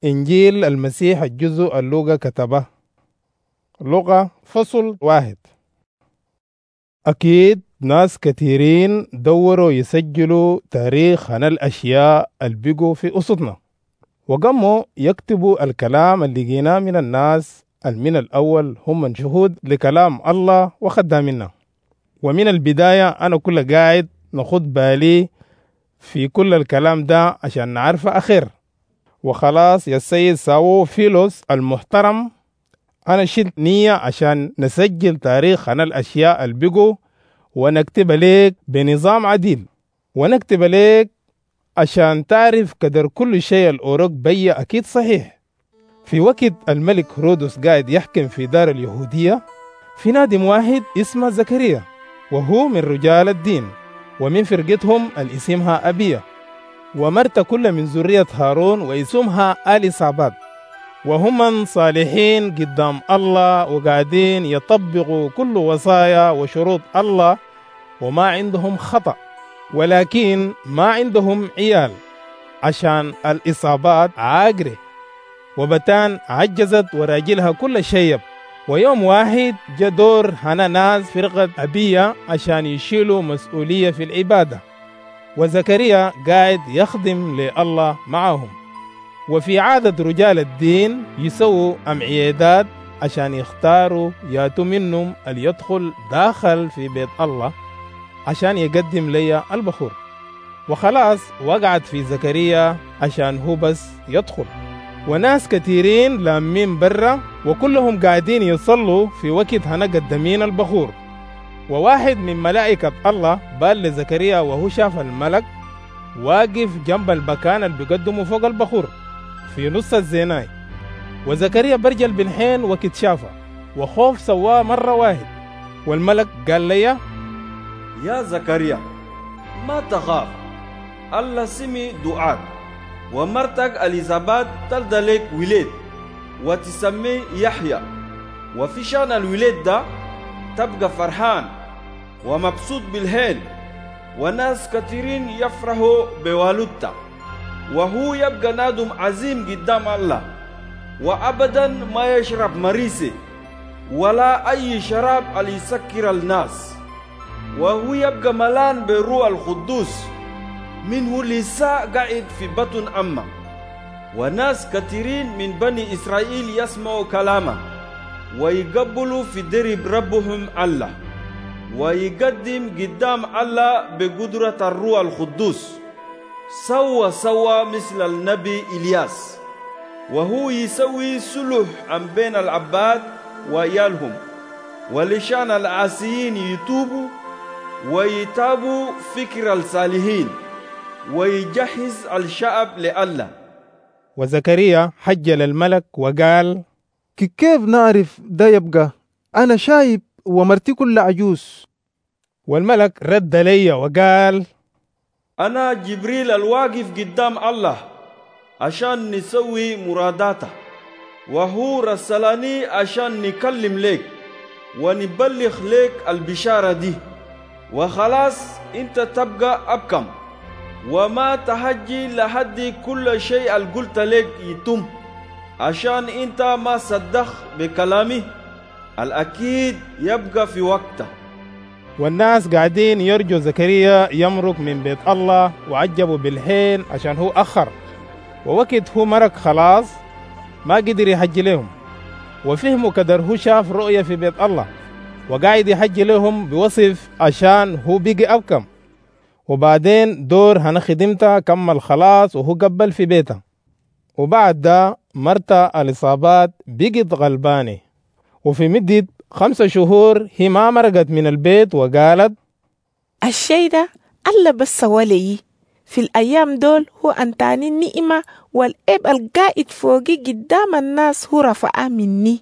إنجيل المسيح الجزء اللوقا كتبه. لغة فصل 1. أكيد ناس كثيرين دوروا يسجلوا تاريخ عن الأشياء اللي بقوا في أسطنا، وقاموا يكتبوا الكلام اللي لقيناه من الناس من الأول هم من شهود لكلام الله وخدامنا. ومن البداية أنا كل قاعد نخد بالي في كل الكلام ده عشان نعرف أخير. وخلاص يا السيد ساو فيلوس المحترم، أنا شلت نية عشان نسجل تاريخ عن الأشياء اللي بقوا ونكتب لك بنظام عديل، ونكتب لك عشان تعرف قدر كل شيء الأوروق بي أكيد صحيح. في وقت الملك هرودس قاعد يحكم في دار اليهودية، في نادم واحد اسمه زكريا، وهو من رجال الدين ومن فرقتهم اللي اسمها أبية، ومرت كل من ذرية هارون واسمها إليصابات، وهم صالحين قدام الله وقاعدين يطبقوا كل وصايا وشروط الله وما عندهم خطأ، ولكن ما عندهم عيال عشان الإصابات عاقرة وبتان عجزت وراجلها كل شيء. ويوم واحد جاء دور هنا ناس فرقة أبية عشان يشيلوا مسؤولية في العبادة، وزكريا قاعد يخدم لله معهم. وفي عادة رجال الدين يسووا أمعيادات عشان يختاروا ياتوا منهم اللي يدخل داخل في بيت الله عشان يقدم لي البخور. وخلاص وقعت في زكريا عشان هو بس يدخل، وناس كثيرين لامين برا وكلهم قاعدين يصلوا في وقت هنا قدمين البخور. وواحد من ملائكة الله بال لزكريا وهو شاف الملك واقف جنب المكان اللي بيقدموا فوق البخور في نص الزيناي، وزكريا برجل بالحين وقت شافه وخوف سواه مرة واحد. والملك قال لي: يا زكريا ما تخاف، الله سمي دعاك، ومرتك إليصابات تلد لك ولد وتسميه يحيى، وفي شان الولد ده تبقى فرحان ومبسوط بالهيل، وناس كثيرين يفرحوا بوالدته، وهو يبقى نادم عظيم قدام الله، وأبدا ما يشرب مريسي ولا أي شراب اللي يسكر الناس، وهو يبقى ملان بالروح القدوس منه لسا قاعد في بطن أمه. وناس كثيرين من بني إسرائيل يسمعوا كلامه ويقبلوا في درب ربهم الله، ويقدم قدام الله بقدرة الروح القدوس سوى مثل النبي إلياس، وهو يسوي صلح عن بين العباد ويالهم، ولشان العاسيين يتوبوا ويتابوا فكر الصالحين ويجهز الشعب لله. وزكريا حجل الملك وقال: كيف نعرف ده يبقى؟ أنا شايب ومرتي كل عجوز. والملك رد لي وقال: أنا جبريل الواقف قدام الله عشان نسوي مراداته، وهو رسلني عشان نكلم لك ونبلغ لك البشارة دي. وخلاص انت تبقى أبكم وما تهجي لحد كل شيء اللي قلت لك يتم، عشان انت ما صدق بكلامي الأكيد يبقى في وقته. والناس قاعدين يرجوا زكريا يمرق من بيت الله وعجبوا بالحين عشان هو أخر، ووقت هو مرق خلاص ما قدر يحج لهم، وفهموا قدر هو شاف رؤية في بيت الله وقاعد يحج لهم بوصف عشان هو بيجي أبكم. وبعدين دور هنا خدمته كمل خلاص وهو قبل في بيته. وبعد ده مرتا إليصابات بقت غلبانة، وفي مدة 5 شهور هي ما مرقت من البيت، وقالت: الشيء ده الله بس سوالي في الأيام دول، هو أنتاني النعمة والإب القائد فوقي قدام الناس هو رفعه مني.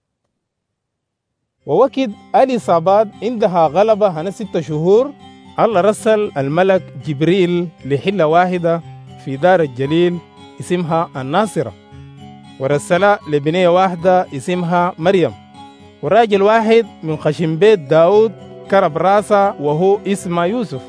ووقت إليصابات عندها غلبة هنا 6 شهور، الله رسل الملك جبريل لحلة واحدة في دار الجليل اسمها الناصرة، ورسلها لبنية واحدة اسمها مريم، وراجل واحد من خشم بيت داود كرب راسه وهو اسمه يوسف.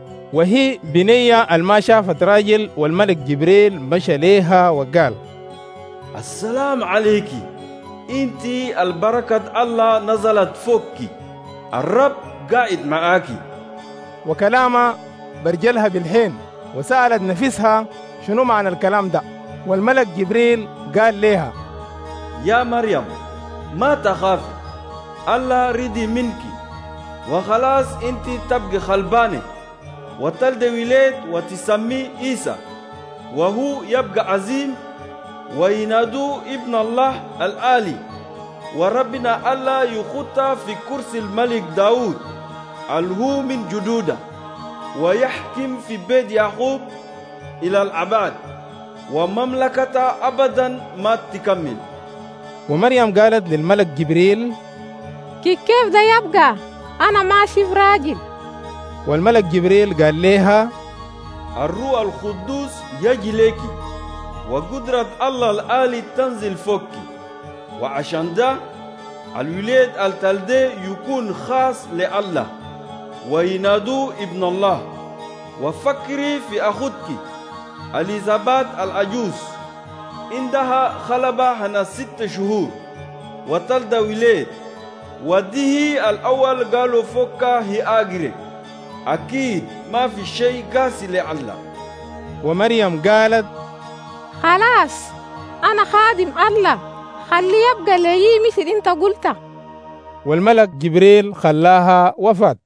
وهي بنية الما شافت راجل، والملك جبريل مشى ليها وقال: السلام عليك، انتي البركة الله نزلت فوقك، الرب قاعد معاكِ. وكلامها برجلها بالحين، وسألت نفسها شنو معنى الكلام ده. والملك جبريل قال لها: يا مريم ما تخافي، الله رضي منك، وخلاص انتي تبقي خلبانة وتلدي ولاد وتسميه عيسى، وهو يبقى عظيم وينادوا ابن الله العالي، وربنا الله يخطى في كرسي الملك داود الهو من جدوده، ويحكم في بيت يعقوب إلى الأبد، ومملكته أبدا ما تكمل. ومريم قالت للملك جبريل: كيف ده يبقى؟ أنا ما أشوف راجل. والملك جبريل قال لها: الروح القدوس يجي لك، وقدرة الله العالي تنزل فوقك، وعشان ده الولاد التلدي يكون خاص لله، وينادوا ابن الله. وفكري في أخوتك اليزابات العجوز، عندها خلبة هنا 6 شهور وتلد ولاد، وديه الأول قالوا فوقها هي آجرة، أكيد ما في شيء قاسي لله. ومريم قالت: خلاص أنا خادم الله، خلي يبقى لي مثل أنت قلت. والملك جبريل خلاها وفات.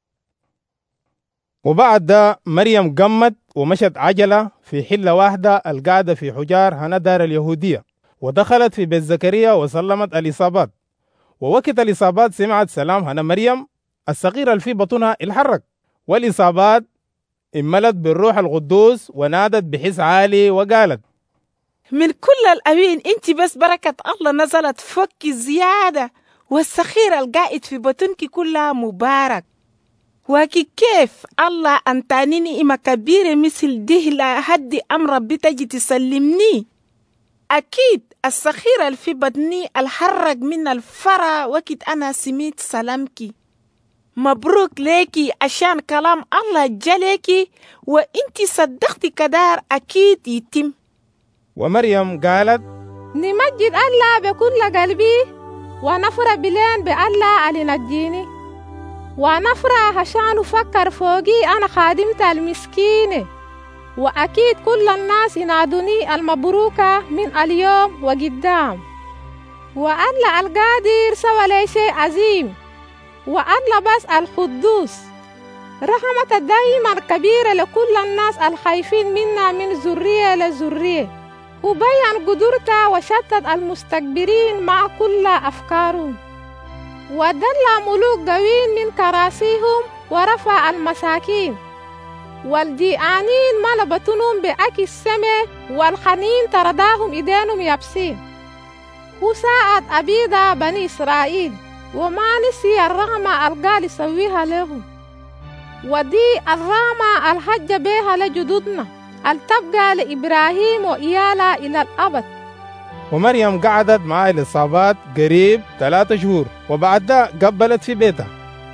وبعد ده مريم قمت ومشت عجلة في حلة واحدة القاعدة في حجار هنا دار اليهودية، ودخلت في بيت زكريا وسلمت الإصابات. ووقت الإصابات سمعت سلام هنا مريم الصغيرة اللي في بطنها الحرك، والإصابات املت بالروح القدوس ونادت بحس عالي وقالت: من كل الأوين انت بس بركة الله نزلت فوق زيادة، والصغيرة القائد في بطنك كلها مبارك. وكي كيف الله أنتاني نعمة كبيرة مثل ده لحد أمر بتجي تسلمني؟ أكيد الصغيرة اللي في بطني الحرق من الفرح وقت أنا سميت سلامكي. مبروك ليكي عشان كلام الله جاليكي، وانتي صدقتي كدار أكيد يتم. ومريم قالت: نمجد الله بكل قلبي، ونفرح بلين بالله اللي نجيني، ونفرح عشان أفكر فوقي أنا خادمة المسكينة، وأكيد كل الناس ينادوني المبروكة من اليوم وقدام. والله القادر سوى لي شيء عظيم، والله بس القدوس رحمة دائما كبيرة لكل الناس الخايفين منا من ذرية لذرية، وبين قدرته وشتت المستكبرين مع كل أفكارهم، ودل ملوك قوين من كراسيهم ورفع المساكين، والجيعانين ملا بطنهم بأكل السماء، والخنين ترداهم إيدينهم يابسين. وساعد أبيدا بني إسرائيل وما نسي الرحمة القال يسويها لهم، ودي الرحمة الحج بها لجدودنا التبقى لإبراهيم وإيالا إلى الأبد. ومريم قعدت مع الإصابات قريب 3 شهور، وبعد ده قبلت في بيتها.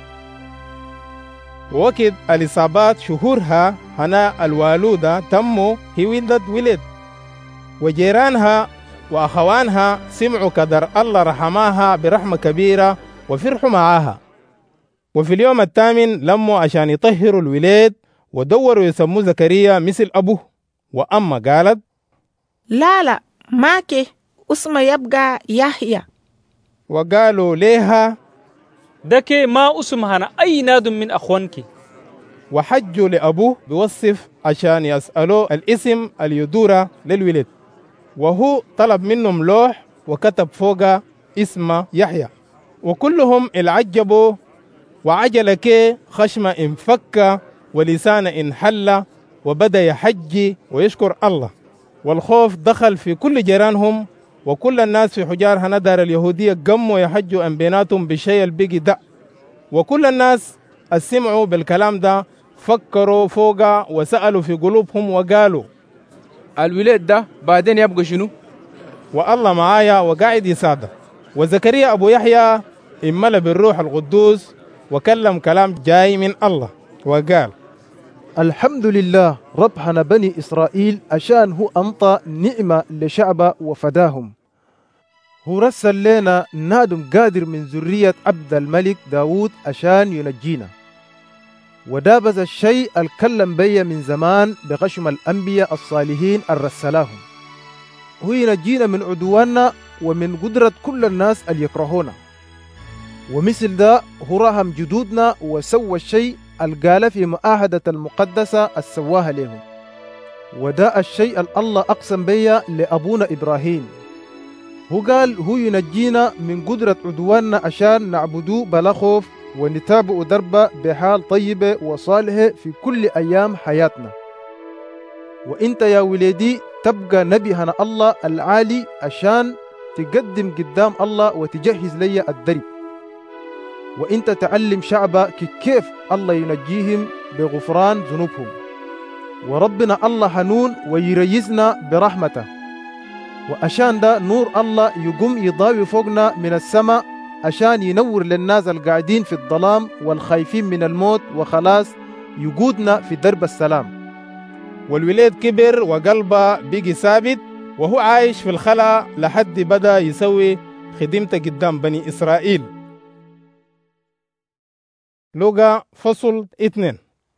ووقت الإصابات شهورها هنا الوالودة تموا، هي ولدت ولد، وجيرانها وأخوانها سمعوا قدر الله رحماها برحمة كبيرة وفرحوا معاها. وفي اليوم الثامن لموا عشان يطهروا الولاد، ودوروا يسموه زكريا مثل أبوه. وأما قالت: لا ماكي اسمه يبقى يحيى. وقالوا ليها: دكي ما اسمهنا أي ناد من أخوانك. وحجوا لأبوه بوصف عشان يسألوا الاسم اليدورة للولد، وهو طلب منهم لوح وكتب فوقه اسم يحيى. وكلهم العجبوا، وعجل كي خشمة انفك ولسان انحل، وبدأ يحجي ويشكر الله. والخوف دخل في كل جيرانهم، وكل الناس في حجار هندار اليهودية قموا يحجوا أن بيناتهم بالشيء البيجي ده. وكل الناس سمعوا بالكلام ده فكروا فوقه وسألوا في قلوبهم وقالوا: الولاد ده بعدين يبقى شنو؟ والله معايا وقاعد يساعده. وزكريا أبو يحيى املأ بالروح القدوس وكلم كلام جاي من الله وقال: الحمد لله ربحنا بني إسرائيل عشان هو أنطى نعمة لشعبه وفداهم. هو رسل لنا نادم قادر من ذرية عبد الملك داود عشان ينجينا، ودابز الشيء الكلم بي من زمان بغشم الأنبياء الصالحين الرسلاهم. هو ينجينا من عدواننا ومن قدرة كل الناس اللي يكرهونا. ومثل ده هو رحم جدودنا وسوى الشيء القال في معاهدة المقدسة السواها لهم، وده الشيء الله أقسم بيا لأبونا إبراهيم. هو قال هو ينجينا من قدرة عدواننا عشان نعبدوه بلا خوف ونتابع دربه بحال طيبة وصالحة في كل أيام حياتنا. وإنت يا ولدي تبقى نبيهنا الله العالي عشان تقدم قدام الله وتجهز لي الدرب، وإنت تعلم شعبك كيف الله ينجيهم بغفران ذنوبهم. وربنا الله حنون ويريزنا برحمته، وعشان ده نور الله يقوم يضاوي فوقنا من السماء عشان ينور للناس القاعدين في الظلام والخايفين من الموت، وخلاص يقودنا في درب السلام. والولاد كبر وقلبه بيجي ثابت، وهو عايش في الخلا لحد بدأ يسوي خدمته قدام بني إسرائيل. لوقا فصل 2.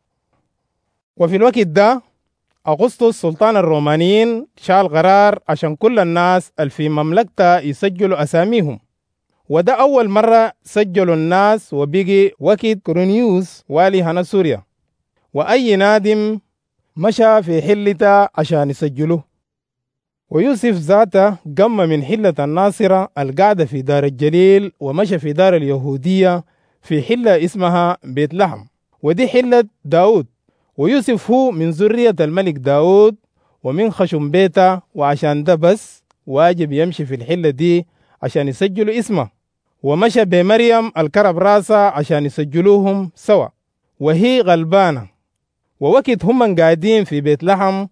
وفي الوقت ده أغسطس سلطان الرومانيين شال قرار عشان كل الناس اللي في مملكته يسجلوا أساميهم، وده أول مرة سجلوا الناس، وبيجي وقت كورنيوس والي هنا سوريا، وأي نادم مشى في حلته عشان يسجلوه. ويوسف ذاته قام من حلة الناصرة القاعدة في دار الجليل، ومشى في دار اليهودية في حلة اسمها بيت لحم، ودي حلة داود. ويوسف هو من ذرية الملك داود ومن خشم بيته، وعشان ده بس واجب يمشي في الحلة دي عشان يسجلوا اسمه. ومشى بمريم الكرب راسها عشان يسجلوهم سوا، وهي غلبانة. ووقت هم قاعدين في بيت لحم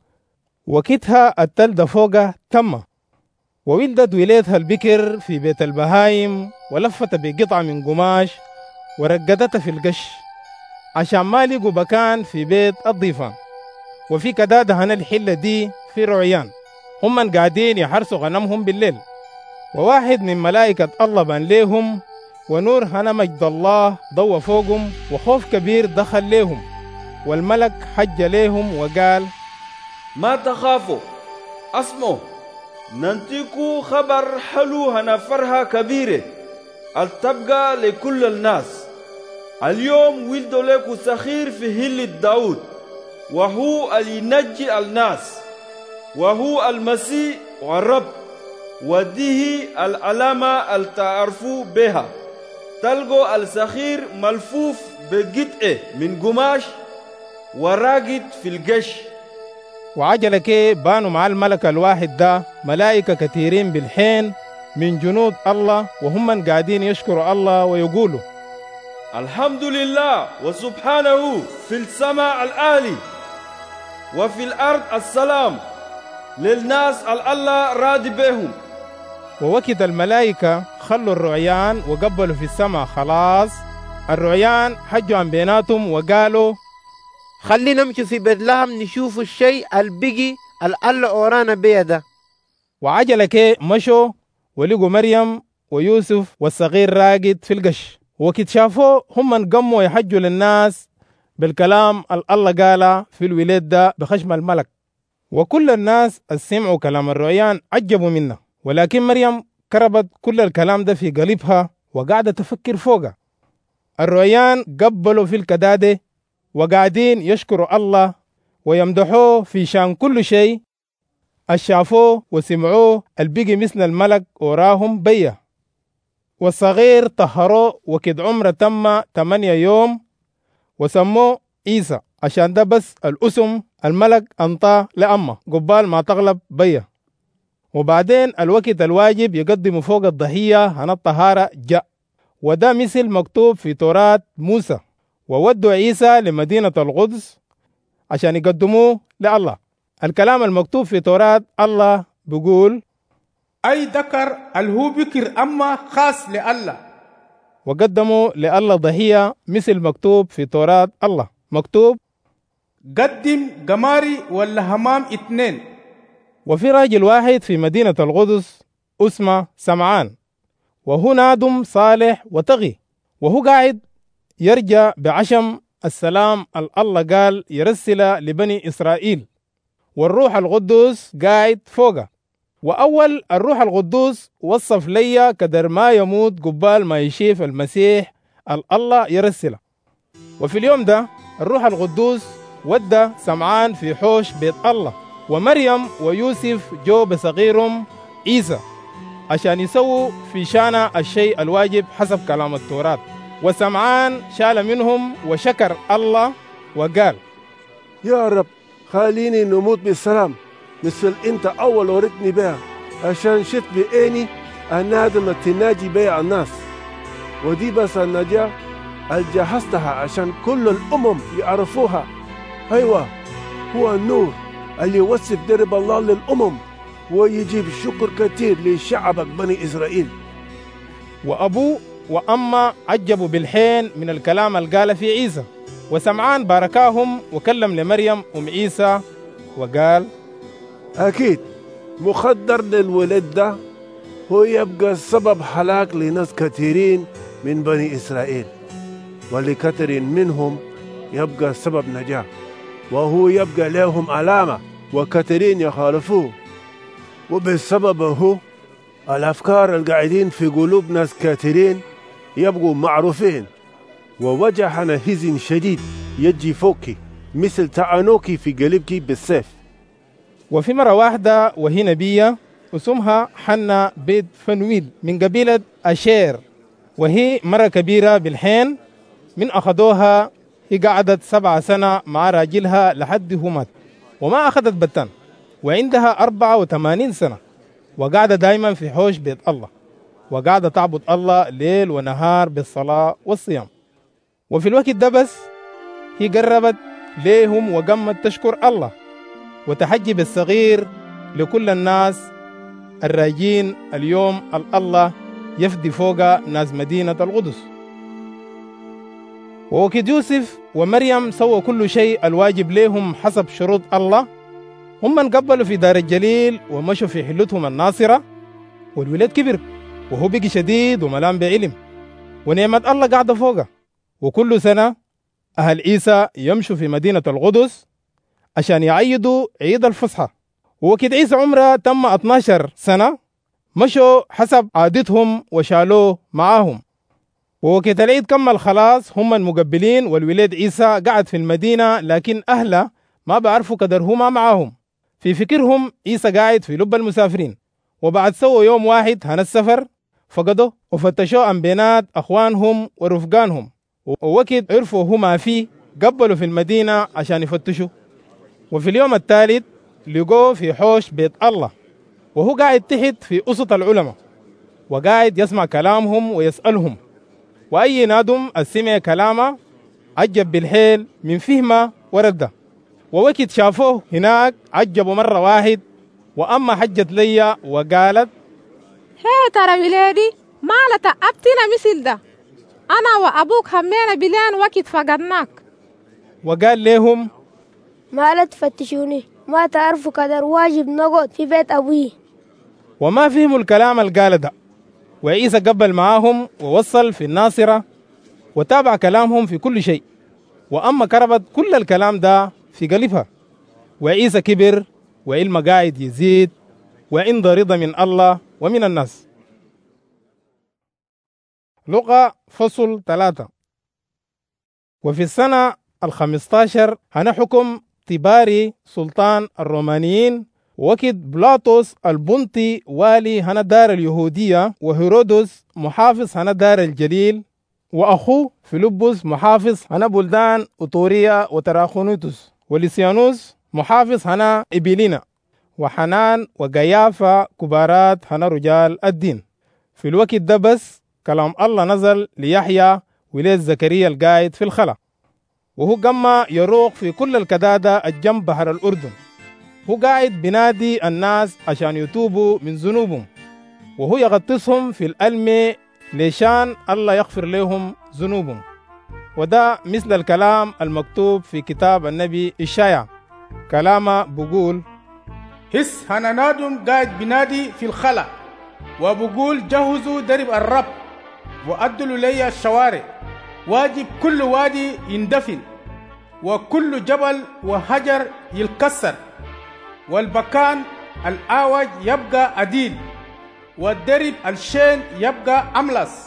وقتها التلد فوقها تم، وولدت ولادها البكر في بيت البهايم، ولفت بقطعة من قماش ورقدتها في القش عشان ما لقوا مكان في بيت الضيفان. وفي كدادة هنا الحلة دي في رعيان هم قاعدين يحرسوا غنمهم بالليل، وواحد من ملائكة الله بان ليهم، ونور هنا مجد الله ضوى فوقهم، وخوف كبير دخل ليهم. والملك حج ليهم وقال: ما تخافوا، اسمعوا، ننتيكو خبر حلو هنا فرحة كبيرة التبقى لكل الناس. اليوم ولدوا لكم سخير في هلة داود، وهو اللي ينجي الناس، وهو المسيح والرب. وديه العلامة اللي تعرفوا بها، تلقوا السخير ملفوف بقطعة من قماش وراقد في القش. وعجل كي بانوا مع الملك الواحد ده ملائكة كثيرين بالحين من جنود الله، وهم قاعدين يشكروا الله ويقولوا: الحمد لله وسبحانه في السماء العالي، وفي الأرض السلام للناس الله راضي بهم. ووقت الملائكة خلوا الرعيان وقبلوا في السماء، خلاص الرعيان حجوا عن بيناتهم وقالوا: خلينا نمشي في بيت لحم نشوف الشيء البقي الله أورانا بيه ده. وعجل كي مشوا ولقوا مريم ويوسف والصغير راقد في القش. وقت شافوه هم انقموا يحجوا للناس بالكلام الله قاله في الولاد ده بخشم الملك. وكل الناس سمعوا كلام الرعيان عجبوا منه، ولكن مريم كربت كل الكلام ده في قلبها وقاعدة تفكر فوقه. الرعيان قبلوا في الكدادة وقاعدين يشكروا الله ويمدحوه في شان كل شيء الشافوه وسمعوه البقي مثل الملك وراهم بيه. والصغير طهروه وكد عمره تم 8 يوم، وسموه عيسى عشان ده بس الاسم الملك انطاه لأمه قبال ما تغلب بيه. وبعدين الوقت الواجب يقدموا فوق الضحية عن الطهارة جاء، وده مثل مكتوب في توراة موسى. وودوا عيسى لمدينة القدس عشان يقدموه لله. الكلام المكتوب في توراة الله بيقول: أي ذكر الهو بكر أما خاص لله. وقدموا لله ضحية مثل مكتوب في توراة الله، مكتوب: قدم قماري ولا همام 2. وفي راجل واحد في مدينة القدس اسمه سمعان، وهو نادم صالح وتغي، وهو قاعد يرجع بعشم السلام الله قال يرسل لبني إسرائيل، والروح القدس قاعد فوقه. وأول الروح القدس وصف لي قدر ما يموت قبال ما يشيف المسيح الله يرسله. وفي اليوم ده الروح القدس ودى سمعان في حوش بيت الله، ومريم ويوسف جو بصغيرهم عيسى عشان يسووا في شانا الشيء الواجب حسب كلام التوراة. وسمعان شال منهم وشكر الله وقال: يا رب خليني نموت بالسلام مثل انت اول ورثني بها، عشان شفت بعيني النادم التناجي بيع الناس، ودي بس النجاة الجهزتها عشان كل الامم يعرفوها. ايوه، هو النور اللي يوسف درب الله للامم ويجيب شكر كثير لشعبك بني اسرائيل. وابوه وأما عجبوا بالحين من الكلام القال في عيسى. وسمعان باركاهم وكلم لمريم عيسى وقال: أكيد مخدر للولد ده هو يبقى سبب هلاك لناس كثيرين من بني إسرائيل، ولكثير منهم يبقى سبب نجاة، وهو يبقى لهم علامة وكثيرين يخالفوه. وبسببه الأفكار القاعدين في قلوب ناس كثيرين يبقوا معروفين، ووجهنا حزن شديد يجي فوقي مثل تعنوكي في قلبك بالسيف. وفي مرة واحدة وهي نبية اسمها حنا بيت فنويل من قبيلة أشير، وهي مرة كبيرة بالحين من أخذوها. هي قعدت 7 سنة مع راجلها لحد هو مات، وما أخذت بتان، وعندها 84 سنة، وقاعدة دايما في حوش بيت الله، وقاعدة تعبد الله ليل ونهار بالصلاة والصيام. وفي الوقت ده بس هي قربت ليهم وقامت تشكر الله وتحجب الصغير لكل الناس الراجين اليوم الله يفدي فوق ناس مدينة القدس. ووقت يوسف ومريم سووا كل شيء الواجب لهم حسب شروط الله. هم انقبلوا في دار الجليل ومشوا في حلتهم الناصرة، والولاد كبر وهو بقي شديد وملام بعلم، ونعمة الله قاعدة فوقه. وكل سنة أهل عيسى يمشوا في مدينة القدس عشان يعيدوا عيد الفصحى. ووقت عيسى عمره تم 12 سنة مشوا حسب عادتهم وشالوه معاهم. ووقت العيد كمل خلاص هم المقبلين، والولاد عيسى قعد في المدينة، لكن أهله ما بعرفوا قدر هما معاهم. في فكرهم عيسى قاعد في لب المسافرين. وبعد سووا يوم واحد هنا السفر فقدوا وفتشوا عن بينات أخوانهم ورفقانهم، ووقت عرفوا هما فيه قبلوا في المدينة عشان يفتشوا. وفي اليوم الثالث لقوه في حوش بيت الله، وهو قاعد تحت في أسط العلماء وقاعد يسمع كلامهم ويسألهم. وأي نادم السمع كلامه عجب بالحيل من فهمه ورده. ووقت شافوه هناك عجبوا مرة واحد. وأما حجت لي وقالت: هي ترى ولادي ما لتعبتنا مثل ده، أنا وأبوك همينا بلان وقت فقدناك. وقال لهم: ما لا تفتشوني، ما تعرفوا قدر واجب نقعد في بيت أبوي. وما فهموا الكلام القال ده. وعيسى قبل معاهم ووصل في الناصرة وتابع كلامهم في كل شيء. وأما كربت كل الكلام ده في قلبها. وعيسى كبر وعلم قاعد يزيد وعند رضا من الله ومن الناس. لقى فصل 3. وفي السنة 15 هنحكم تباري سلطان الرومانيين، ووقت بلاطوس البنطي والي هنا دار اليهودية، وهيرودس محافظ هنا دار الجليل، وأخوه فيلبس محافظ هنا بلدان أطورية وتراخونيتوس، وليسيانوس محافظ هنا إبيلينا، وحنان وقيافة كبارات هنا رجال الدين. في الوقت ده بس كلام الله نزل ليحيى ولاد زكريا القايد في الخلا، وهو قام يروق في كل الكدادة الجنب بحر الأردن. هو قاعد بنادي الناس عشان يتوبوا من ذنوبهم، وهو يغطسهم في الألم لشان الله يغفر لهم ذنوبهم. وده مثل الكلام المكتوب في كتاب النبي إشعياء. كلامه بقول: هس هننادم قاعد بنادي في الخلا وبقول جهزوا درب الرب وأدلوا لي الشوارع، واجب كل وادي يندفن وكل جبل وحجر يلكسر، والبكان الآوج يبقى أديل، والدرب الشين يبقى أملس،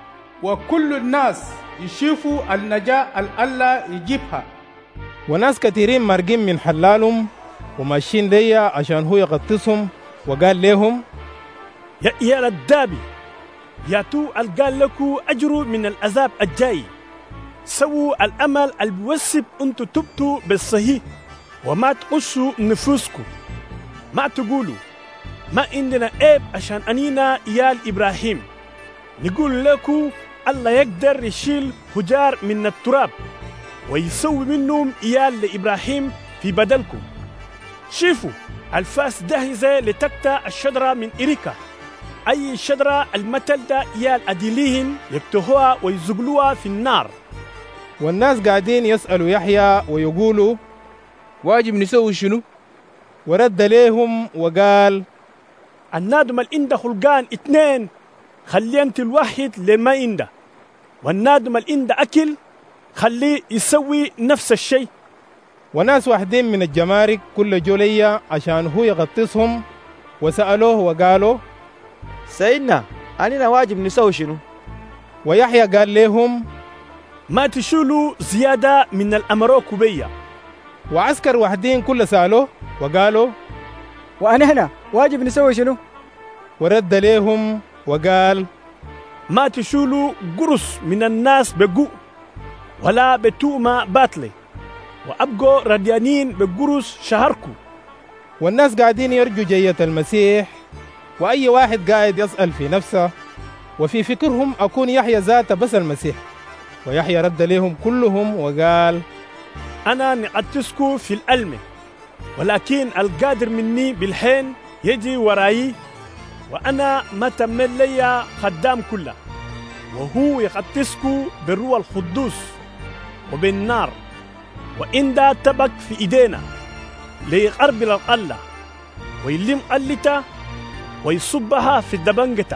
وكل الناس يشوفوا النجاة الله يجيبها. وناس كثيرين مارقين من حلالهم وماشيين ليا عشان هو يغطسهم، وقال لهم: يا إيال الدابي، ياتو القال لكو أجروا من العذاب الجاي، سووا الأمل البوسب أنتو تبتوا بالصحيح وما تقصوا نفوسكم، ما تقولوا ما عندنا عيب عشان أنينا إيال إبراهيم. نقول لكم الله يقدر يشيل حجار من التراب ويسوي منهم إيال لإبراهيم في بدلكم. شوفوا الفاس جاهزة لتقطع الشجرة من إريكا، أي شجرة المثل ده إيال أديليهن يقطعوها ويزغلوها في النار. والناس قاعدين يسألوا يحيى ويقولوا: واجب نسوي شنو؟ ورد ليهم وقال: النادم اللي عنده خلقان 2 خليه انت الواحد لما عنده، والنادم اللي عنده أكل خليه يسوي نفس الشيء. وناس واحدين من الجمارك كل جولية عشان هو يغطسهم، وسألوه وقالوا: سيدنا أننا واجب نسوي شنو؟ ويحيى قال لهم: ما تشيلوا زيادة من الأمروك بيا. وعسكر واحدين كل سألوه وقالوا: وأنا واجب نسوي شنو؟ ورد لهم وقال: ما تشيلوا قرص من الناس بقو ولا بتومة باتلي، وأبقوا رديانين بقرص شهركم. والناس قاعدين يرجوا جية المسيح، وأي واحد قاعد يسأل في نفسه، وفي فكرهم أكون يحيى ذاته بس المسيح. ويحيى رد لهم كلهم وقال: أنا نقدسكم في الألمة، ولكن القادر مني بالحين يجي وراي، وأنا ما تمل لي خدام كله، وهو يقدسكم بالروح القدوس وبالنار، وإن دا تبك في إيدينا ليقرب القلة ويلم قلته ويصبها في الدبنجة،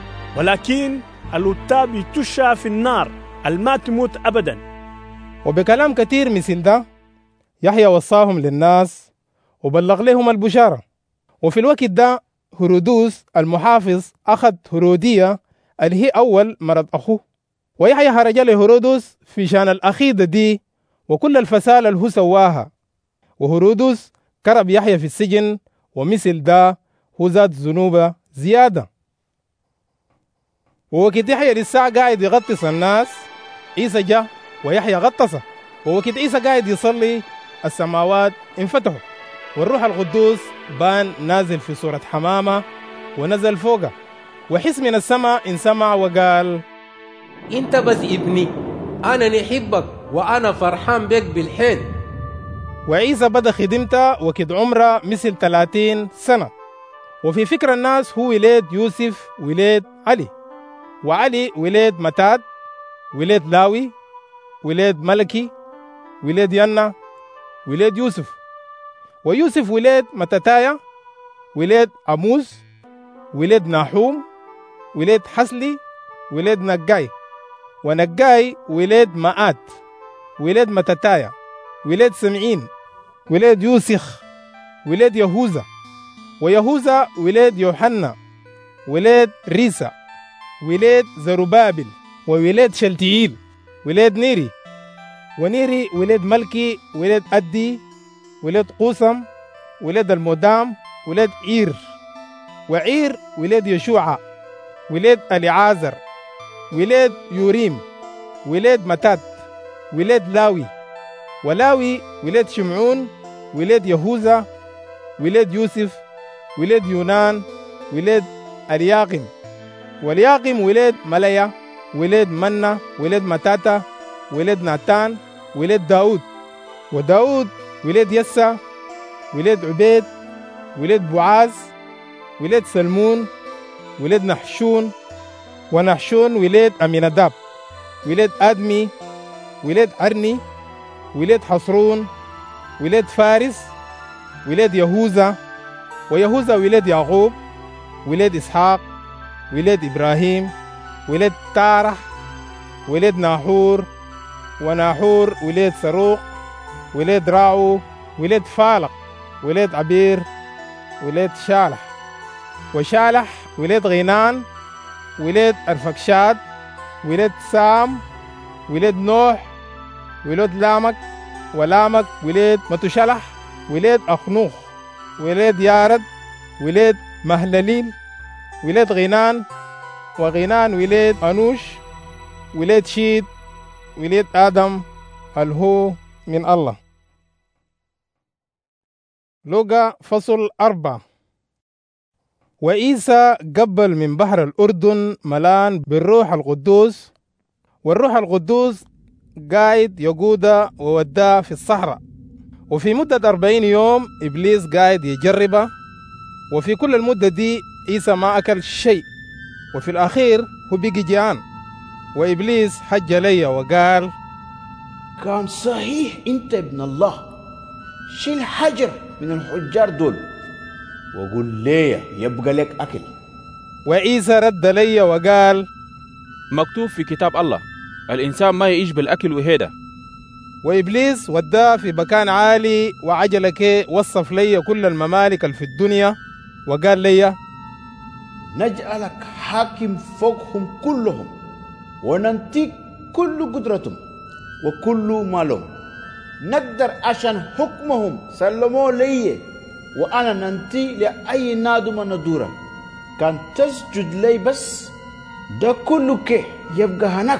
ولكن الوتاب يتشى في النار الما تموت أبدا. وبكلام كتير مثل ده يحيى وصاهم للناس وبلغ لهم البشارة. وفي الوقت ده هرودوس المحافظ أخذ هرودية اللي هي أول مرض أخوه، ويحيى هرج لهرودوس في شان الأخيدة دي وكل الفسالة اللي هو سواها. وهرودوس كرب يحيى في السجن، ومثل ده هو ذات ذنوبة زيادة. ووقت يحيى لسه قاعد يغطس الناس، عيسى جاء ويحيى غطسه. ووقت عيسى قاعد يصلي، السماوات انفتحوا والروح القدوس بان نازل في صورة حمامة ونزل فوقه، وحس من السماء انسمع وقال: انت بس ابني، انا نحبك وانا فرحان بك بالحين. وعيسى بدأ خدمته وكد عمره مثل 30 سنة. وفي فكر الناس هو ولاد يوسف ولاد علي، وعلي ولاد متاد ولاد لاوي ولاد ملكي ولاد ينا ولاد يوسف، ويوسف ولاد متتايا ولاد عموس ولاد ناحوم ولاد حسلي ولاد نجاي، ونجاي ولاد مآت ولاد متتايا ولاد سمعين ولاد يوسخ ولاد يهوذا، ويهوذا ولاد يوحنا ولاد ريسا ولاد زروبابل، وولاد شلتييل ولاد نيري، ونيري ولاد ملكي ولاد أدي ولاد قوسم ولاد المودام ولاد عير، وعير ولاد يشوع ولاد أليعازر ولاد يوريم ولاد متات ولاد لاوي، ولاوي ولاد شمعون ولاد يهوذا ولاد يوسف ولاد يونان ولاد الياقم، والياقم ولاد مليا ولاد منا ولاد متاتا ولاد ناتان ولاد داود، وداود ولاد يسا ولاد عبيد ولاد بوعاز ولاد سلمون ولاد نحشون، ونحشون ولاد أميناداب ولاد آدمي ولاد عرني، ولاد حصرون، ولاد فارس، ولاد يهوذا، ويهوذا ولاد يعقوب، ولاد إسحاق، ولاد إبراهيم، ولاد تارح، ولاد ناحور، وناحور ولاد سروق، ولاد راعو، ولاد فالق، ولاد عبير، ولاد شالح، وشالح ولاد غينان، ولاد أرفكشاد، ولاد سام، ولاد نوح، ولاد لامك، ولامك ولاد متشلح، ولاد أخنوخ، ولاد يارد، ولاد مهلليل، ولاد غينان، وغينان ولاد أنوش، ولاد شيد، ولاد آدم الهو من الله. لوقا فصل 4. وعيسى قبل من بحر الأردن ملان بالروح القدوس، والروح القدوس قاعد يقوده ووداه في الصحراء، وفي مدة 40 يوم إبليس قاعد يجربه، وفي كل المدة دي عيسى ما أكل شيء، وفي الأخير هو بيجي جيعان. وإبليس حج لي وقال: كان صحيح أنت ابن الله، شيل حجر من الحجار دول وقول لي يبقى لك أكل. وعيسى رد لي وقال: مكتوب في كتاب الله الإنسان ما يعيش بالأكل وهيدا. وإبليس وداه في مكان عالي وعجلك وصف لي كل الممالك في الدنيا وقال لي: نجعلك حاكم فوقهم كلهم، وننتيك كل قدرتهم وكل مالهم، نقدر عشان حكمهم سلموا لي، وأنا ننتي لأي نادم ندورا كان تسجد لي، بس ده كله كي يبقى هناك.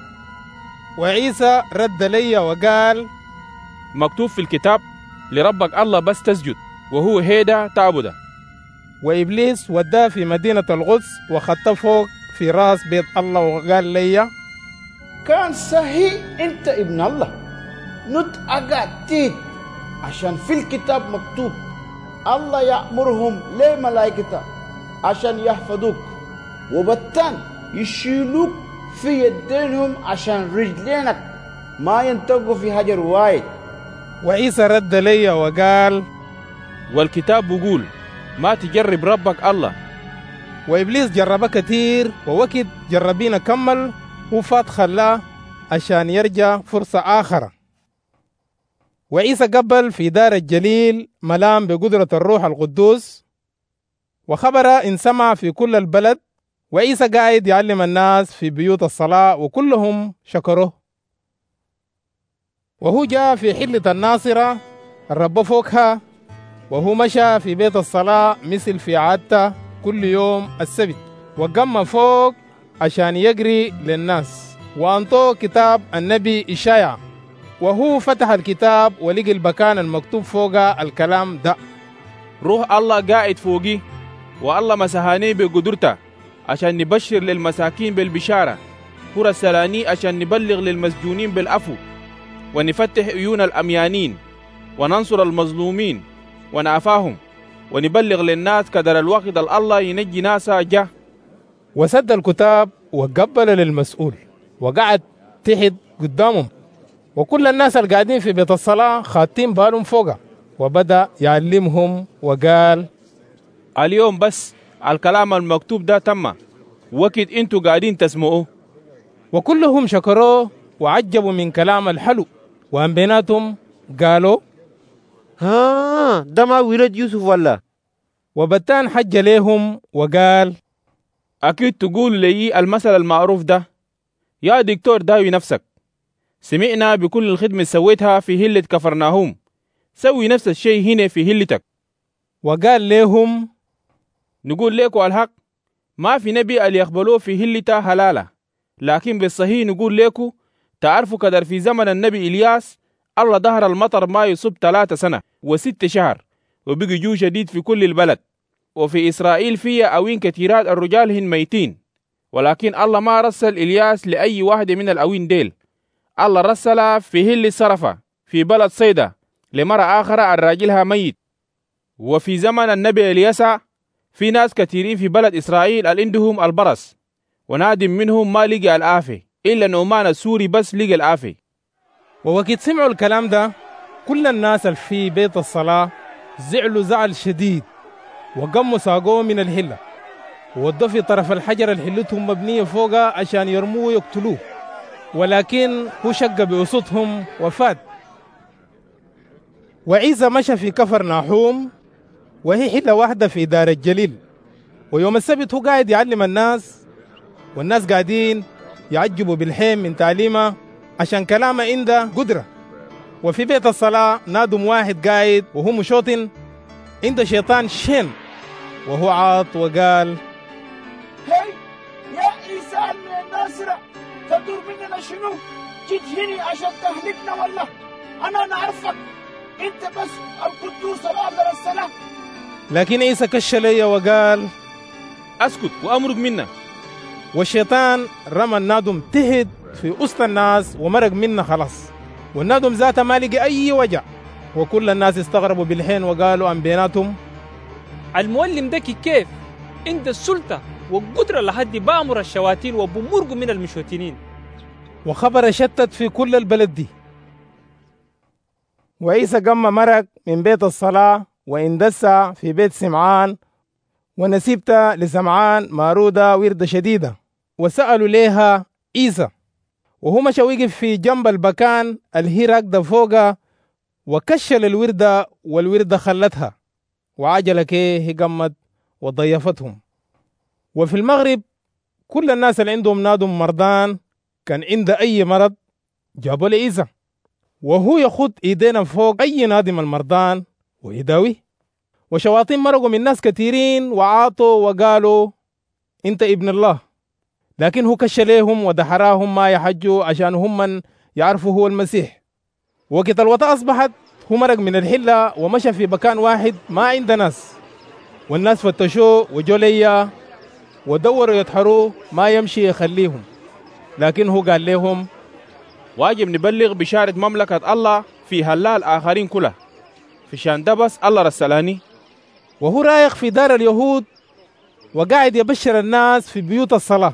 وعيسى رد لي وقال: مكتوب في الكتاب لربك الله بس تسجد وهو هيدا تعبده. وإبليس وداه في مدينة القدس وخطه فوق في راس بيت الله وقال لي: كان صحيح أنت ابن الله، نت أقاتيت عشان في الكتاب مكتوب الله يأمرهم لملائكته عشان يحفظوك، وبتان يشيلوك في يدينهم عشان رجلينك ما ينتقوا في حجر واحد. وعيسى رد لي وقال: والكتاب بيقول ما تجرب ربك الله. وإبليس جربه كتير، ووقت جربين كمل وفات خلاه عشان يرجع فرصة آخرة. وعيسى قبل في دار الجليل ملام بقدرة الروح القدوس، وخبر إن سمع في كل البلد، وعيسى قاعد يعلم الناس في بيوت الصلاة وكلهم شكروه. وهو جاء في حلة الناصرة الرب فوقها، وهو مشى في بيت الصلاة مثل في عادته كل يوم السبت، وقام فوق عشان يقري للناس، وأنطوه كتاب النبي إشايا، وهو فتح الكتاب ولقي المكان المكتوب فوق الكلام ده: روح الله قاعد فوقي، والله مسهاني بقدرته عشان نبشر للمساكين بالبشارة، ورسلاني عشان نبلغ للمسجونين بالعفو، ونفتح عيون الأميانين، وننصر المظلومين ونعفاهم، ونبلغ للناس قدر الوقت الله ينجي ناسا جه. وسد الكتاب وقبل للمسؤول وقعد تحت قدامهم، وكل الناس القاعدين في بيت الصلاة خاتين بالهم فوقه، وبدأ يعلمهم وقال: اليوم بس الكلام المكتوب ده تم وقت انتوا قاعدين تسمعوه. وكلهم شكروه وعجبوا من كلام الحلو، وأن بيناتهم قالوا: ده ما ولد يوسف ولا؟ وبتان حج ليهم وقال: أكيد تقول لي المثل المعروف ده: يا دكتور داوي نفسك، سمعنا بكل الخدمة سويتها في هلة كفرناهم، سوي نفس الشيء هنا في هلتك. وقال لهم: نقول لكم الحق، ما في نبي اللي يقبلوه في هلته حلالة، لكن بالصحيح نقول لكم تعرفوا قدر في زمن النبي إلياس الله ظهر المطر ما يصب 3 سنة و6 شهر، وبقي جو شديد في كل البلد، وفي إسرائيل فيها أوين كثيرات الرجال هن ميتين، ولكن الله ما رسل إلياس لأي واحد من الأوين ديل. الله رسل في هل صرفة في بلد صيدا لمرأة آخر الراجلها ميت. وفي زمن النبي إلياسع في ناس كثيرين في بلد إسرائيل عندهم البرص، ونادم منهم ما لقى العافية إلا نعمان السوري بس لقى العافية. ووقت سمعوا الكلام ده كل الناس اللي في بيت الصلاة زعلوا زعل شديد، وقاموا ساقوه من الحلة وودوا في طرف الحجر اللي حلتهم مبنية فوقها عشان يرموه ويقتلوه، ولكن هو شق بوسطهم وفات. وعيسى مشى في كفر ناحوم وهي حلة واحدة في دار الجليل، ويوم السبت هو قاعد يعلم الناس، والناس قاعدين يعجبوا بالحين من تعليمه عشان كلامه عنده قدرة. وفي بيت الصلاة نادم واحد قاعد وهو مشوطن عنده شيطان شين، وهو عاط وقال: هاي يا عيسى من الناصرة، تدور مننا شنو؟ جيت هنا عشان تهلكنا ولا؟ أنا نعرفك أنت بس القدوس الأقدر السلام. لكن عيسى كش لي وقال: اسكت وامرق منا. والشيطان رمى النادم تهد في وسط الناس ومرق منا خلاص، والنادم ذاته ما لقي أي وجع. وكل الناس استغربوا بالحين وقالوا عن بيناتهم: المعلم ده كيف عنده السلطة والقدرة لحد بأمر الشواتين وبمرق من المشوتين. وخبر شتت في كل البلد دي. وعيسى قام مرق من بيت الصلاة واندسى في بيت سمعان، ونسيبت لسمعان مارودة وردة شديدة، وسألوا ليها عيسى، وهو مشى وقف في جنب البكان اللي هي راكدة فوقها وكشل الوردة، والوردة خلتها وعجل كيه هي قمت وضيفتهم. وفي المغرب كل الناس اللي عندهم نادم مرضان كان عنده أي مرض جابوا لعيسى، وهو يخط إيدينا فوق أي نادم المرضان ويداوي. وشواطين مرقوا من ناس كثيرين وعاطوا وقالوا: أنت ابن الله. لكن هو كش ليهم ودحراهم ما يحجوا عشان هم من يعرفوا هو المسيح. وقت الوطأ أصبحت هو مرق من الحلة ومشى في مكان واحد ما عنده ناس، والناس فتشوه وجو ليا ودوروا يطحروه ما يمشي يخليهم. لكن هو قال لهم: واجب نبلغ بشارة مملكة الله في هلا الآخرين كلها، في شان ده بس الله رسلاني. وهو رايق في دار اليهود وقاعد يبشر الناس في بيوت الصلاة.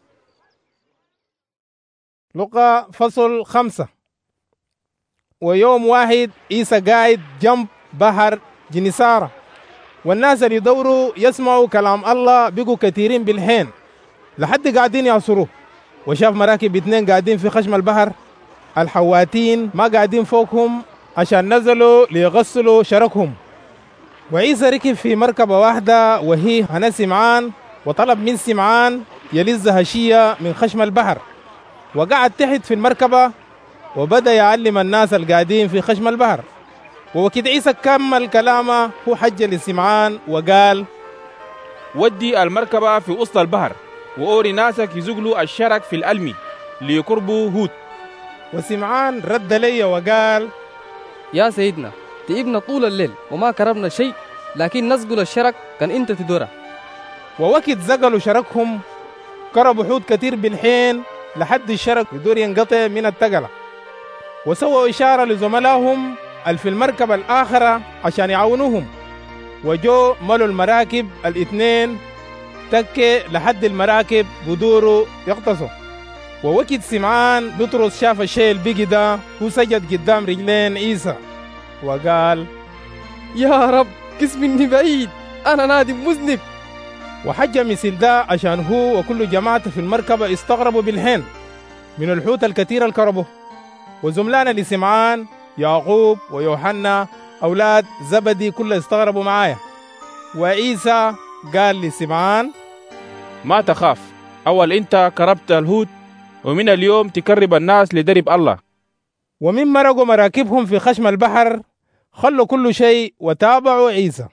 لقى فصل 5. ويوم واحد عيسى قاعد جنب بحر جنسارة، والناس اللي يدوروا يسمعوا كلام الله بقوا كثيرين بالحين لحد قاعدين يعصروه. وشاف مراكب 2 قاعدين في خشم البحر، الحواتين ما قاعدين فوقهم عشان نزلوا ليغسلوا شركهم. وعيسى ركب في مركبة واحدة وهي هنا سمعان، وطلب من سمعان يلز هشية من خشم البحر، وقعد تحت في المركبة وبدأ يعلم الناس القاعدين في خشم البحر. ووكد عيسى كمل كلامه هو حج لسمعان وقال: ودي المركبة في وسط البحر وأوري ناسك يزقلوا الشرك في الألمي ليقربوا هود. وسمعان رد لي وقال: يا سيدنا تئبنا طول الليل وما كربنا شيء، لكن نزقل الشرك كان انت تدوره. ووقت زقلوا شركهم كربوا حوت كتير بالحين لحد الشرك يدور ينقطع من التقلة. وسووا إشارة لزملائهم في المركبة الآخرة عشان يعاونوهم، وجو ملوا المراكب 2 تكي لحد المراكب بدوروا يغطسوا. ووقت سمعان بطرس شاف الشيء البيجي ده هو سجد قدام رجلين عيسى وقال: يا رب كس مني بعيد، أنا نادم مذنب. وحج مثل ده عشان هو وكل جماعته في المركبة استغربوا بالحين من الحوت الكثير الكربه. وزملانا لسمعان يعقوب ويوحنا أولاد زبدي كله استغربوا معايا. وعيسى قال لسمعان: ما تخاف، أول أنت كربت الهود، ومن اليوم تكرب الناس لدرب الله. ومن مرقوا مراكبهم في خشم البحر خلوا كل شيء وتابعوا عيسى.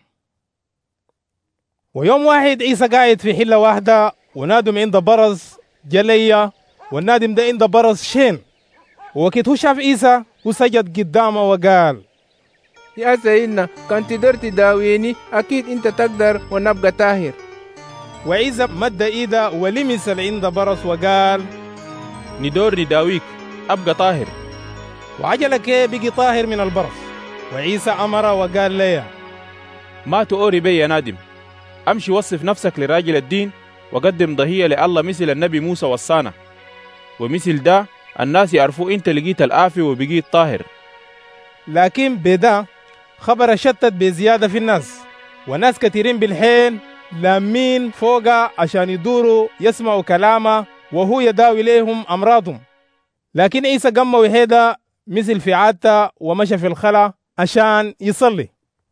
ويوم واحد عيسى قاعد في حلة واحدة ونادم عنده برص جلية، والنادم ده عنده برص شين. ووقت هو شاف عيسى وسجد قدامه وقال: يا سيدنا كان تقدر تداويني، أكيد أنت تقدر ونبقى طاهر. وعيسى مد إيده ولمس اللي عنده برص وقال: ندور نداويك أبقى طاهر. وعجلك بقي طاهر من البرص. وعيسى أمر وقال لي: ما تؤوري بي يا نادم، أمشي وصف نفسك لراجل الدين وقدم ضحية لله مثل النبي موسى وصانا، ومثل ده الناس يعرفوا انت لقيت الآفي وبقيت طاهر. لكن بدا خبر شتت بزيادة في الناس، وناس كثيرين بالحيل لامين فوقه عشان يدوروا يسمعوا كلامه وهو يداوي لهم أمراضهم. لكن عيسى قام وهيدا مثل في عادته ومشى في الخلا عشان يصلي.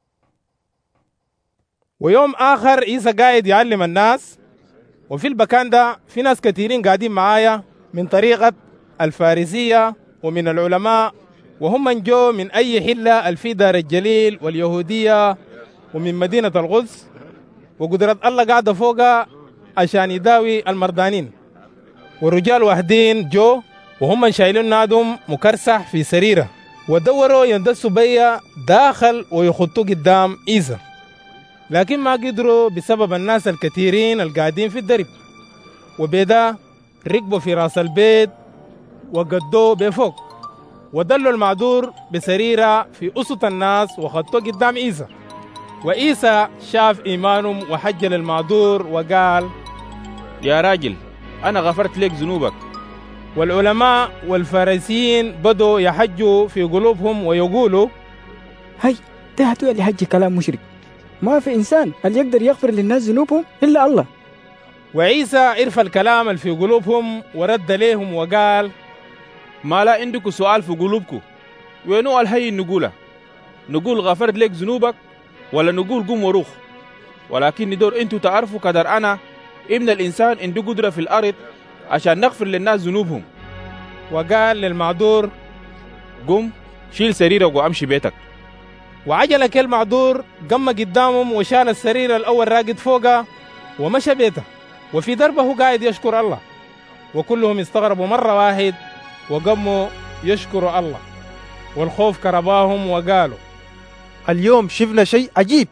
ويوم آخر عيسى قاعد يعلم الناس، وفي المكان ده في ناس كثيرين قاعدين معايا من طريقة الفارسية ومن العلماء، وهم من جو من أي حلة الفي دار الجليل واليهودية ومن مدينة القدس، وقدرة الله قاعدة فوقها عشان يداوي المرضانين. والرجال واحدين جو وهم من شايلين نادم مكرسح في سريرة، ودوروا يندسوا بيا داخل ويخطوا قدام عيسى، لكن ما قدروا بسبب الناس الكثيرين القاعدين في الدرب. وبدا ركبوا في راس البيت وقدوه بفوق، ودلوا المعذور بسريرة في أسط الناس وخطوه قدام عيسى. وعيسى شاف إيمانهم وحجل المعذور وقال: يا راجل أنا غفرت لك ذنوبك. والعلماء والفارسيين بدوا يحجوا في قلوبهم ويقولوا: هاي ده اللي حج كلام مشرك، ما في إنسان اللي يقدر يغفر للناس ذنوبهم إلا الله. وعيسى عرف الكلام اللي في قلوبهم ورد لهم وقال: ما لا عندكم سؤال في قلوبكم؟ وينو الهي نقوله؟ نقول غفرت لك ذنوبك ولا نقول قم وروخ؟ ولكن ندور انتوا تعرفوا قدر أنا ابن الإنسان عنده قدرة في الأرض عشان نغفر للناس ذنوبهم. وقال للمعذور: قم شيل سريرك وامشي بيتك. وعجلك المعذور قام قدامهم وشال السرير الأول راقد فوقها ومشى بيته، وفي دربه قاعد يشكر الله. وكلهم استغربوا مرة واحد وقاموا يشكروا الله، والخوف كرباهم وقالوا: اليوم شفنا شيء عجيب.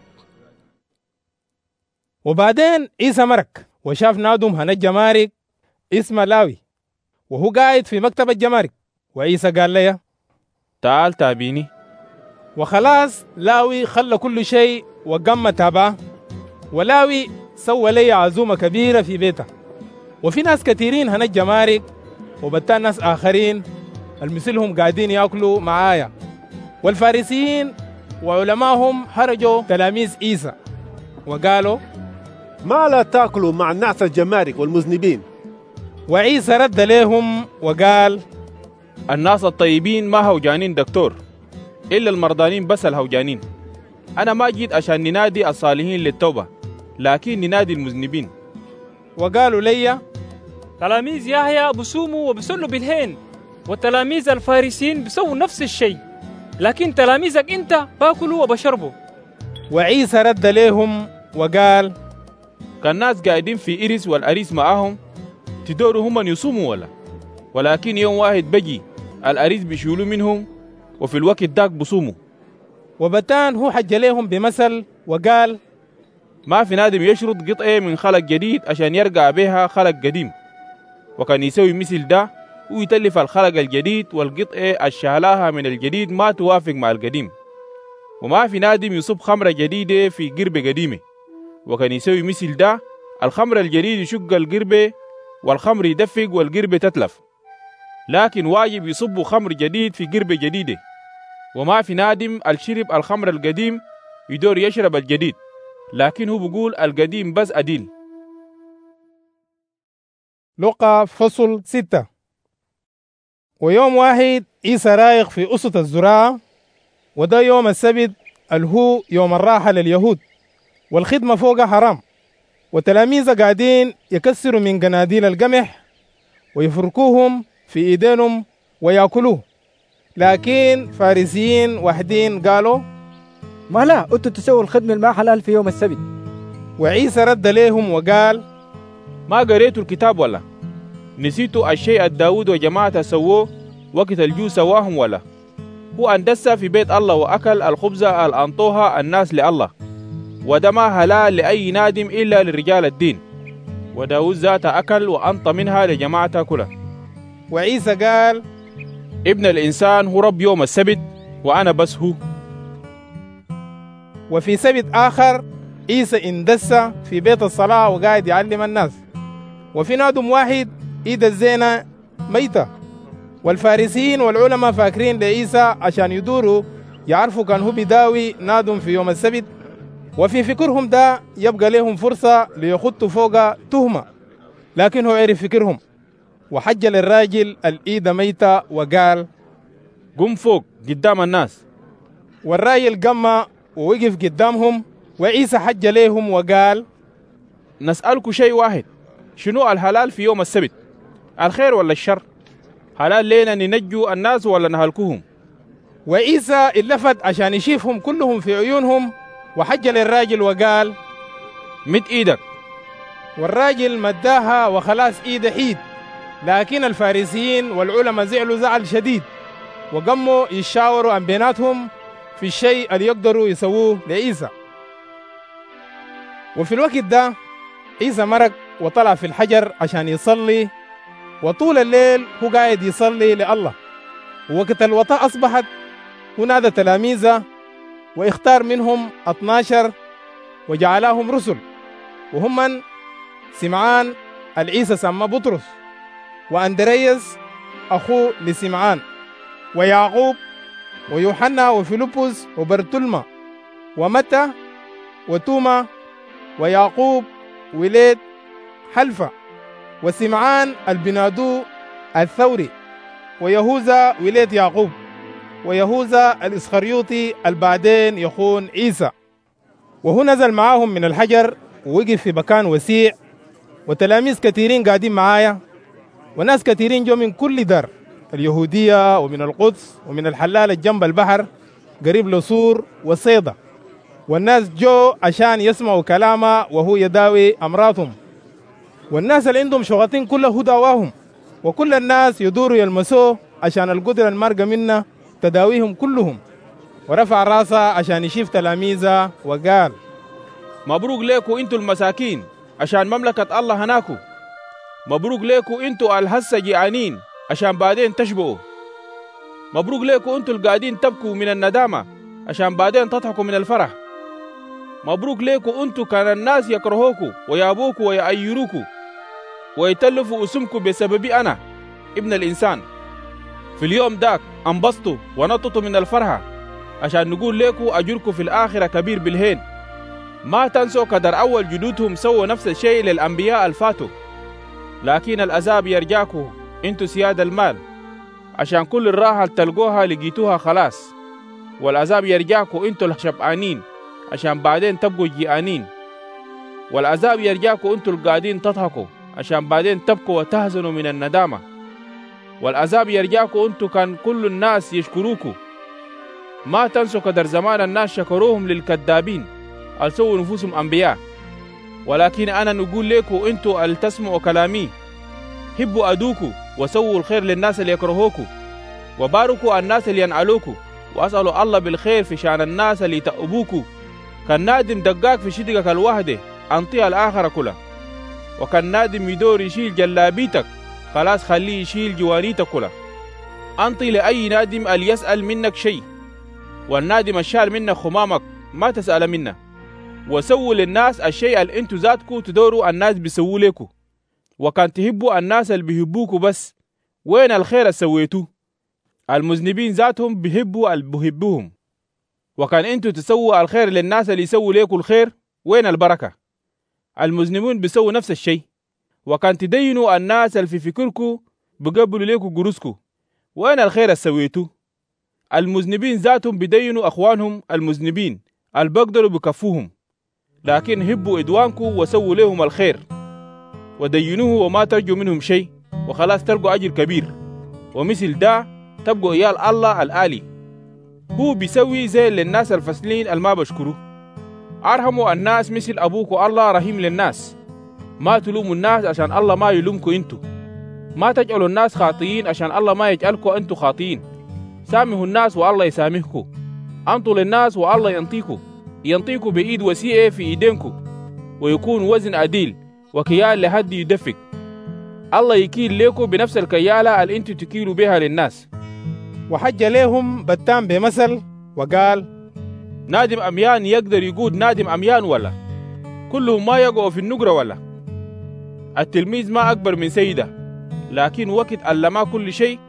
وبعدين عيسى مرك وشاف نادم هنا الجمارك اسمه لاوي وهو قاعد في مكتب الجمارك. وعيسى قال له: تعال تابيني. وخلاص لاوي خلى كل شيء وقام تابعه. ولاوي سوى لي عزومة كبيرة في بيته، وفي ناس كثيرين هنا الجمارك وبتان ناس آخرين المثلهم قاعدين يأكلوا معايا. والفارسيين وعلماهم هرجوا تلاميذ عيسى وقالوا: ما لا تأكلوا مع الناس الجمارك والمذنبين. وعيسى رد لهم وقال: الناس الطيبين ما هوجانين دكتور، إلا المرضانين بس الهوجانين. أنا ما جيت عشان ننادي الصالحين للتوبة، لكن ننادي المذنبين. وقالوا لي: تلاميذ يحيى بصوموا وبصلوا بالهين، والتلاميذ الفارسيين بيسووا نفس الشيء، لكن تلاميذك أنت باكلوا وبشربوا. وعيسى رد لهم وقال: كان الناس قاعدين في إرس والأريس معاهم تدوروا هم يصوموا ولكن يوم واحد بجي الأريس بيشيلوا منهم وفي الوقت داك بصوموا. وبتان هو حج لهم بمثل وقال: ما في نادم يشرط قطعة من خلق جديد عشان يرجع بها خلق قديم، وكان يسوي مثل ده ويتلف الخلق الجديد والقطعة الشهلاها من الجديد ما توافق مع القديم. وما في نادم يصب خمرة جديدة في قربة قديمة، وكان يسوي مثل ده الخمر الجديد يشق القربة والخمر يدفق والقربة تتلف. لكن واجب يصبوا خمر جديد في قربة جديدة، وما في نادم الشرب الخمر القديم يدور يشرب الجديد، لكن هو بيقول القديم بس أديل. لقى فصل 6. ويوم واحد عيسى رايق في أسط الزراعة، وده يوم السبت الهو يوم الراحة لليهود، والخدمة فوقها حرام. وتلاميذه قاعدين يكسروا من قناديل القمح ويفركوهم في ايدينهم ويأكلوه. لكن فارسيين واحدين قالوا: ما لا انتوا تسووا الخدمة الماء حلال في يوم السبت. وعيسى رد لهم وقال: ما قريتوا الكتاب ولا نسيتوا الشيء الداود وجماعة سووه وقت الجو سواهم ولا؟ هو أندس في بيت الله وأكل الخبزة الأنطوها الناس لله، وده ما حلال لأي نادم إلا للرجال الدين، وداود ذات أكل وأنط منها لجماعة كلها. وعيسى قال: ابن الإنسان هو رب يوم السبت وأنا بس هو. وفي سبت آخر عيسى اندس في بيت الصلاة وقاعد يعلم الناس، وفي نادم واحد إيد الزينة ميتة، والفارسيين والعلماء فاكرين لعيسى عشان يدوروا يعرفوا كان هو بداوي نادم في يوم السبت، وفي فكرهم ده يبقى لهم فرصة ليخطوا فوق تهمة، لكن هو عرف فكرهم وحجل الراجل الإيد ميتة وقال قم فوق قدام الناس. والراجل قام ووقف قدامهم، وعيسى حج لهم وقال نسألكم شيء واحد، شنو الحلال في يوم السبت، الخير ولا الشر؟ حلال لينا ننجوا الناس ولا نهلكوهم؟ وعيسى اللفت عشان يشيفهم كلهم في عيونهم، وحج للراجل وقال مد ايدك. والراجل مداها وخلاص ايده حيد، لكن الفارسيين والعلماء زعلوا زعل شديد وقاموا يشاوروا عن بيناتهم في الشيء اللي يقدروا يسووه لعيسى. وفي الوقت ده عيسى مرق وطلع في الحجر عشان يصلي، وطول الليل هو قاعد يصلي لله. ووقت الوطاء أصبحت ونادى تلاميذه واختار منهم 12 وجعلهم رسل، وهم من سمعان العيسى سمى بطرس، وأندرياس أخوه لسمعان، ويعقوب ويوحنا وفيلبس وبرتلمة ومتى وتوما ويعقوب وليد حلفة وسمعان البنادو الثوري ويهوذا وليد يعقوب ويهوذا الإسخريوطي البعدين يخون عيسى. وهو نزل معاهم من الحجر ووقف في مكان وسيع، وتلاميذ كثيرين قاعدين معايا، وناس كثيرين جو من كل دار، اليهودية ومن القدس ومن الحلال الجنب البحر قريب لصور وصيدا، والناس جو عشان يسمعوا كلامه وهو يداوي أمراضهم. والناس اللي عندهم شغاطين كلها هو داواهم، وكل الناس يدوروا يلمسوه عشان القدرة المرقى منه تداويهم كلهم. ورفع راسه عشان يشوف تلاميذه وقال مبروك ليكو انتو المساكين عشان مملكة الله هناكو. مبروك ليكو انتو الهسة جيعانين عشان بعدين تشبعوا. مبروك ليكو انتو القاعدين تبكوا من الندامة عشان بعدين تضحكوا من الفرح. مبروك ليكو انتو كان الناس يكرهوكو ويابوكو ويأيروكو ويتلفوا اسمكو بسببي أنا ابن الإنسان. في اليوم داك انبسطوا ونططوا من الفرحة عشان نقول ليكو أجركو في الآخرة كبير بالهين. ما تنسوا قدر أول جدودهم سووا نفس الشيء للأنبياء الفاتوا، لكن العذاب يرجعكو انتو سياد المال عشان كل الراحة تلقوها لقيتوها خلاص، والعذاب يرجعكو انتو الشبعانين عشان بعدين تبقوا جيعانين، والعذاب يرجعكو انتو القاعدين تضحكوا عشان بعدين تبقوا وتهزنوا من الندامة، والعذاب يرجعكو انتو كان كل الناس يشكروكو. ما تنسوا قدر زمان الناس شكروهم للكذابين السووا نفوسهم أنبياء، ولكن أنا نقول لكم انتو التسمعوا كلامي، حبوا أدوكو وسووا الخير للناس اللي يكرهوكو، وباركوا الناس اللي ينعلوكو، وأسألوا الله بالخير في شان الناس اللي تأبوكو. كان نادم دقاك في شدقك الوحدة أنطيها الآخرة كلها، وكان نادم يدور يشيل جلابيتك خلاص خليه يشيل جوانيتك كلها. أنطي لأي نادم اللي يسأل منك شيء، والنادم الشال منك خمامك ما تسأل منه. وسووا للناس الشيء اللي انتو ذاتكو تدوروا الناس بيسووا لكو، وكان تحبوا الناس اللي بيحبوكوا بس. وين الخير اللي سويتوه؟ المذنبين ذاتهم بيحبوا اللي بيحبوهم، وكان انتو تسووا الخير للناس اللي يسووا لكو الخير. وين البركة؟ المذنبين بيسووا نفس الشيء، وكان تدينوا الناس اللي في فكركو بيقبلوا لكو قروسكو. وين الخير اللي سويتوه؟ المذنبين ذاتهم بيدينوا أخوانهم المذنبين اللي بيقدروا بكفوهم، لكن هبوا إدوانكو وسووا لهم الخير ودينوه وما ترجوا منهم شيء، وخلاص تلقوا أجر كبير. ومثل ده تبقوا إيال الله الآلي، هو بيسوي زي للناس الفسلين الما بشكروه. أرحموا الناس مثل أبوكو الله رحيم للناس. ما تلوموا الناس عشان الله ما يلومكو انتو. ما تجعلوا الناس خاطئين عشان الله ما يجعلكو انتو خاطئين. سامحوا الناس والله يسامحكو. أنطوا للناس والله ينطيكو بإيد وسيئة في إيدينكو، ويكون وزن عديل وكيال لحد يدفق. الله يكيل لكو بنفس الكيالة اللي انتو تكيلوا بها للناس. وحج لهم بتام بمثل وقال نادم أميان يقدر يقود نادم أميان ولا كلهم ما يقعوا في النقرة ولا. التلميذ ما أكبر من سيده، لكن وقت علما كل شيء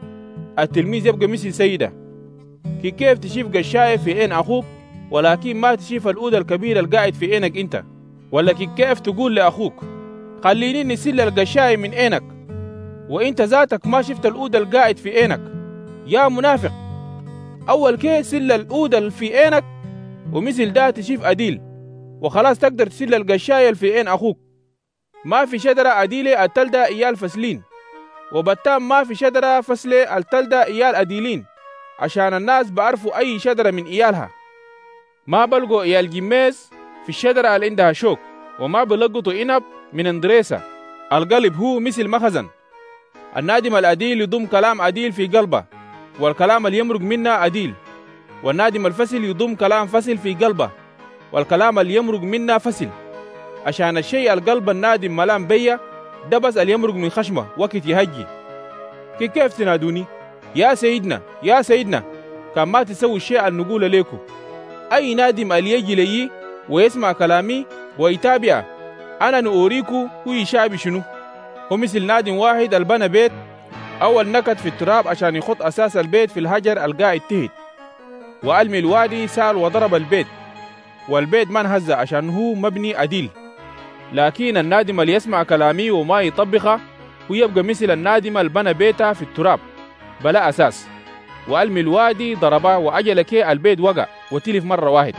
التلميذ يبقى مثل سيده. كيف تشوف قشاية في عين أخوك ولكن ما تشوف الأود الكبير القاعد في عينك أنت؟ ولا كيف تقول لأخوك خليني نسل القشاية من عينك وأنت ذاتك ما شفت الأود القاعد في عينك؟ يا منافق، أول كي سل الأود في عينك ومثل ده تشوف أديل وخلاص تقدر تسل القشاية في عين أخوك. ما في شجرة أديلة التلدى إيال فسلين، وبتام ما في شجرة فسلة التلدى إيال أديلين، عشان الناس بعرفوا أي شجرة من إيالها. ما بلقوا إيال جميز في الشجرة اللي عندها شوك، وما بلقطوا إنب من اندريسة. القلب هو مثل مخزن. النادم الأديل يضم كلام أديل في قلبه، والكلام اللي يمرق منه أديل. والنادم الفسل يضم كلام فسل في قلبه، والكلام اللي يمرق منه فسل. عشان الشيء القلب النادم ملام بيه ده بس اللي يمرق من خشمه وقت يهجي. كيف تنادوني يا سيدنا يا سيدنا كان ما تسوي الشيء اللي نقول لكم؟ أي نادم اللي يجي لي ويسمع كلامي ويتابعه أنا نوريكو هو يشابه شنو. هو مثل نادم واحد البنى بيت، أول نكت في التراب عشان يخط أساس البيت في الحجر القاعد تهد، وألمي الوادي سال وضرب البيت، والبيت ما انهز عشان هو مبني أديل. لكن النادم اللي يسمع كلامي وما يطبقه هو يبقى مثل النادم اللي بنى بيته في التراب بلا أساس، وألمي الوادي ضربه وأجل كي البيت وقع وتلف مرة واحد.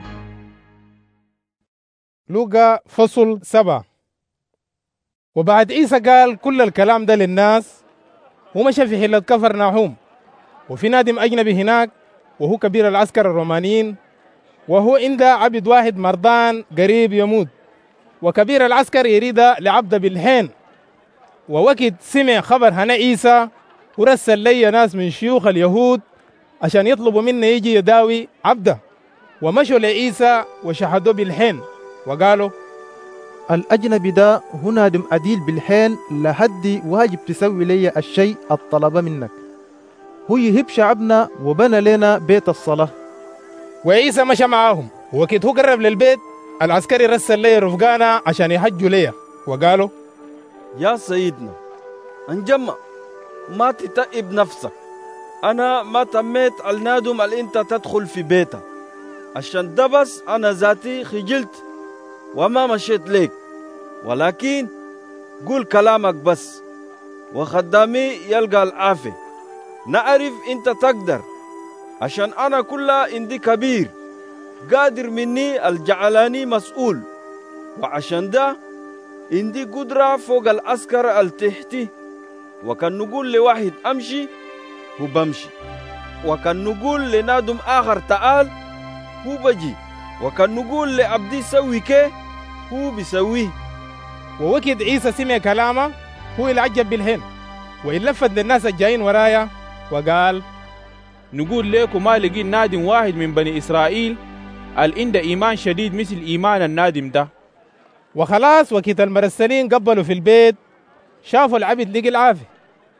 لوقا فصل 7. وبعد عيسى قال كل الكلام ده للناس ومشى في حلة كفرناحوم، وفي نادم أجنبي هناك وهو كبير العسكر الرومانيين، وهو عند عبد واحد مرضان قريب يموت، وكبير العسكر يريد لعبد بالحين. ووقت سمع خبر هنا عيسى ورسل لي ناس من شيوخ اليهود عشان يطلبوا منه يجي يداوي عبده، ومشوا لعيسى وشهدوا بالحين وقالوا الأجنبي ده هو نادم أديل بالحين لحد واجب تسوي لي الشيء الطلب منك. هو يهب شعبنا وبنى لنا بيت الصلاة. وعيسى مشى معاهم، ووقت هو قرب للبيت العسكري رسل لي رفقانا عشان يحجوا لي وقالوا يا سيدنا انجمع ما تتعب نفسك، أنا ما تميت النادم اللي أنت تدخل في بيته، عشان ده بس أنا ذاتي خجلت وما مشيت ليك، ولكن قول كلامك بس وخدامي يلقى العافية. نعرف أنت تقدر، عشان أنا كلها عندي كبير قادر مني الجعلاني مسؤول، وعشان ده عندي قدرة فوق العسكر التحتي. وكان نقول لواحد أمشي هو بمشي، وكان نقول لنادم آخر تعال هو بجي، وكان نقول لعبدي سوي كيه هو بيسويه. ووقت عيسى سمع كلامه هو العجب بالهن، ويلفت للناس الجايين ورايا وقال نقول لكم ما لقين نادم واحد من بني إسرائيل عنده إيمان شديد مثل إيمان النادم ده. وخلاص وقت المرسلين قبلوا في البيت شافوا العبد لقي العافية.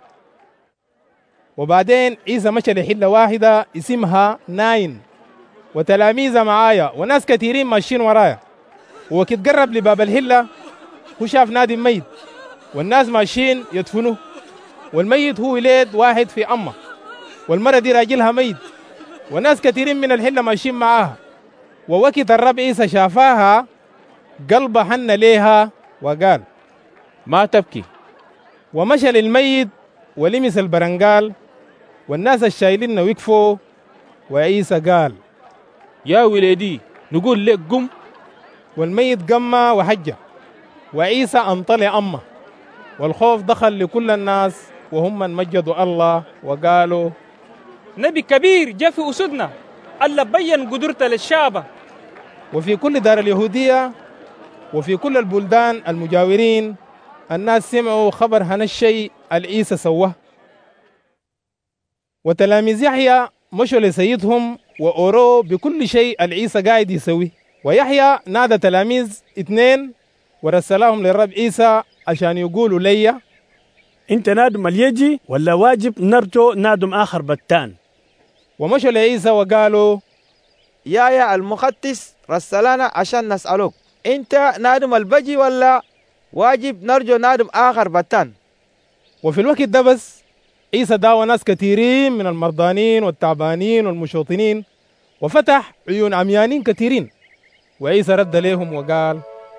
وبعدين عيسى مشى لحلة واحدة اسمها ناين، وتلاميذه معايا وناس كثيرين ماشيين ورايا. ووقت قرب لباب الهلة هو شاف نادم ميت، والناس ماشيين يدفنوه، والميت هو ولد واحد في أمه، والمرة دي راجلها ميت، وناس كثيرين من الهلة ماشيين معاها. ووقت الرب عيسى شافاها قلبه حن ليها وقال ما تبكي. ومشى للميت ولمس البرنقال، والناس الشايلين وقفوا. وعيسى قال يا ولدي نقول لك قم. والميت قام وحجة، وعيسى انطلع أمه، والخوف دخل لكل الناس وهم من مجدوا الله وقالوا نبي كبير جاء في أسودنا الله بين قدرته للشعب. وفي كل دار اليهودية وفي كل البلدان المجاورين الناس سمعوا خبر هنا الشيء العيسى سواه. وتلاميذ يحيى مشوا لسيدهم وأوروه بكل شيء العيسى قاعد يسويه. ويحيى نادى تلاميذ 2 ورسلهم للرب عيسى عشان يقولوا لي انت نادم اليجي ولا واجب نرجو نادم آخر بتان. ومشوا لعيسى وقالوا يا المقدس رسلنا عشان نسألوك انت نادم البجي ولا واجب نرجو نادم آخر بتان. وفي الوقت ده بس عيسى داوى ناس كثيرين من المرضانين والتعبانين والمشوطنين وفتح عيون عميانين كثيرين. وعيسى رد لهم وقال: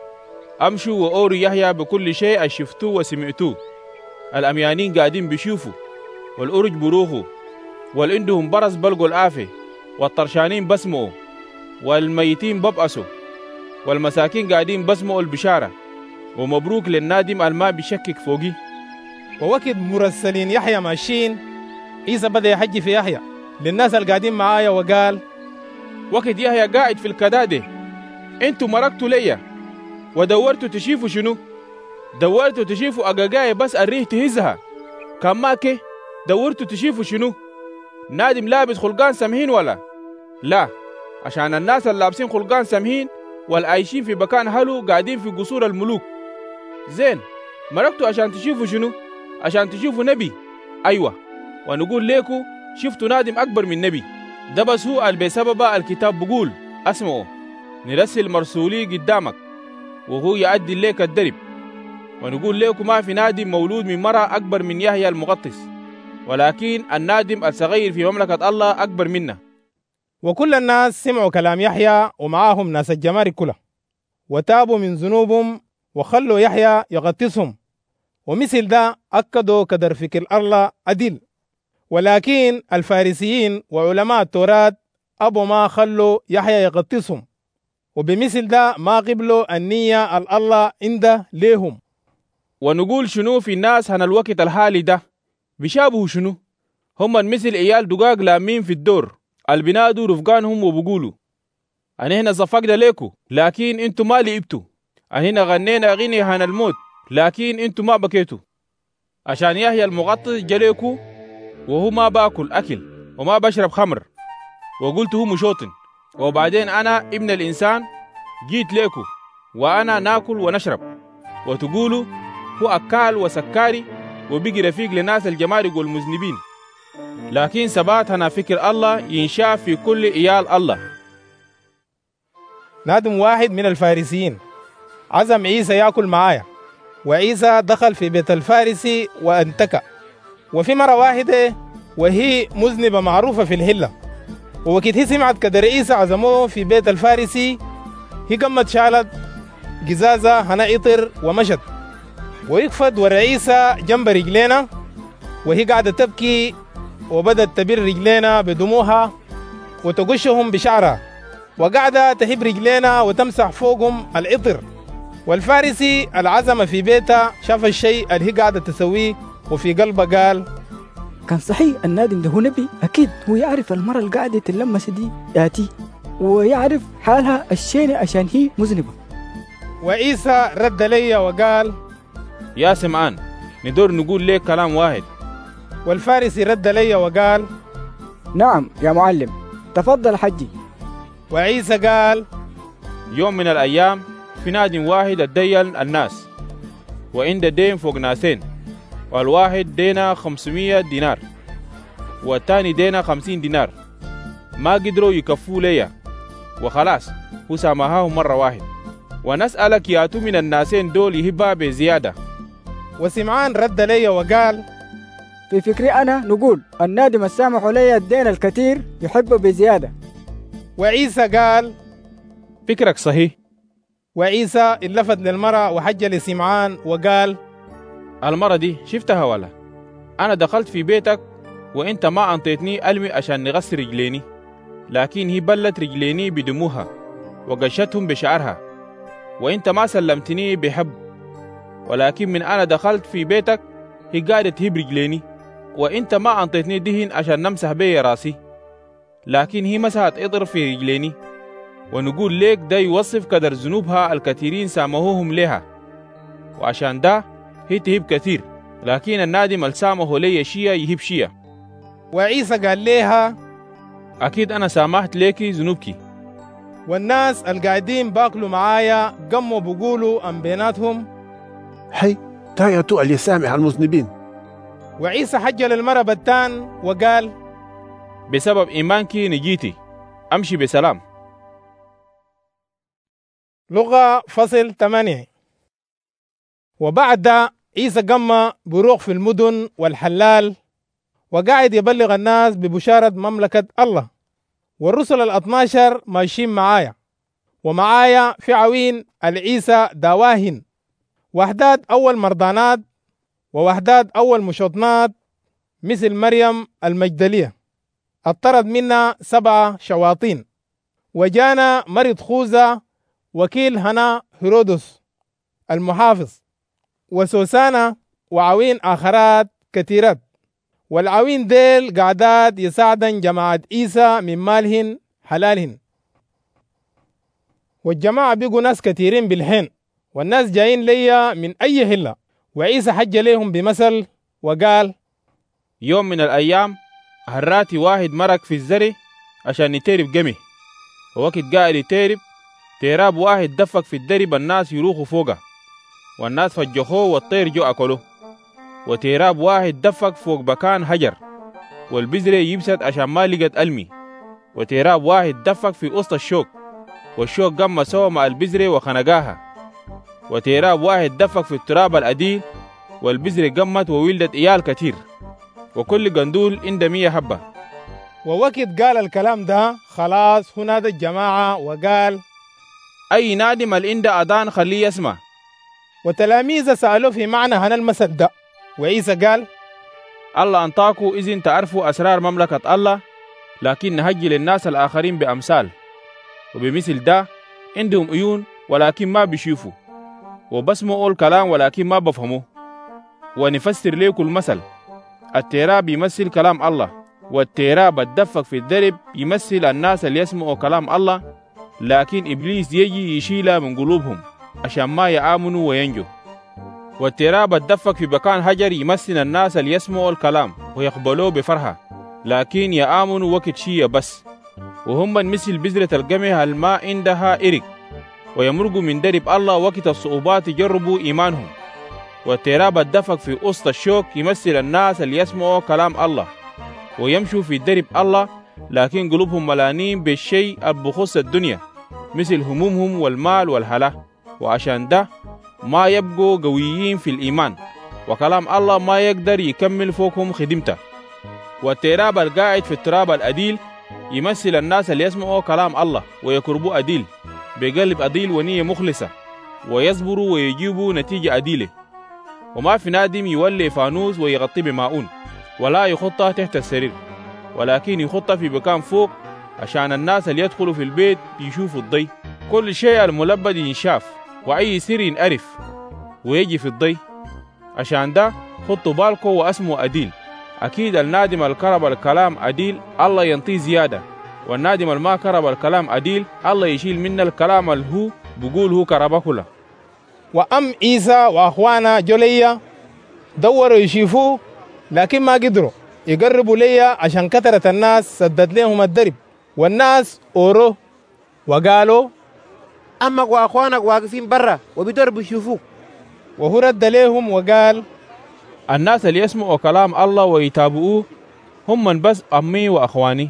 أمشوا وأوروا يحيى بكل شيء شفتوه وسمعتوه. الأميانين قاعدين بيشوفوا، والأرج بروخوا، والعندهم برص بلقوا الآفة، والطرشانين بسمعوا، والميتين ببأسوا، والمساكين قاعدين بسمعوا البشارة. ومبروك للنادم الماء بيشكك فوقي. ووقت مرسلين يحيى ماشيين، عيسى بدأ يحجي في يحيى للناس اللي قاعدين معايا وقال: وقت يحيى قاعد في الكدادة انتوا مرقتوا ليا ودورتوا تشيفوا شنو؟ دورتوا تشيفوا أقاقاية بس الريح تهزها. كان ماكي دورتوا تشيفوا شنو؟ نادم لابس خلقان سمهين ولا؟ لا، عشان الناس اللي لابسين خلقان سمهين والعايشين في مكان حلو قاعدين في قصور الملوك. زين، مرقتوا عشان تشوفوا شنو؟ عشان تشوفوا نبي. أيوة، ونقول لكم شفتوا نادم أكبر من نبي. ده بس هو اللي بسبب الكتاب بقول: اسمعوا، نرسل مرسولي قدامك وهو يعدي لك الدرب. ونقول لكم ما في نادم مولود من مرأة أكبر من يحيى المغطس، ولكن النادم الصغير في مملكة الله أكبر منه. وكل الناس سمعوا كلام يحيى ومعاهم ناس الجمارك كلها، وتابوا من ذنوبهم وخلوا يحيى يغطسهم. ومثل ده أكدوا كدر فكر الأرض عدل. ولكن الفارسيين وعلماء التوراة أبو ما خلوا يحيى يغطسهم، وبمثل ده ما قبلوا النية الله عنده ليهم. ونقول شنو في الناس هن الوقت الحالي ده بيشابهوا شنو؟ هم مثل عيال دقاق لامين في الدور البنادوا رفقانهم وبقولوا: أنا هنا صفقنا ليكو لكن انتوا ما لعبتوا، أنا هنا غنينا غني هن الموت لكن انتوا ما بكيتوا. عشان يحيى المغطس جليكو وهو ما باكل أكل وما بشرب خمر، وقلت هو مشوطن. وبعدين أنا ابن الإنسان جيت ليكو وأنا ناكل ونشرب، وتقولوا هو أكال وسكاري وبيجي رفيق لناس الجمارك والمذنبين. لكن سبات هنا فكر الله ينشاف في كل إيال الله. نادم واحد من الفارسيين عزم عيسى يأكل معايا، وعيسى دخل في بيت الفارسي وانتكى. وفي مرة واحدة وهي مذنبة معروفة في الهلة، ووقت هي سمعت كدر عيسى عزموه في بيت الفارسي، هي قمت شالت جزازة هنا إطر ومشت ويقفد ورا عيسى جنب رجلينا، وهي قاعدة تبكي وبدت تبر رجلينا بدموعها وتقشهم بشعرها، وقاعدة تهب رجلينا وتمسح فوقهم العطر. والفارسي العزم في بيتها شاف الشيء اللي هي قاعدة تسويه، وفي قلبه قال: كان صحيح النادم ده هو نبي، أكيد هو يعرف المرة اللي قاعدة تلمس دي ياتي، ويعرف حالها الشينة عشان هي مذنبة. وعيسى رد لي وقال: يا سمعان، ندور نقول لك كلام واحد. والفارسي رد لي وقال: نعم يا معلم، تفضل حجي. وعيسى قال: يوم من الأيام في نادم واحد اتدين الناس، وعنده دين فوق ناسين، والواحد دينا 500 دينار والتاني دينا 50 دينار. ما قدروا يكفوا ليا، وخلاص هو سامحاهم مرة واحد. ونسألك ياتوا من الناسين دول يهبها بزيادة. وسمعان رد لي وقال: في فكري أنا نقول النادم السامح لي الدين الكثير يحب بزيادة. وعيسى قال: فكرك صحيح. وعيسى اللفت للمرأة وحج لسمعان وقال: المرة دي شفتها ولا؟ أنا دخلت في بيتك وإنت ما أنطيتني ألمي عشان نغسل رجليني، لكن هي بلت رجليني بدموها وقشتهم بشعرها، وإنت ما سلمتني بحب. ولكن من أنا دخلت في بيتك هي قاعدة تهب رجليني، وإنت ما أنطيتني دهن عشان نمسح بي راسي، لكن هي مسحت إطر في رجليني. ونقول ليك ده يوصف قدر ذنوبها الكثيرين سامحوهم لها، وعشان ده هي تهب كثير، لكن النادم السامحه لي شيء يهب شيء. وعيسى قال لها: أكيد أنا سامحت ليكي ذنوبكي. والناس القاعدين باكلوا معايا قموا بيقولوا أم بيناتهم: حي تايتو اللي يسامح المذنبين. وعيسى حج للمرأة بتان وقال: بسبب إيمانكي نجيتي، أمشي بسلام. لغة فصل 8. وبعد عيسى قام بروح في المدن والحلال وقاعد يبلغ الناس ببشارة مملكة الله. والرسل 12 ماشيين معايا، ومعايا في عوين العيسى دواهن، وحدات أول مرضانات ووحدات أول مشوطنات، مثل مريم المجدلية اضطرد منا 7 شواطين. وجانا مريض خوذة وكيل هنا هيرودس المحافظ، وسوسانا وعوين آخرات كثيرات. والعوين ديل قاعدات يساعدن جماعة عيسى من مالهن حلالهن. والجماعة بيقوا ناس كثيرين بالحين، والناس جايين ليا من أي هلة. وعيسى حج ليهم بمثل وقال: يوم من الأيام هراتي واحد مرق في الزرع عشان يترب جمه، ووقت قاعد يترب تيراب واحد دفق في الدرب، الناس يروخوا فوقه والناس فجخوه والطير جو أكله. وتيراب واحد دفق فوق بكان حجر والبذرة يبسط عشان ما لقت ألمي. وتيراب واحد دفق في وسط الشوك والشوك قام سوا مع البذرة وخنقاها. وتيراب واحد دفق في التراب الأديل والبذرة قمت وولدت إيال كتير، وكل قندول عند 100 حبة. ووقت قال الكلام ده خلاص هنا ده الجماعة وقال: أي نادم الإند أدان خليه يسمع. وتلاميذه سألوا في معنى هنا المثل ده، وعيسى قال: الله أنطاكوا إذن تعرفوا أسرار مملكة الله، لكن نهجي للناس الآخرين بأمثال. وبمثل ده عندهم عيون ولكن ما بيشوفوا، وبسمعوا الكلام ولكن ما بفهموه. ونفسر لكم المثل: التراب يمثل كلام الله، والتراب الدفق في الدرب يمثل الناس اللي يسمعوا كلام الله، لكن إبليس يجي يشيلها من قلوبهم عشان ما يآمنوا وينجوا. والتراب الدفق في مكان حجر يمثل الناس اللي يسمعوا الكلام ويقبلوه بفرحة، لكن يآمنوا وقت شيء بس، وهم مثل بذرة القمح الماء عندها إرق، ويمرقوا من درب الله وقت الصعوبات يجربوا إيمانهم. والتراب الدفق في وسط الشوك يمثل الناس اللي يسمعوا كلام الله ويمشوا في درب الله، لكن قلوبهم ملانين بالشيء البخص الدنيا مثل همومهم والمال والهلاك، وعشان ده ما يبقوا قويين في الإيمان، وكلام الله ما يقدر يكمل فوقهم خدمته. والتراب القاعد في التراب الأديل يمثل الناس اللي يسمعوا كلام الله ويقربوا أديل بقلب أديل ونية مخلصة، ويصبروا ويجيبوا نتيجة أديلة. وما في نادم يولي فانوس ويغطي بماؤون ولا يخطها تحت السرير، ولكن يخطها في مكان فوق عشان الناس اللي يدخلوا في البيت يشوفوا الضي. كل شيء الملبد ينشاف وأي سر ينعرف ويجي في الضي. عشان ده خطوا بالكو واسمه أديل. أكيد النادم الكرب الكلام أديل الله ينطيه زيادة، والنادم الما كرب الكلام أديل الله يشيل من الكلام الهو بقول هو كربه كله. وأم عيسى وأخوانا جوليا دوروا يشوفوه لكن ما قدروا يقربوا ليا عشان كثرة الناس سدد لهم الدرب، والناس أوروه وقالوا: أمك وأخوانك واقفين برا وبيدربوا يشوفوك. وهو رد لهم وقال: الناس اللي يسمعوا كلام الله ويتابعوه هم من بس أمي وأخواني.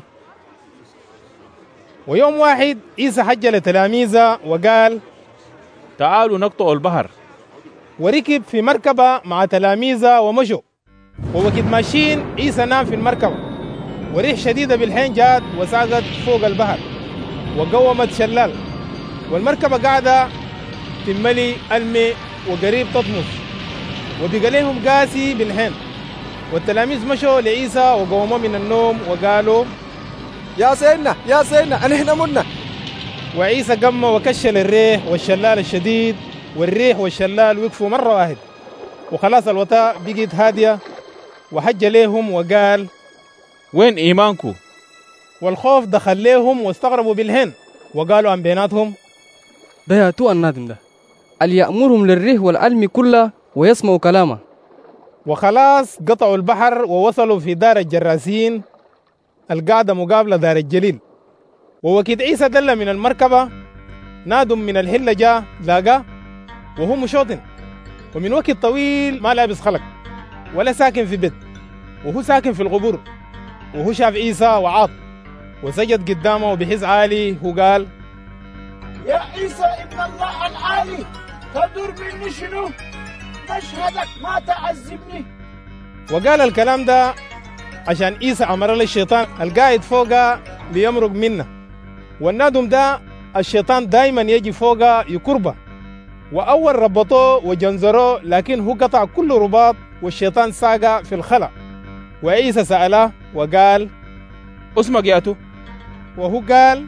ويوم واحد عيسى حج لتلاميذه وقال: تعالوا نقطع البحر. وركب في مركبة مع تلاميذه ومشوا. ووقت ماشيين عيسى نام في المركبة، وريح شديدة بالحين جات وساقت فوق البحر وقومت شلال، والمركبة قاعدة تملي المي وقريب تطمس، وبقى لهم قاسي بالحين. والتلاميذ مشوا لعيسى وقوموا من النوم وقالوا: يا سيدنا يا سيدنا أنا هنا منا. وعيسى قام وكشل الريح والشلال الشديد، والريح والشلال وقفوا مرة واحد، وخلاص الوطاء بقيت هادية. وحج ليهم وقال: وين إيمانكو؟ والخوف دخل ليهم واستغربوا بالهن، وقالوا عن بيناتهم: ده ياتوا النادم ده اللي يأمرهم للريح والعلم كله ويسمعوا كلامه. وخلاص قطعوا البحر ووصلوا في دار الجراسين القاعدة مقابلة دار الجليل. ووقت عيسى دل من المركبة نادم من الهلة جاء لاقاه وهو مشوطن، ومن وقت طويل ما لابس خلق ولا ساكن في بيت، وهو ساكن في القبور. وهو شاف عيسى وعاط وسجد قدامه وبحس عالي وقال: يا عيسى ابن الله العالي تدور مني شنو؟ مشهدك ما تعذبني. وقال الكلام ده عشان عيسى أمر للشيطان القاعد فوقها ليمرق منه. والنادم ده الشيطان دايما يجي فوقها يكربه، وأول ربطوه وجنزروه لكن هو قطع كل رباط والشيطان ساقه في الخلا. وعيسى سأله وقال: اسمك ياتو؟ وهو قال: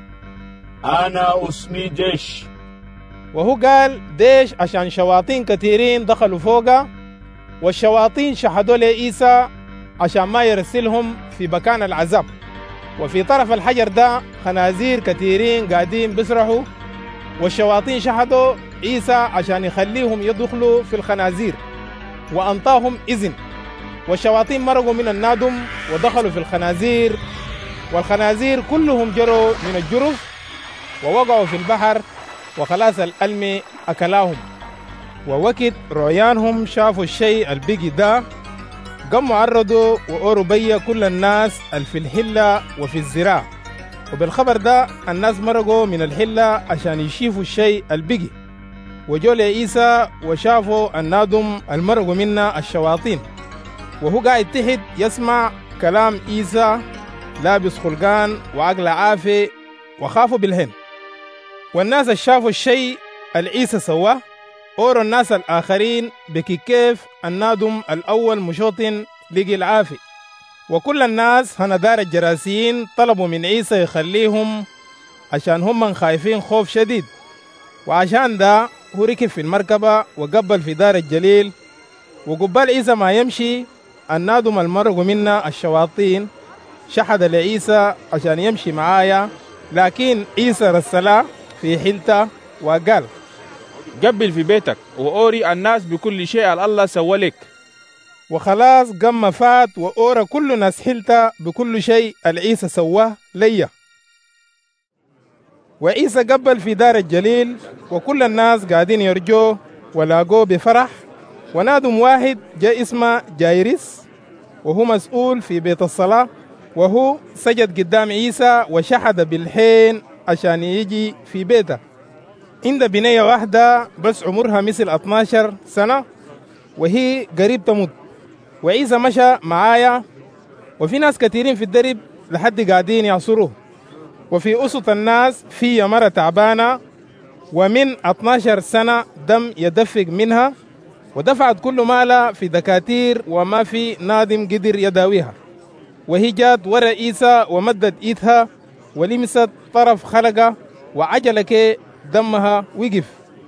أنا اسمي ديش. وهو قال ديش عشان شياطين كثيرين دخلوا فوقه، والشياطين شحدوا لعيسى عشان ما يرسلهم في مكان العذاب. وفي طرف الحجر ده خنازير كثيرين قاعدين بيسرحوا، والشياطين شحدوا عيسى عشان يخليهم يدخلوا في الخنازير، وأنطاهم إذن. والشياطين مرقوا من النادم ودخلوا في الخنازير، والخنازير كلهم جروا من الجرف ووقعوا في البحر، وخلاص الألم أكلاهم. ووقت رؤيانهم شافوا الشيء البيجي ده، قاموا عرضوا وأوروا بيا كل الناس في الحلة وفي الزراع. وبالخبر ده الناس مرقوا من الحلة عشان يشوفوا الشيء البيجي، وجوا لعيسى وشافوا النادم المرقوا منا الشياطين، وهو قاعد تحت يسمع كلام عيسى لابس خلقان وعقل عافي، وخافوا بالهن. والناس شافوا الشيء العيسى سواه أوروا الناس الآخرين بكيف النادم الأول مشوطن لقي العافي. وكل الناس هنا دار الجراسيين طلبوا من عيسى يخليهم عشان هم خايفين خوف شديد. وعشان ده هو ركب في المركبة وقبل في دار الجليل. وقبال عيسى ما يمشي النادم المرق منا الشياطين شحد لعيسى عشان يمشي معايا، لكن عيسى رسله في حلته وقال: قبل في بيتك وأوري الناس بكل شيء الله سوى لك. وخلاص قام فات وأورى كل ناس حلته بكل شيء العيسى سواه ليا. وعيسى قبل في دار الجليل، وكل الناس قاعدين يرجوه ولاقوه بفرح. ونادم واحد جاء اسمه جايرس، وهو مسؤول في بيت الصلاة، وهو سجد قدام عيسى وشحد بالحين عشان يجي في بيته. عند بنية واحدة بس عمرها مثل 12 سنة، وهي قريب تموت. وعيسى مشى معايا، وفي ناس كثيرين في الدرب لحد قاعدين يعصروه. وفي أسط الناس في مرة تعبانة ومن 12 سنة دم يدفق منها، ودفعت كل مالها في دكاتير وما في نادم قدر يداويها. وهي جات ورا عيسى ومدت ايدها ولمست طرف خلقها وعجلك دمها وقف.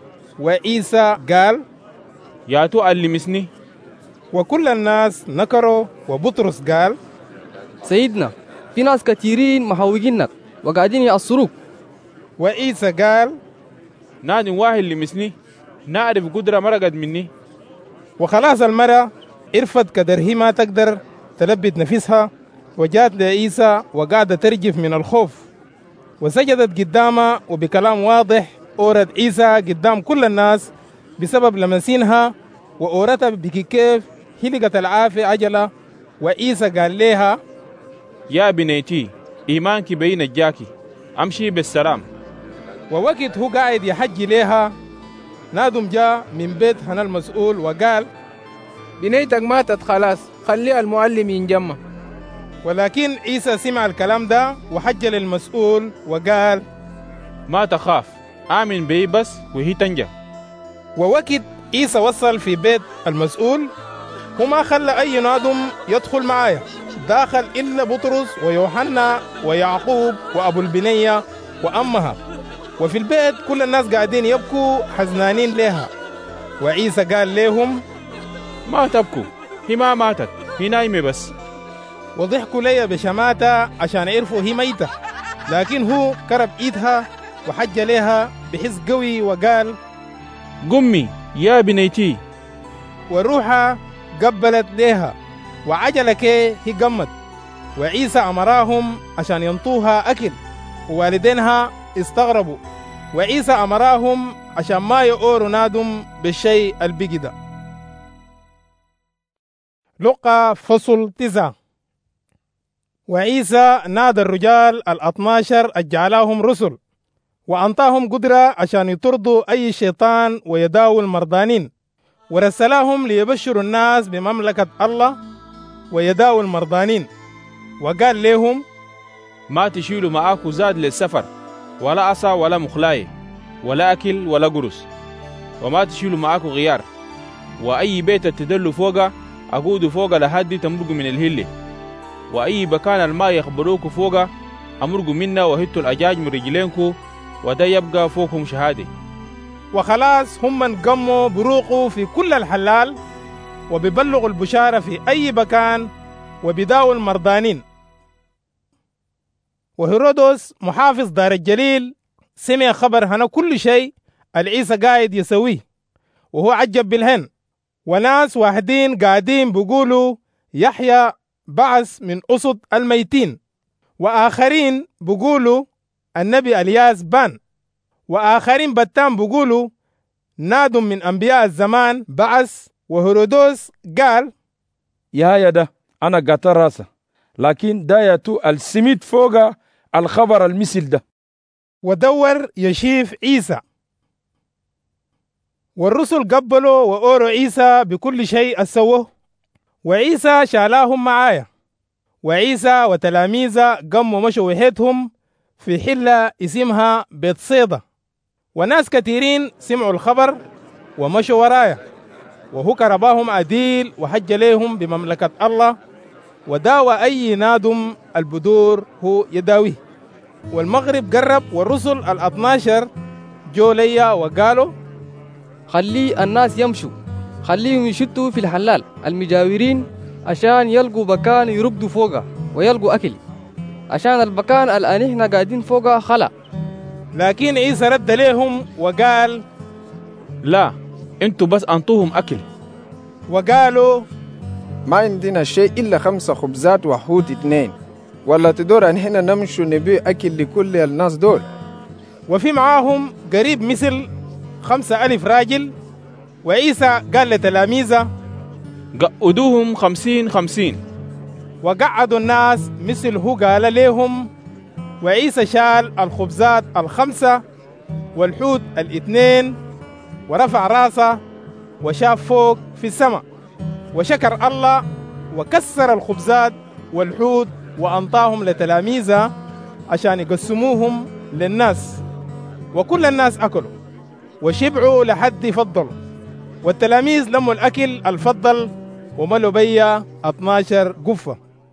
وعيسى قال: يا تو اللي مسني. وكل الناس نكروا. وبطرس قال: سيدنا، في ناس كثيرين محوجينك وقاعدين يأصروك. وعيسى قال: نادم واحد اللي مسني، نعرف قدرة مرقد مني. وخلاص المرأة عرفت قدر هي ما تقدر تلبت نفسها، وجات لعيسى وقاعدة ترجف من الخوف، وسجدت قدامه وبكلام واضح أورت عيسى قدام كل الناس بسبب لمسينها، وأورتها بكيف هلقت العافية عجلة. وعيسى قال لها: يا بنيتي، إيمانك بين الجاكي، أمشي بالسلام. ووقت هو قاعد يحجي لها نادم جاء من بيت هنا المسؤول وقال: بنيتك ماتت خلاص، خلي المعلم ينجمع. ولكن عيسى سمع الكلام ده وحج للمسؤول وقال: ما تخاف، آمن بي بس وهي تنجح. ووقت عيسى وصل في بيت المسؤول هو ما خلى أي نادم يدخل معايا داخل إلا بطرس ويوحنا ويعقوب وأبو البنية وأمها. وفي البيت كل الناس قاعدين يبكوا حزنانين لها. وعيسى قال لهم: ما تبكوا، هي ما ماتت، هي نايمة بس. وضحكوا لي بشماتة عشان يعرفوا هي ميتة، لكن هو كرب إيدها وحج لها بحس قوي وقال: قمي يا بنيتي. وروحها قبلت لها وعجلك هي قمت. وعيسى أمراهم عشان ينطوها أكل، ووالدينها استغربوا. وعيسى أمراهم عشان ما يؤوروا نادم بالشيء البيجي ده. لقى فصل 9. وعيسى نادى الرجال 12 أجعلهم رسل، وأنطاهم قدرة عشان يطردوا أي شيطان ويداووا المرضانين، ورسلاهم ليبشروا الناس بمملكة الله ويداووا المرضانين. وقال لهم: ما تشيلوا معاكم زاد للسفر، ولا عصا ولا مخلاية ولا أكل ولا قرص، وما تشيلوا معاكم غيار، وأي بيت تدلوا فوقه أقودوا فوقه لحد تمرقوا من الهلة، وأي مكان الماء يخبروكوا فوقه أمرقوا منا وهتوا الأجاج من رجلينكم، وده يبقى فوقهم شهادة. وخلاص هم انقموا بروقوا في كل الحلال، وبيبلغوا البشارة في أي مكان، وبيداووا المرضانين. وهيرودوس محافظ دار الجليل سمع خبر هنا كل شيء العيسى قاعد يسويه، وهو عجب بالهن. وناس واحدين قاعدين بيقولوا يحيى بعث من أسد الميتين، وآخرين بيقولوا النبي الياس بان، وآخرين بتان بيقولوا ناد من أنبياء الزمان بعث. وهيرودوس قال: يا ده أنا قاتل راسه، لكن دايتو السميت فوق الخبر المثل ده. ودور يشيف عيسى، والرسل قبلوا وأوروا عيسى بكل شيء أسوه، وعيسى شالاهم معايا. وعيسى وتلاميذه قاموا مشوا وحيدهم في حلة اسمها بيت صيدا، وناس كثيرين سمعوا الخبر ومشوا ورايا، وهو كرباهم عديل وحج ليهم بمملكة الله، وداوى أي نادم البدور هو يداويه. والمغرب قرب، والرسل 12 جو ليا وقالوا: خلي الناس يمشوا، خليهم يشتوا في الحلال المجاورين عشان يلقوا مكان يرقدوا فوقه ويلقوا أكل، عشان المكان الآن احنا قاعدين فوقه خلا. لكن عيسى رد لهم وقال: لا، انتوا بس انطوهم أكل. وقالوا: ما عندنا شيء إلا 5 خبزات وحوت 2، ولا تدور أن هنا نمشوا نبي أكل لكل الناس دول. وفي معاهم قريب مثل 5,000 راجل. وعيسى قال لتلاميذه: قعدوهم 50-50. وقعدوا الناس مثل هو قال لهم. وعيسى شال الخبزات 5 والحوت 2، ورفع راسه وشاف فوق في السماء، وشكر الله وكسر الخبزات والحوت وأنطاهم لتلاميذه عشان يقسموهم للناس. وكل الناس أكلوا وشبعوا لحد فضلوا، والتلاميذ لموا الأكل الفضل وملوا بيا 12 قفة.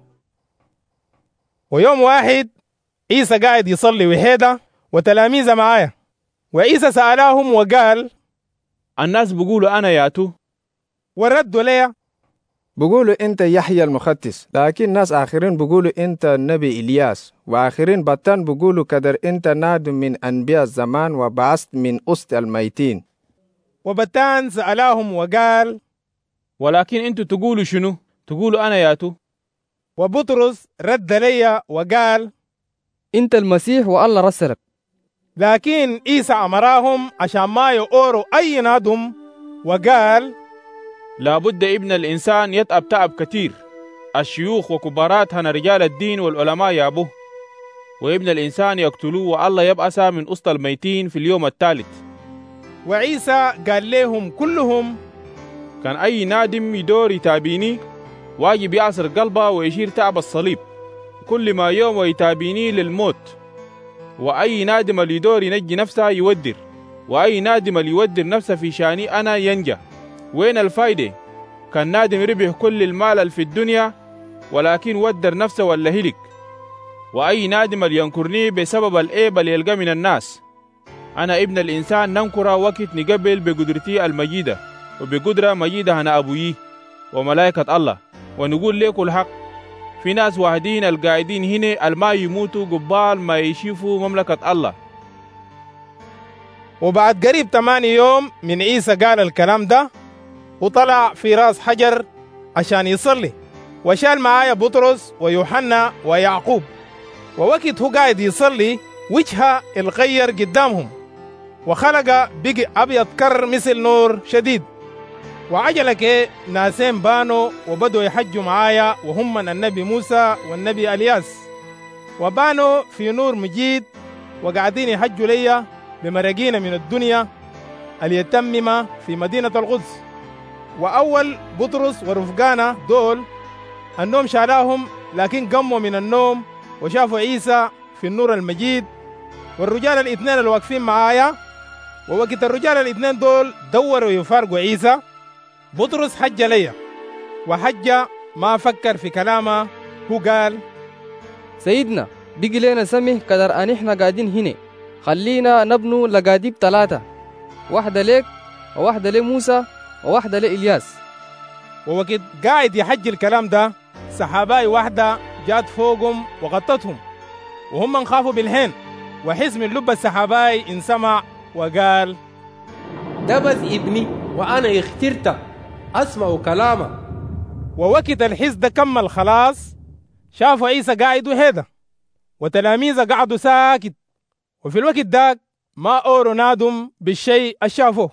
ويوم واحد عيسى قاعد يصلي وحيدة وتلاميذه معايا، وعيسى سألهم وقال: الناس بيقولوا أنا ياتو، وردوا ليه بيقولوا أنت يحيى المختس، لكن ناس آخرين بيقولوا أنت النبي إلياس، وآخرين بطان بيقولوا كدر أنت ناد من أنبياء الزمان وبعثت من أسد الميتين. وبتان سألهم وقال: ولكن أنتوا تقولوا شنو؟ تقولوا أنا ياتو. وبطرس رد لي وقال: أنت المسيح والله رسلك. لكن عيسى أمرهم عشان ما يؤوروا أي نادم، وقال: لابد ابن الإنسان يتعب تعب كثير، الشيوخ وكباراتنا رجال الدين والعلماء يابوه، وابن الإنسان يقتلوه والله يبعث من أسط الميتين في اليوم الثالث. وعيسى قال لهم كلهم: كان أي نادم يدور يتابيني واجب يعصر قلبه ويشير تعب الصليب كل ما يوم ويتابيني للموت. وأي نادم اللي يدور ينجي نفسه يودر، وأي نادم اللي يودر نفسه في شاني أنا ينجى. وين الفايدة؟ كان نادم ربح كل المال في الدنيا ولكن ودر نفسه ولا هلك. وأي نادم اللي ينكرني بسبب العيب اللي يلقى من الناس. أنا ابن الإنسان ننكر وقت نقبل بقدرتي المجيدة وبقدرة مجيدة أنا أبوي وملائكة الله، ونقول لكم الحق، في ناس واحدين القاعدين هنا الما يموتوا قبال ما يشوفوا مملكة الله. وبعد قريب 8 يوم من عيسى قال الكلام ده، وطلع في راس حجر عشان يصلي، وشال معايا بطرس ويوحنا ويعقوب. ووقت هو قاعد يصلي وجهه الغير قدامهم، وخلق بقي أبيض كر مثل نور شديد. وعجلك ناسين بانوا وبدوا يحجوا معايا، وهم من النبي موسى والنبي الياس، وبانوا في نور مجيد وقاعدين يحجوا ليا بمراقين من الدنيا اليتممة في مدينة القدس. وأول بطرس ورفقانا دول أنهم شالاهم لكن قاموا من النوم وشافوا عيسى في النور المجيد والرجال الاثنين اللي واقفين معايا. ووقت الرجال الاثنين دول دوروا يفارقوا عيسى، بطرس حج ليا وحج ما فكر في كلامه. هو قال: سيدنا بيجي لنا سمح قدر أن إحنا قاعدين هنا، خلينا نبنوا لقاديب 3، واحدة ليك وواحدة لموسى وواحدة لإلياس. ووقت قاعد يحج الكلام ده سحاباي واحدة جات فوقهم وغطتهم وهم انخافوا بالهين، وحس من لب السحاباي انسمع وقال: ده بس ابني وأنا اخترته، أسمع كلامه. ووقت الحس ده كمل خلاص شافوا عيسى قاعد وهذا وتلاميذه قعدوا ساكت، وفي الوقت داك ما أوروا نادم بالشيء الشافوه.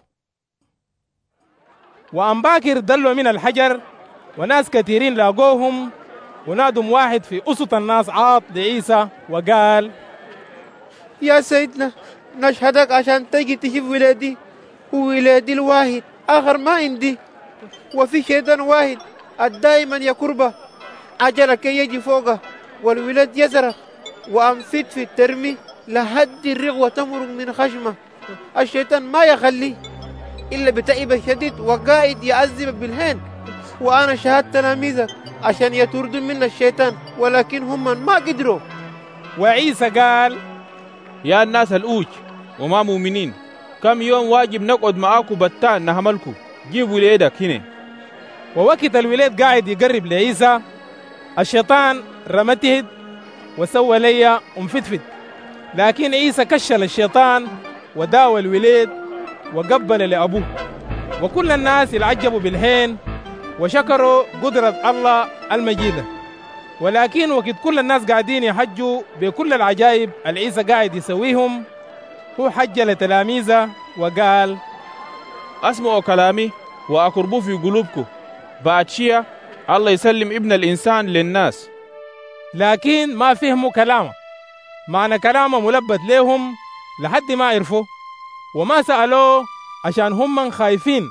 وأن باكر دلوا من الحجر وناس كثيرين لاقوهم، ونادم واحد في أسط الناس عاط لعيسى وقال: يا سيدنا نشهدك عشان تجي تشوف ولادي، وولادي الواحد آخر ما عندي، وفي شيطان واحد الدائما يقربه عجلك يجي فوقه، والولاد يزرق وأنفت في الترمي لحد الرغوة تمرق من خشمه. الشيطان ما يخلي إلا بتعب شديد وقاعد يعذب بالهين، وأنا شهدت تلاميذك عشان يطردوا من الشيطان ولكن هم ما قدروا. وعيسى قال: يا الناس الأوج وما مؤمنين، كم يوم واجب نقعد معاكم بتان نهملكم، جيبوا ليدك هنا. ووقت الولاد قاعد يقرب لعيسى الشيطان رمته وسوى ليا انفتفت، لكن عيسى كشل الشيطان وداوى الولاد وقبل لأبوه. وكل الناس العجبوا بالهين وشكروا قدرة الله المجيدة. ولكن وقت كل الناس قاعدين يحجوا بكل العجائب العيسى قاعد يسويهم، هو حج لتلاميذه وقال: اسمعوا كلامي وأقربوا في قلوبكم، بعد شيء الله يسلم ابن الإنسان للناس. لكن ما فهموا كلامه، معنى كلامه ملبت لهم لحد ما عرفوا وما سألوه عشان هم خايفين.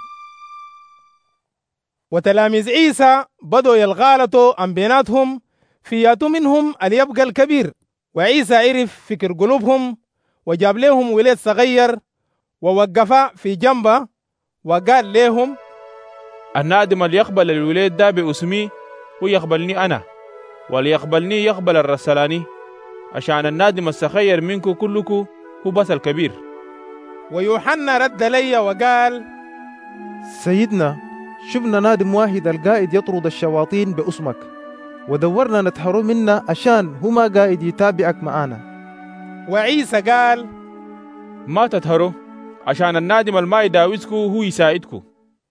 وتلاميذ عيسى بدوا يلغالطوا عن بيناتهم فياتوا منهم اللي يبقى الكبير، وعيسى عرف فكر قلوبهم وجاب لهم ولد صغير ووقفا في جنبه وقال لهم: النادم اللي يقبل الولاد ده باسمي هو يقبلني أنا، واللي يقبلني يقبل الرسلاني، عشان النادم الصغير منكم كلكم هو بس الكبير. ويوحنا رد لي وقال: سيدنا شفنا نادم واحد القائد يطرد الشياطين باسمك، ودورنا نتحروا منا عشان هما قائد يتابعك معانا. وعيسى قال: ما تتهروا، عشان النادم الما يداوزكم هو يساعدكم.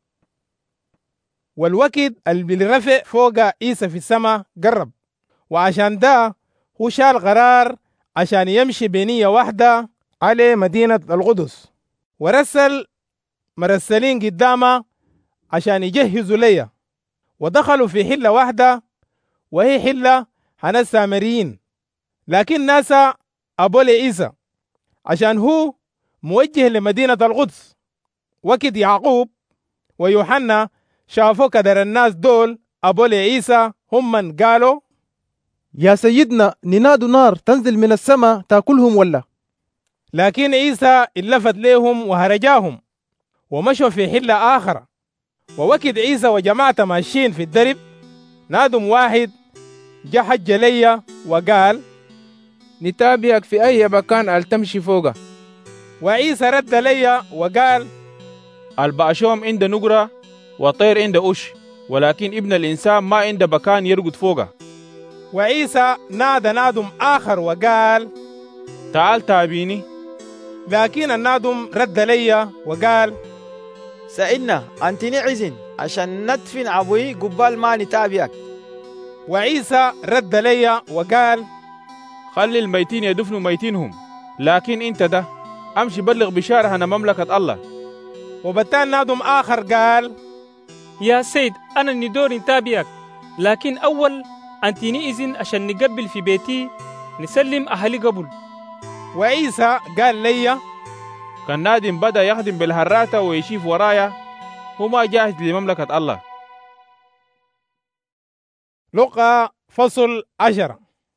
والوقت اللي بالرفع فوق عيسى في السماء قرب، وعشان ده هو شال قرار عشان يمشي بنية واحدة على مدينة القدس، ورسل مرسلين قدامه عشان يجهزوا ليا، ودخلوا في حلة واحدة وهي حلة عن السامريين. لكن ناس أبو عيسى عشان هو موجه لمدينة القدس. وقت يعقوب ويوحنا شافوا كدر الناس دول أبو عيسى هم من قالوا: يا سيدنا ننادوا نار تنزل من السماء تاكلهم ولا؟ لكن عيسى اللفت لهم وهرجاهم ومشوا في حلة آخر. ووقت عيسى وجماعة ماشيين في الدرب نادم واحد جا حج ليا وقال: نتابعك في أي مكان التمشي فوقه. وعيسى رد ليا وقال: البعشوم عند نقرة وطير عند أش، ولكن ابن الإنسان ما عند مكان يرقد فوقه. وعيسى نادى نادم آخر وقال: تعال تابيني. لكن النادم رد ليا وقال: سيدنا أنتني عزن عشان ندفن أبوي قبال ما نتابعك. وعيسى رد ليا وقال: خلي الميتين يدفنوا ميتينهم، لكن انت ده امشي بلغ بشارة أنا مملكة الله. وبتان نادم آخر قال: يا سيد أنا ندور نتابعك، لكن أول أنتني إذن عشان نقبل في بيتي نسلم أهلي قبل. وعيسى قال لي: كان نادم بدأ يخدم بالهراتة ويشيف ورايا، هو ما جاهز لمملكة الله. لقى فصل 10.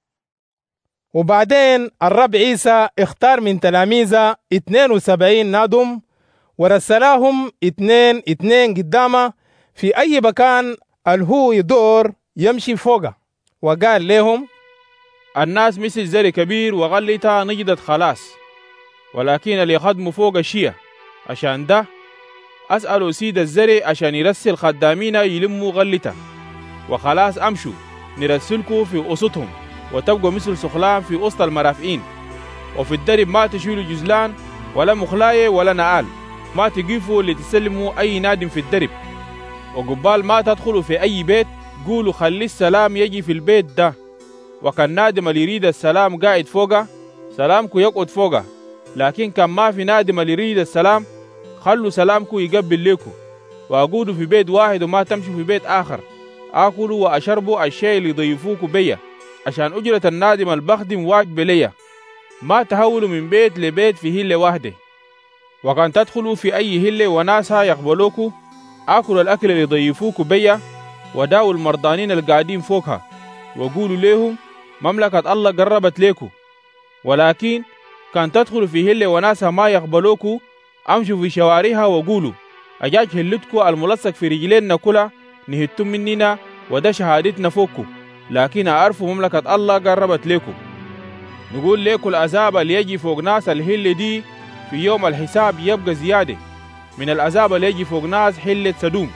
وبعدين الرب عيسى اختار من تلاميذه 72 نادم ورسلاهم 2 قدامه في أي مكان الهو يدور يمشي فوقه، وقال لهم: الناس مثل زرع كبير وغلتها نجدت خلاص، ولكن اللي يخدموا فوق الشيء عشان ده أسألوا سيد الزرع عشان يرسل خدامين يلموا غلتها، وخلاص أمشوا نرسلكوا في وسطهم وتبقوا مثل سخلان في وسط المرافقين، وفي الدرب ما تشيلوا جزلان ولا مخلاية ولا نعال، ما تقفوا لتسلموا أي نادم في الدرب، وقبال ما تدخلوا في أي بيت قولوا خلي السلام يجي في البيت ده، وكان نادم اللي يريد السلام قاعد فوقه سلامكو يقعد فوقه، لكن كان ما في نادم اللي يريد السلام خلوا سلامكو يقبل لكم، وأقعدوا في بيت واحد وما تمشوا في بيت آخر، آكلوا وأشربوا الشيء اللي يضيفوكوا بيا، عشان أجرة النادم البخدم واجب ليا، ما تهولوا من بيت لبيت في هلة واحدة، وكان تدخلوا في أي هلة وناسها يقبلوكوا، آكلوا الأكل اللي يضيفوكوا بيا، وداوا المرضانين القاعدين فوقها، وقولوا لهم مملكة الله قربت ليكوا. ولكن كان تدخلوا في هلة وناسها ما يقبلوكوا، أمشوا في شوارعها وقولوا أجاج هلتكوا الملصق في رجليننا كلها نهتم مننا، وده شهادتنا فوقكوا، لكن أعرفوا مملكة الله قربت ليكوا. نقول لكم العذاب اللي يجي فوق ناس الهلة دي في يوم الحساب يبقى زيادة من العذاب اللي يجي فوق ناس هلة سدوم.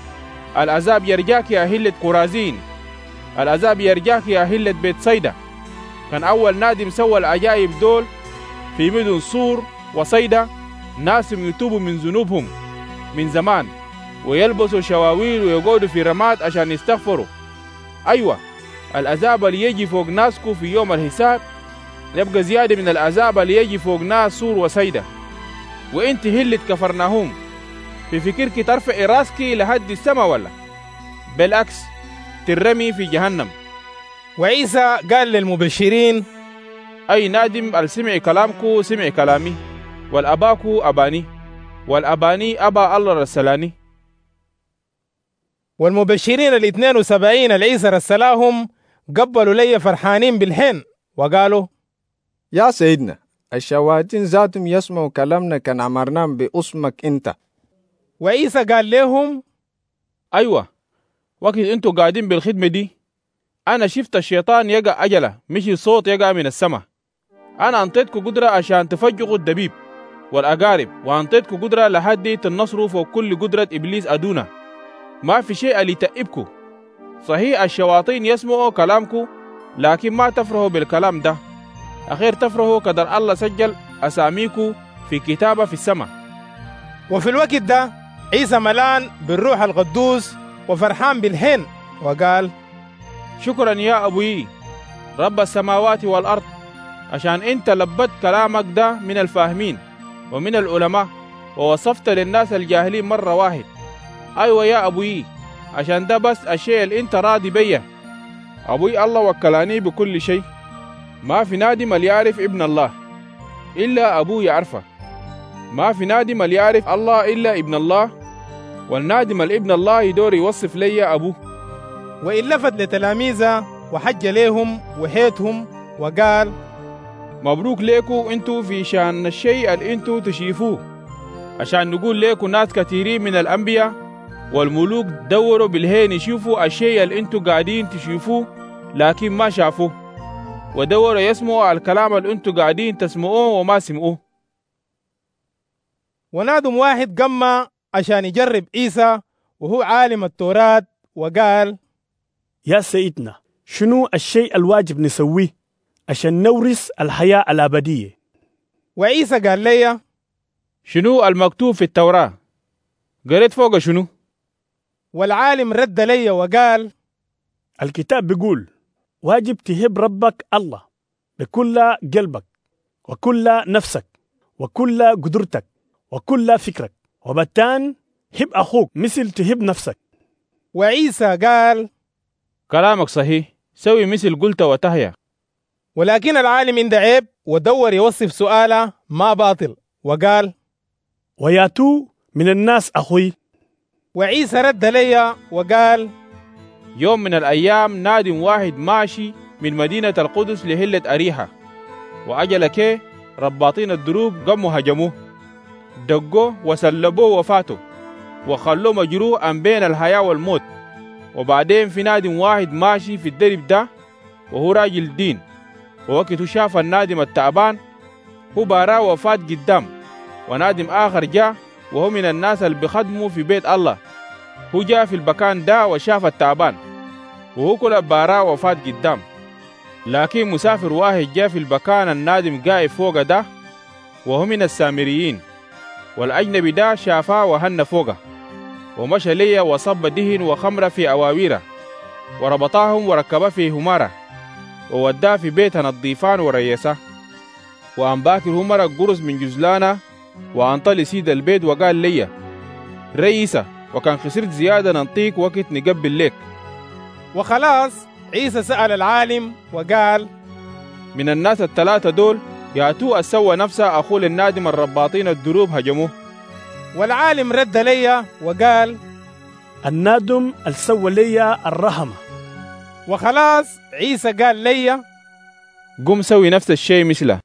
العذاب يرجاك يا هلة قرازين، العذاب يرجاك يا هلة بيت صيدا. كان أول نادم سوى العجائب دول في مدن صور وصيدا، ناس يتوبوا من ذنوبهم من زمان ويلبسوا شواويل ويقعدوا في رماد عشان يستغفروا. أيوة، العذاب اللي يجي فوق ناسكو في يوم الحساب يبقى زيادة من العذاب اللي يجي فوق ناس صور وصيدا. وانت هلة كفرناهم، في فكرك ترفع راسك لحد السما ولا؟ بالعكس ترمي في جهنم. وعيسى قال للمبشرين: أي نادم السمع كلامكو سمع كلامي، والأباكو أباني، والأباني أبا الله رسلاني. والمبشرين 72 العيسى رسلاهم قبلوا لي فرحانين بالحين وقالوا: يا سيدنا، الشياطين ذاتهم يسمعوا كلامنا كان أمرناهم باسمك أنت. وعيسى قال لهم: أيوة، وقت أنتوا قاعدين بالخدمة دي أنا شفت الشيطان يقع أجله مش صوت يقع من السماء. أنا أنطيتكم قدرة عشان تفجقوا الدبيب والأقارب، وأنطيتكم قدرة لحد تنصروا فوق كل قدرة إبليس أدونا. ما في شيء اللي تأبكوا. صحيح الشياطين يسمعوا كلامكم لكن ما تفرحوا بالكلام ده، أخير تفرحوا قدر الله سجل أساميكم في كتابة في السماء. وفي الوقت ده عيسى ملان بالروح القدوس وفرحان بالحين وقال: شكرا يا أبوي رب السماوات والأرض، عشان أنت لبت كلامك ده من الفاهمين ومن العلماء ووصفت للناس الجاهلين مرة واحد. أيوة يا أبوي، عشان ده بس الشيء اللي أنت راضي بيه. أبوي الله وكلاني بكل شيء، ما في نادم اللي يعرف ابن الله إلا أبوه يعرفه، ما في نادم اللي يعرف الله إلا ابن الله، والنادم الابن الله يدور يوصف لي أبوه. وإن لفت لتلاميذه وحج لهم وحيتهم وقال: مبروك ليكو انتو في شان الشيء اللي انتو تشيفوه، عشان نقول ليكو ناس كثيرين من الأنبياء والملوك دوروا بالهين يشوفوا الشيء اللي انتو قاعدين تشوفوه لكن ما شافوه، ودوروا يسمعوا الكلام اللي انتو قاعدين تسمعوه وما سمعوه. ونادم واحد قام عشان يجرب عيسى وهو عالم التوراة وقال: يا سيدنا، شنو الشيء الواجب نسويه عشان نورث الحياة الأبدية؟ وعيسى قال لي: شنو المكتوب في التوراة؟ قريت فوق شنو؟ والعالم رد لي وقال: الكتاب بيقول واجب تهب ربك الله بكل قلبك وكل نفسك وكل قدرتك وكل فكرك، وبالتان هب أخوك مثل تهب نفسك. وعيسى قال: كلامك صحيح، سوي مثل قلت وتهيا. ولكن العالم عنده عيب ودور يوصف سؤاله ما باطل وقال: وياتوا من الناس أخوي. وعيسى رد لي وقال: يوم من الأيام نادم واحد ماشي من مدينة القدس لهلة أريحة، وأجل كي رباطين الدروب قاموا هجموه، دقوه وسلبوه وفاتوا، وخلوه مجروح عن بين الحياة والموت. وبعدين في نادم واحد ماشي في الدرب ده وهو راجل دين، ووقته شاف النادم التعبان هو باراه وفات قدام. ونادم آخر جاء وهو من الناس اللي بيخدموا في بيت الله، هو جاء في المكان ده وشاف التعبان وهو كل باراه وفات قدام. لكن مسافر واحد جاء في المكان النادم قاعد فوق ده وهو من السامريين، والأجنبي ده شافاه وهن فوقه، ومشى ليه وصب دهن وخمرة في أواويره، وربطاهم وركبه في همارة، ووداه في بيت الضيفان وريسه. وأن باكر همرة قرص من جزلانة، وأنطل سيد البيت وقال لي رئيسة، وكان خسرت زيادة ننطيك وقت نقبل لك. وخلاص عيسى سأل العالم وقال من الناس الثلاثة دول ياتوا السوى نفسه أخو النادم الرباطين الدروب هجموه. والعالم رد لي وقال النادم السوى لي الرحمة. وخلاص عيسى قال لي قم سوي نفس الشيء مثله.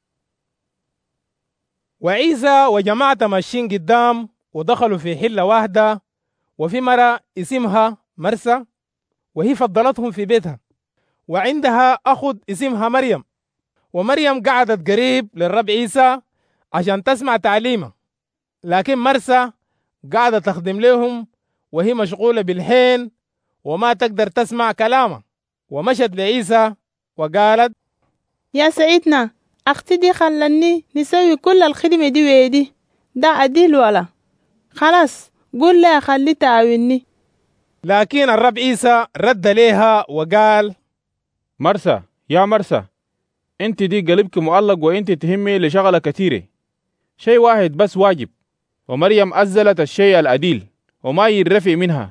وعيسى وجماعة ماشيين قدام ودخلوا في حلة واحدة، وفي مرة اسمها مرسى وهي فضلتهم في بيتها، وعندها أخت اسمها مريم. ومريم قعدت قريب للرب عيسى عشان تسمع تعليمه، لكن مرسى قاعدة تخدم لهم وهي مشغولة بالحين وما تقدر تسمع كلامه. ومشت لعيسى وقالت يا سيدنا، أختي دي خلني نسوي كل الخدمة دي ويدي، ده عديل ولا خلاص قول لها خلي تعاوني. لكن الرب عيسى رد ليها وقال مرسى يا مرسى، انت دي قلبك معلق وانت تهمي لشغلة كثيرة، شيء واحد بس واجب، ومريم أزلت الشيء العديل وما يرفع منها.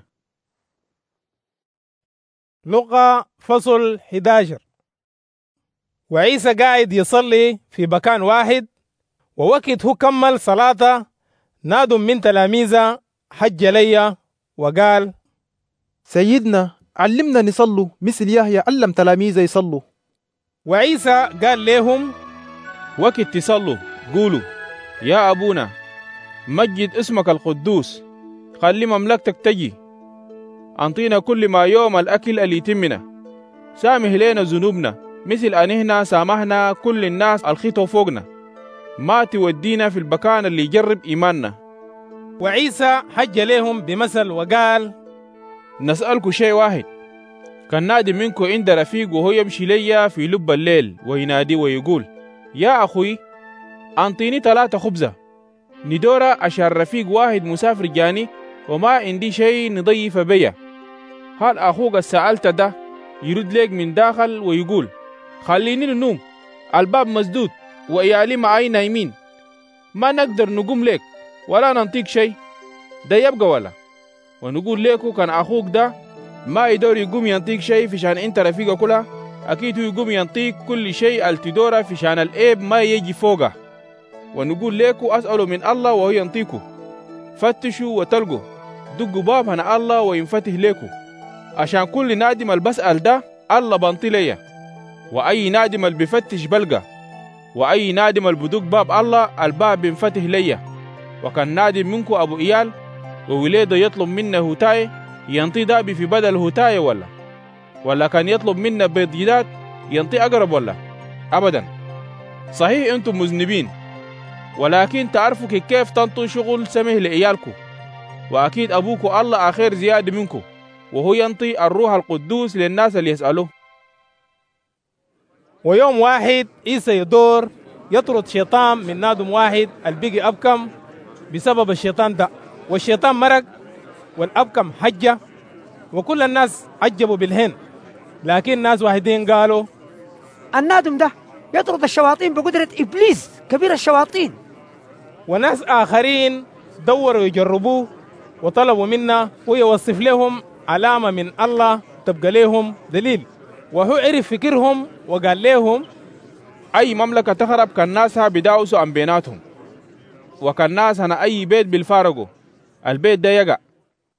لقا فصل 11. وعيسى قاعد يصلي في مكان واحد، ووقت هو كمل صلاته نادم من تلاميذه حج لي وقال سيدنا علمنا نصلوا مثل يحيى علم تلاميذه يصلوا. وعيسى قال لهم وقت تصلوا قولوا يا أبونا مجد اسمك القدوس، خلي مملكتك تجي، أنطينا كل ما يوم الأكل اللي يتمنا، سامح لنا ذنوبنا مثل أنهنا سامحنا كل الناس الخطوا فوقنا، ما تودينا في المكان اللي يجرب إيماننا. وعيسى حج لهم بمثل وقال نسألكم شيء واحد، كان نادي منكم عند رفيق وهو يمشي ليا في لب الليل وينادي ويقول يا أخوي أنطيني 3 خبزة ندورة عشان رفيق واحد مسافر جاني وما عندي شيء نضيف بيا، هل أخوك سألت ده يرد لك من داخل ويقول خليني ننوم الباب مسدود وإيالي معي نايمين، ما نقدر نقوم لك ولا ننطيك شيء، ده يبقى ولا؟ ونقول لكم كان أخوك ده ما يدور يقوم ينطيك شيء في شان انت رفيقه كلها، أكيد يقوم ينطيك كل شيء التدوره في شان الإيب ما يجي فوقه. ونقول لكم أسألوا من الله وهو ينطيكم، فتشوا وتلقوا، دقوا باب هنا الله وينفتح لكم، عشان كل نادم البسأل ده الله بنطي ليا، وأي نادم البفتش بلقى، وأي نادم البدق باب الله الباب بينفتح ليا. وكان نادم منكم أبو إيال ووليده يطلب منه هتاي ينطي دابي في بدل هتاي ولا كان يطلب منا بيض جداد ينطي أقرب ولا؟ أبدا. صحيح أنتم مذنبين، ولكن تعرفوا كيف تنطوا شغل سمه لإيالكم، وأكيد أبوكم الله آخر زيادة منكم وهو ينطي الروح القدوس للناس اللي يسألوه. ويوم واحد عيسى يدور يطرد شيطان من نادم واحد البقي أبكم بسبب الشيطان ده، والشيطان مرق والأبكم حجة، وكل الناس عجبوا بالهن. لكن ناس واحدين قالوا النادم ده يطرد الشياطين بقدرة إبليس كبير الشياطين. وناس آخرين دوروا يجربوه وطلبوا منا ويوصف لهم علامة من الله تبقى لهم دليل، وهو عرف فكرهم وقال لهم أي مملكة تخرب كان ناسها بداوسوا عن بيناتهم، وكان ناس هنا أي بيت بالفارقه البيت ده يقع،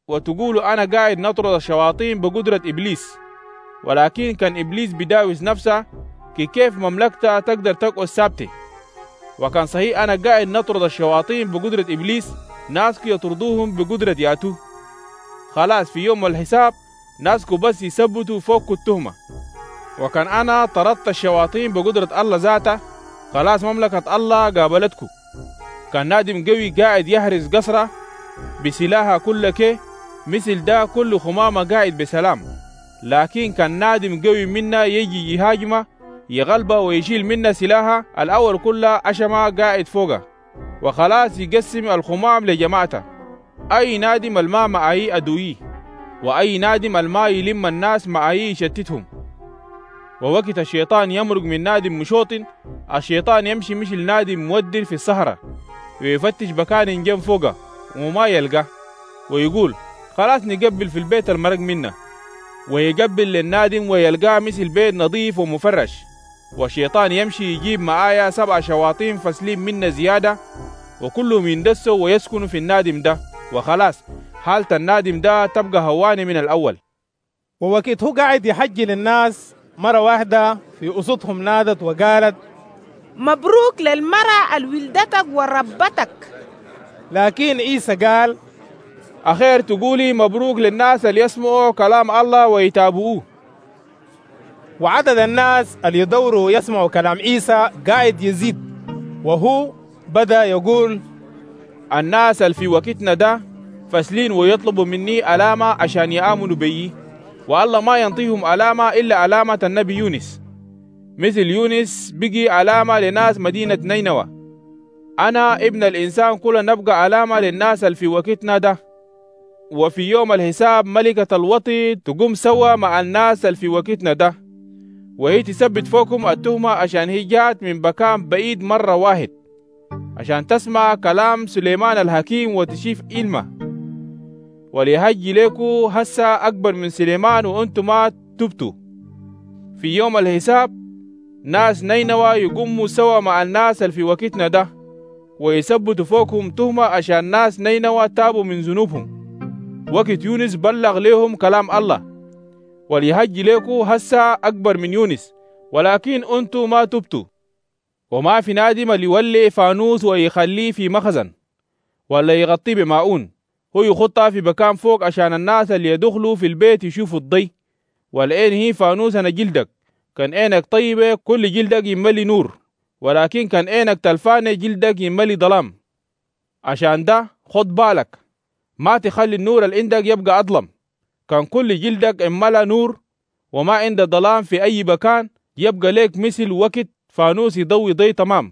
وتقولوا أنا قاعد نطرد الشياطين بقدرة إبليس، ولكن كان إبليس بداوس نفسه كيف مملكته تقدر تقعد ثابتة. وكان صحيح أنا قاعد نطرد الشياطين بقدرة إبليس، ناسكو يطردوهم بقدرة ياتو. خلاص في يوم الحساب ناسكو بس يثبتوا فوق التهمة. وكان أنا طردت الشياطين بقدرة الله ذاته، خلاص مملكة الله قابلتكم. كان نادم قوي قاعد يحرس قصره بسلاحها كل كي مثل ده كل خمامة قاعد بسلام، لكن كان نادم قوي منا يجي يهاجمه يغلبه ويشيل منا سلاحها الأول كلها عشما قاعد فوقه، وخلاص يقسم الخمام لجماعته. أي نادم الماء مع أي أدوي، وأي نادم الماء يلم الناس مع أي يشتتهم. ووقت الشيطان يمرق من نادم مشوط، الشيطان يمشي مشي النادم مودر في الصحراء ويفتش مكان جنب فوقه وما يلقى، ويقول خلاص نقبل في البيت المرق منا، ويقبل للنادم ويلقاه مثل بيت نظيف ومفرش. والشيطان يمشي يجيب معايا 7 شياطين فاسلين منا زيادة، وكلهم يندسوا ويسكنوا في النادم ده، وخلاص حالة النادم ده تبقى هواني من الأول. ووقت هو قاعد يحجي للناس مرة واحدة في أصوتهم نادت وقالت مبروك للمرأة الولدتك وربتك. لكن عيسى قال أخير تقولي مبروك للناس اللي يسمعوا كلام الله ويتابعوه. وعدد الناس اللي يدوروا ويسمعوا كلام عيسى قاعد يزيد، وهو بدأ يقول الناس اللي في وقتنا ده فاسلين ويطلبوا مني علامة عشان يآمنوا بي، والله ما ينطيهم علامة إلا علامة النبي يونس. مثل يونس بقي علامة لناس مدينة نينوى، أنا ابن الإنسان كل نبقى علامة للناس اللي في وقتنا ده. وفي يوم الحساب ملكة الوطي تقوم سوا مع الناس اللي في وقتنا ده، وهي تثبت فوقهم التهمة عشان هي جات من مكان بعيد مرة واحد عشان تسمع كلام سليمان الحكيم وتشوف علمه. وليهجي ليكو هسا أكبر من سليمان وأنتم ما تبتوا. في يوم الحساب ناس نينوى يقوموا سوا مع الناس اللي في وقتنا ده ويثبتوا فوقهم تهمة عشان ناس نينوى تابوا من ذنوبهم. وقت يونس بلغ لهم كلام الله، وليهجي ليكو هسا أكبر من يونس، ولكن أنتم ما تبتوا. وما في نادم اللي يولي فانوس ويخليه في مخزن ولا يغطيه بماؤون، هو يخطها في مكان فوق عشان الناس اللي يدخلوا في البيت يشوفوا الضي. والعين هي فانوس أنا جلدك، كان عينك طيبة كل جلدك يملي نور، ولكن كان عينك تلفانة جلدك يملي ظلام. عشان ده خد بالك ما تخلي النور اللي عندك يبقى أظلم. كان كل جلدك املا نور وما عند ظلام في أي مكان يبقى لك مثل وقت فانوس يضوي ضي تمام.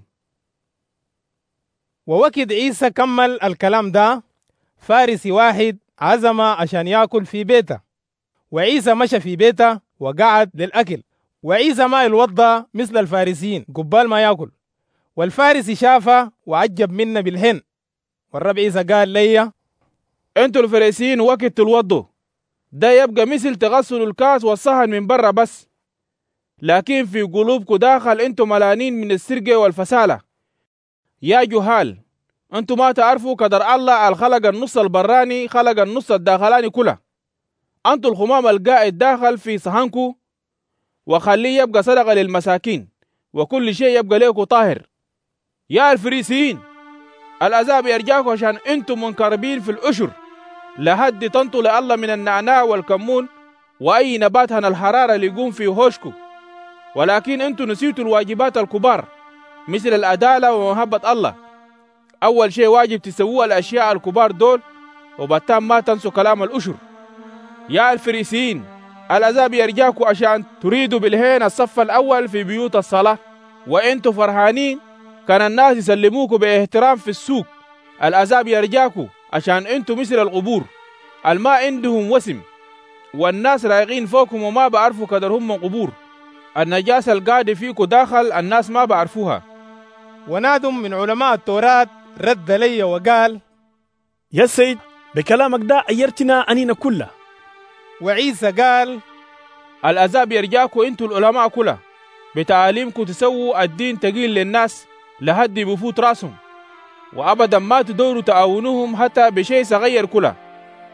ووقت عيسى كمل الكلام ده فارسي واحد عزم عشان يأكل في بيته، وعيسى مشى في بيته وقعد للأكل، وعيسى ما يلوضى مثل الفارسيين قبال ما يأكل. والفارسي شافه وعجب منا بالهن. والرب عيسى قال لي انتوا الفارسيين وقت تلوضوا ده يبقى مثل تغسل الكاس والصحن من برا بس، لكن في قلوبكم داخل انتوا ملانين من السرقة والفسالة. يا جهال انتوا ما تعرفوا قدر الله الخلق النص البراني خلق النص الداخلاني كله. انتوا الخمام القائد داخل في صحنكم وخليه يبقى صدقة للمساكين وكل شيء يبقى ليكم طاهر. يا الفريسيين العذاب يرجعكم عشان انتم منقربين في الأشر لحد تنطوا لله من النعناع والكمون وأي نبات هن الحرارة اللي يقوم في هوشكم، ولكن انتم نسيتوا الواجبات الكبار مثل العدالة ومحبة الله. أول شيء واجب تسووا الأشياء الكبار دول وبعدين ما تنسوا كلام الأشر. يا الفريسيين العذاب يرجعكم عشان تريدوا بالهين الصف الأول في بيوت الصلاة وانتم فرحانين كان الناس يسلموكوا باحترام في السوق. العذاب يرجعكوا عشان انتم مثل القبور الماء عندهم وسم والناس رايقين فوقهم وما بعرفوا قدرهم من قبور. النجاسة القاعدة فيكوا داخل الناس ما بعرفوها. ونادم من علماء التوراة رد لي وقال يا سيد بكلامك ده أيرتنا أنينا كلها. وعيسى قال العذاب يرجعكوا انتوا العلماء كلها بتعاليمكم تسووا الدين تقيل للناس لحد بفوت راسهم وأبدا ما تدوروا تعاونوهم حتى بشيء صغير كله.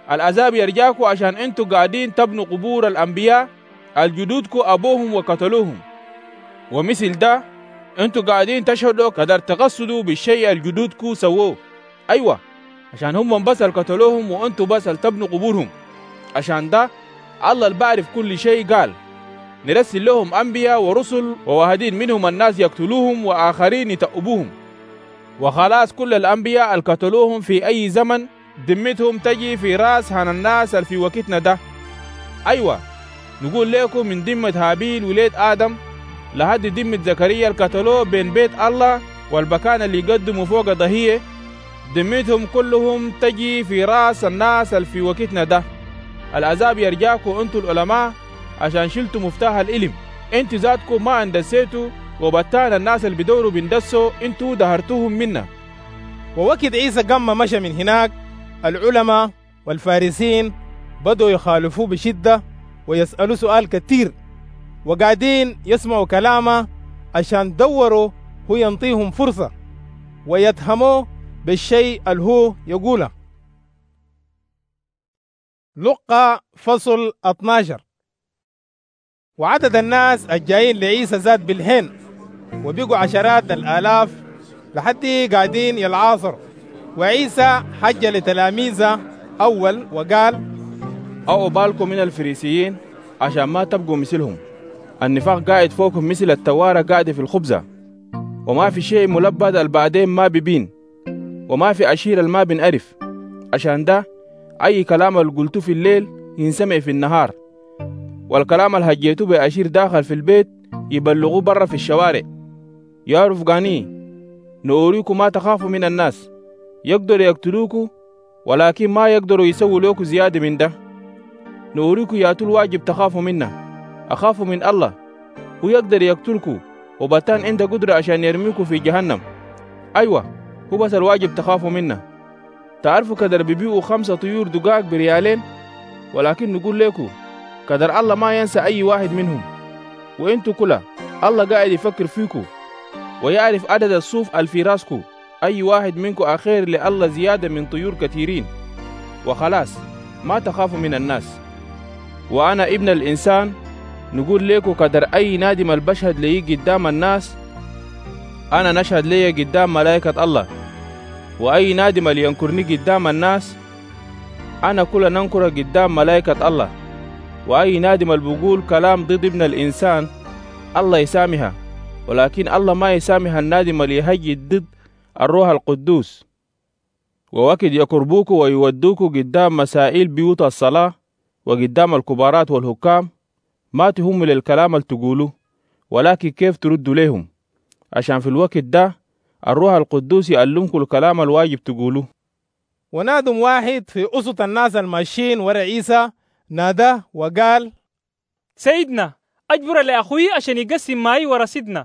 العذاب يرجاكو عشان انتوا قاعدين تبنوا قبور الأنبياء الجدودكو أبوهم وقتلوهم. ومثل ده انتوا قاعدين تشهدوا قدر تقصدوا بالشيء الجدودكو سووه. أيوة، عشان هم بس قتلوهم وانتوا بس تبنوا قبورهم. عشان ده الله البعرف كل شيء قال نرسل لهم أنبياء ورسل وواهدين منهم الناس يقتلوهم وآخرين يتأبوهم. وخلاص كل الأنبياء القتلوهم في أي زمن دمتهم تجي في راس هان الناس في وقتنا ده. أيوة، نقول لكم من دمة هابيل ولاد آدم لحد دمة زكريا القتلوه بين بيت الله والبكان اللي يقدموا فوق ضهيه، دمتهم كلهم تجي في راس الناس في وقتنا ده. العذاب يرجاكم انتوا العلماء عشان شلتوا مفتاح العلم. انتوا ذاتكم ما اندسيتوا، وبتان الناس اللي بدوروا بندسوا انتوا دهرتوهم منا. ووقت عيسى قام مشى من هناك، العلماء والفارسين بدوا يخالفوه بشدة ويسألوا سؤال كتير، وقاعدين يسمعوا كلامه عشان دوروا هو ينطيهم فرصة ويتهموه بالشيء اللي هو يقوله. لقى فصل 12. وعدد الناس الجايين لعيسى زاد بالهين، وبقوا عشرات الآلاف لحد قاعدين يلعاصر. وعيسى حج لتلاميذه أول وقال: أو بالكم من الفريسيين عشان ما تبقوا مثلهم. النفاق قاعد فوقهم مثل التوارة قاعدة في الخبزة، وما في شيء ملبد البعدين ما بيبين، وما في عشير الما بنعرف. عشان ده أي كلام اللي قلته في الليل ينسمع في النهار، والكلام اللي هجيته بعشير داخل في البيت يبلغوه برا في الشوارع. يا رفقاني، نوريكم ما تخافوا من الناس. يقدروا يقتلوكوا ولكن ما يقدروا يسووا لكم زيادة من ده. نوريكم يا طول واجب تخافوا منه. أخافوا من الله، هو يقدر يقتلكوا وبتان عنده قدرة عشان يرميكوا في جهنم. أيوة، هو بس الواجب تخافوا منه. تعرفوا قدر بيبيعوا 5 طيور دقاق ب2، ولكن نقول لكم قدر الله ما ينسى أي واحد منهم. وإنتوا كلا الله قاعد يفكر فيكم ويعرف عدد الصوف في راسكم. أي واحد منكم أخير لله زيادة من طيور كثيرين. وخلاص ما تخافوا من الناس. وأنا ابن الإنسان نقول لكم قدر أي نادم البشهد لي قدام الناس أنا نشهد لي قدام ملائكة الله. وأي نادم اللي ينكرني قدام الناس أنا كل ننكر قدام ملائكة الله. وأي نادم اللي بيقول كلام ضد ابن الإنسان الله يسامحها، ولكن الله ما يسامح النادم اللي يهجي ضد الروح القدوس. ووقت يقربوكوا ويودوكوا قدام مسائل بيوت الصلاة وقدام الكبارات والحكام، ما تهمل الكلام اللي تقولوه، ولكن كيف تردوا لهم، عشان في الوقت ده الروح القدوس يعلمكم الكلام الواجب تقولوه. ونادم واحد في أسط الناس الماشيين ورا عيسى ناداه وقال: سيدنا، أجبر لأخوي عشان يقسم معي ورا سيدنا.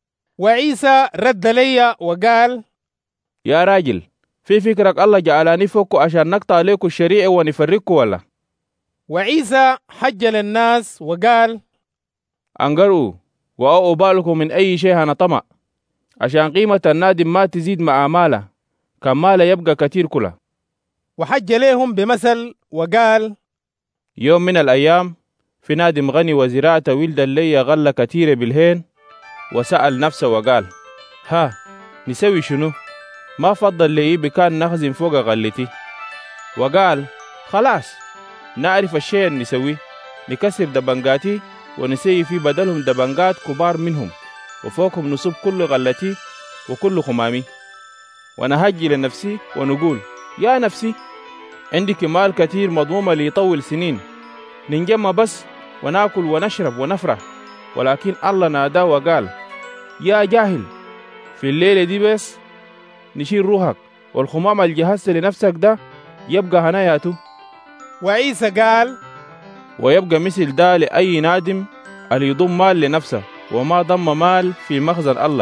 وعيسى رد لي وقال: يا راجل، في فكرك الله جعلاني فوقه عشان نقطع عليكم الشريعة ونفرقكم ولا؟ وعيسى حج للناس وقال: انقروا وأو بالكم من أي شيء أنا طمع، عشان قيمة النادم ما تزيد مع ماله، كان ماله يبقى كتير كله. وحج لهم بمثل وقال: يوم من الأيام في نادم غني وزراعته ولد لي غلة كتيرة بالهين، وسأل نفسه وقال: ها نسوي شنو؟ ما فضل لي بكان نخزن فوق غلتي. وقال: خلاص نعرف الشيء اللي نسويه، نكسر دبنقاتي ونسوي في بدلهم دبنقات كبار منهم، وفوقهم نصب كل غلتي وكل خمامي. ونهجي لنفسي ونقول: يا نفسي، عندك مال كتير مضمومة ليطول سنين، ننجمع بس وناكل ونشرب ونفرح. ولكن الله نادى وقال: يا جاهل، في الليلة دي بس نشيل روحك، والخمام الجهز لنفسك ده يبقى هناياته. وعيسى قال: ويبقى مثل ده لأي نادم اللي يضم مال لنفسه وما ضم مال في مخزن الله.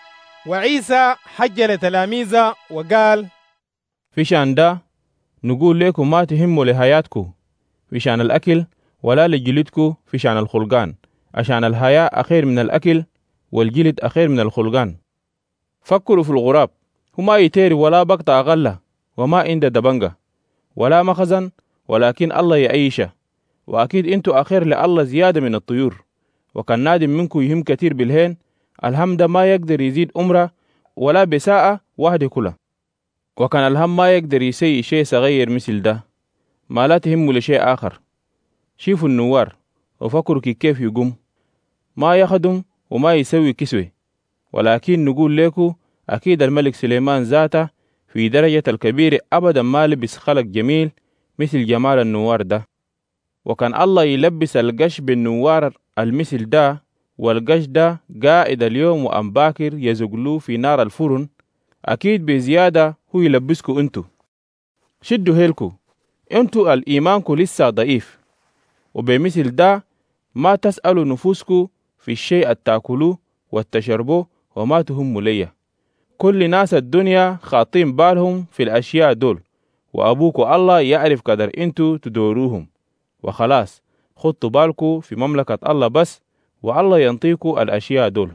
وعيسى حج لتلاميذه وقال: في شان ده نقول لكم ما تهموا لحياتكم في شان الأكل ولا لجلدكم في شان الخلقان، عشان الحياة أخير من الأكل والجلد أخير من الخلقان. فكروا في الغراب، هما يتيري ولا بقطع غلة وما عنده دبنجة ولا مخزن ولكن الله يعيشه، وأكيد انتو أخير لله زيادة من الطيور. وكان نادم منكم يهم كتير بالهين، الهم ده ما يقدر يزيد أمره ولا بساعة واحدة كلها. وكان الهم ما يقدر يسيء شيء صغير مثل ده، ما لا تهمه لشيء آخر. شيفوا النوار وفكروا كيف يقوم، ما يخدم وما يسوي كسوة. ولكن نقول لكم أكيد الملك سليمان ذاته في درجة الكبيرة أبدا ما لبس خلق جميل مثل جمال النوار ده. وكان الله يلبس القش بالنوار المثل ده، والقش ده قائد اليوم وأم باكر يزقلوه في نار الفرن. أكيد بزيادة هو يلبسكو انتو. شدوا هيلكو، انتو الإيمانكو لسه ضعيف، وبمثل ده ما تسألوا نفوسكو في الشيء التاكلوه والتشربوه وما تهموا ليا. كل ناس الدنيا خاطين بالهم في الأشياء دول، وأبوكو الله يعرف قدر انتو تدوروهم. وخلاص خطوا بالكو في مملكة الله بس، والله ينطيكو الأشياء دول.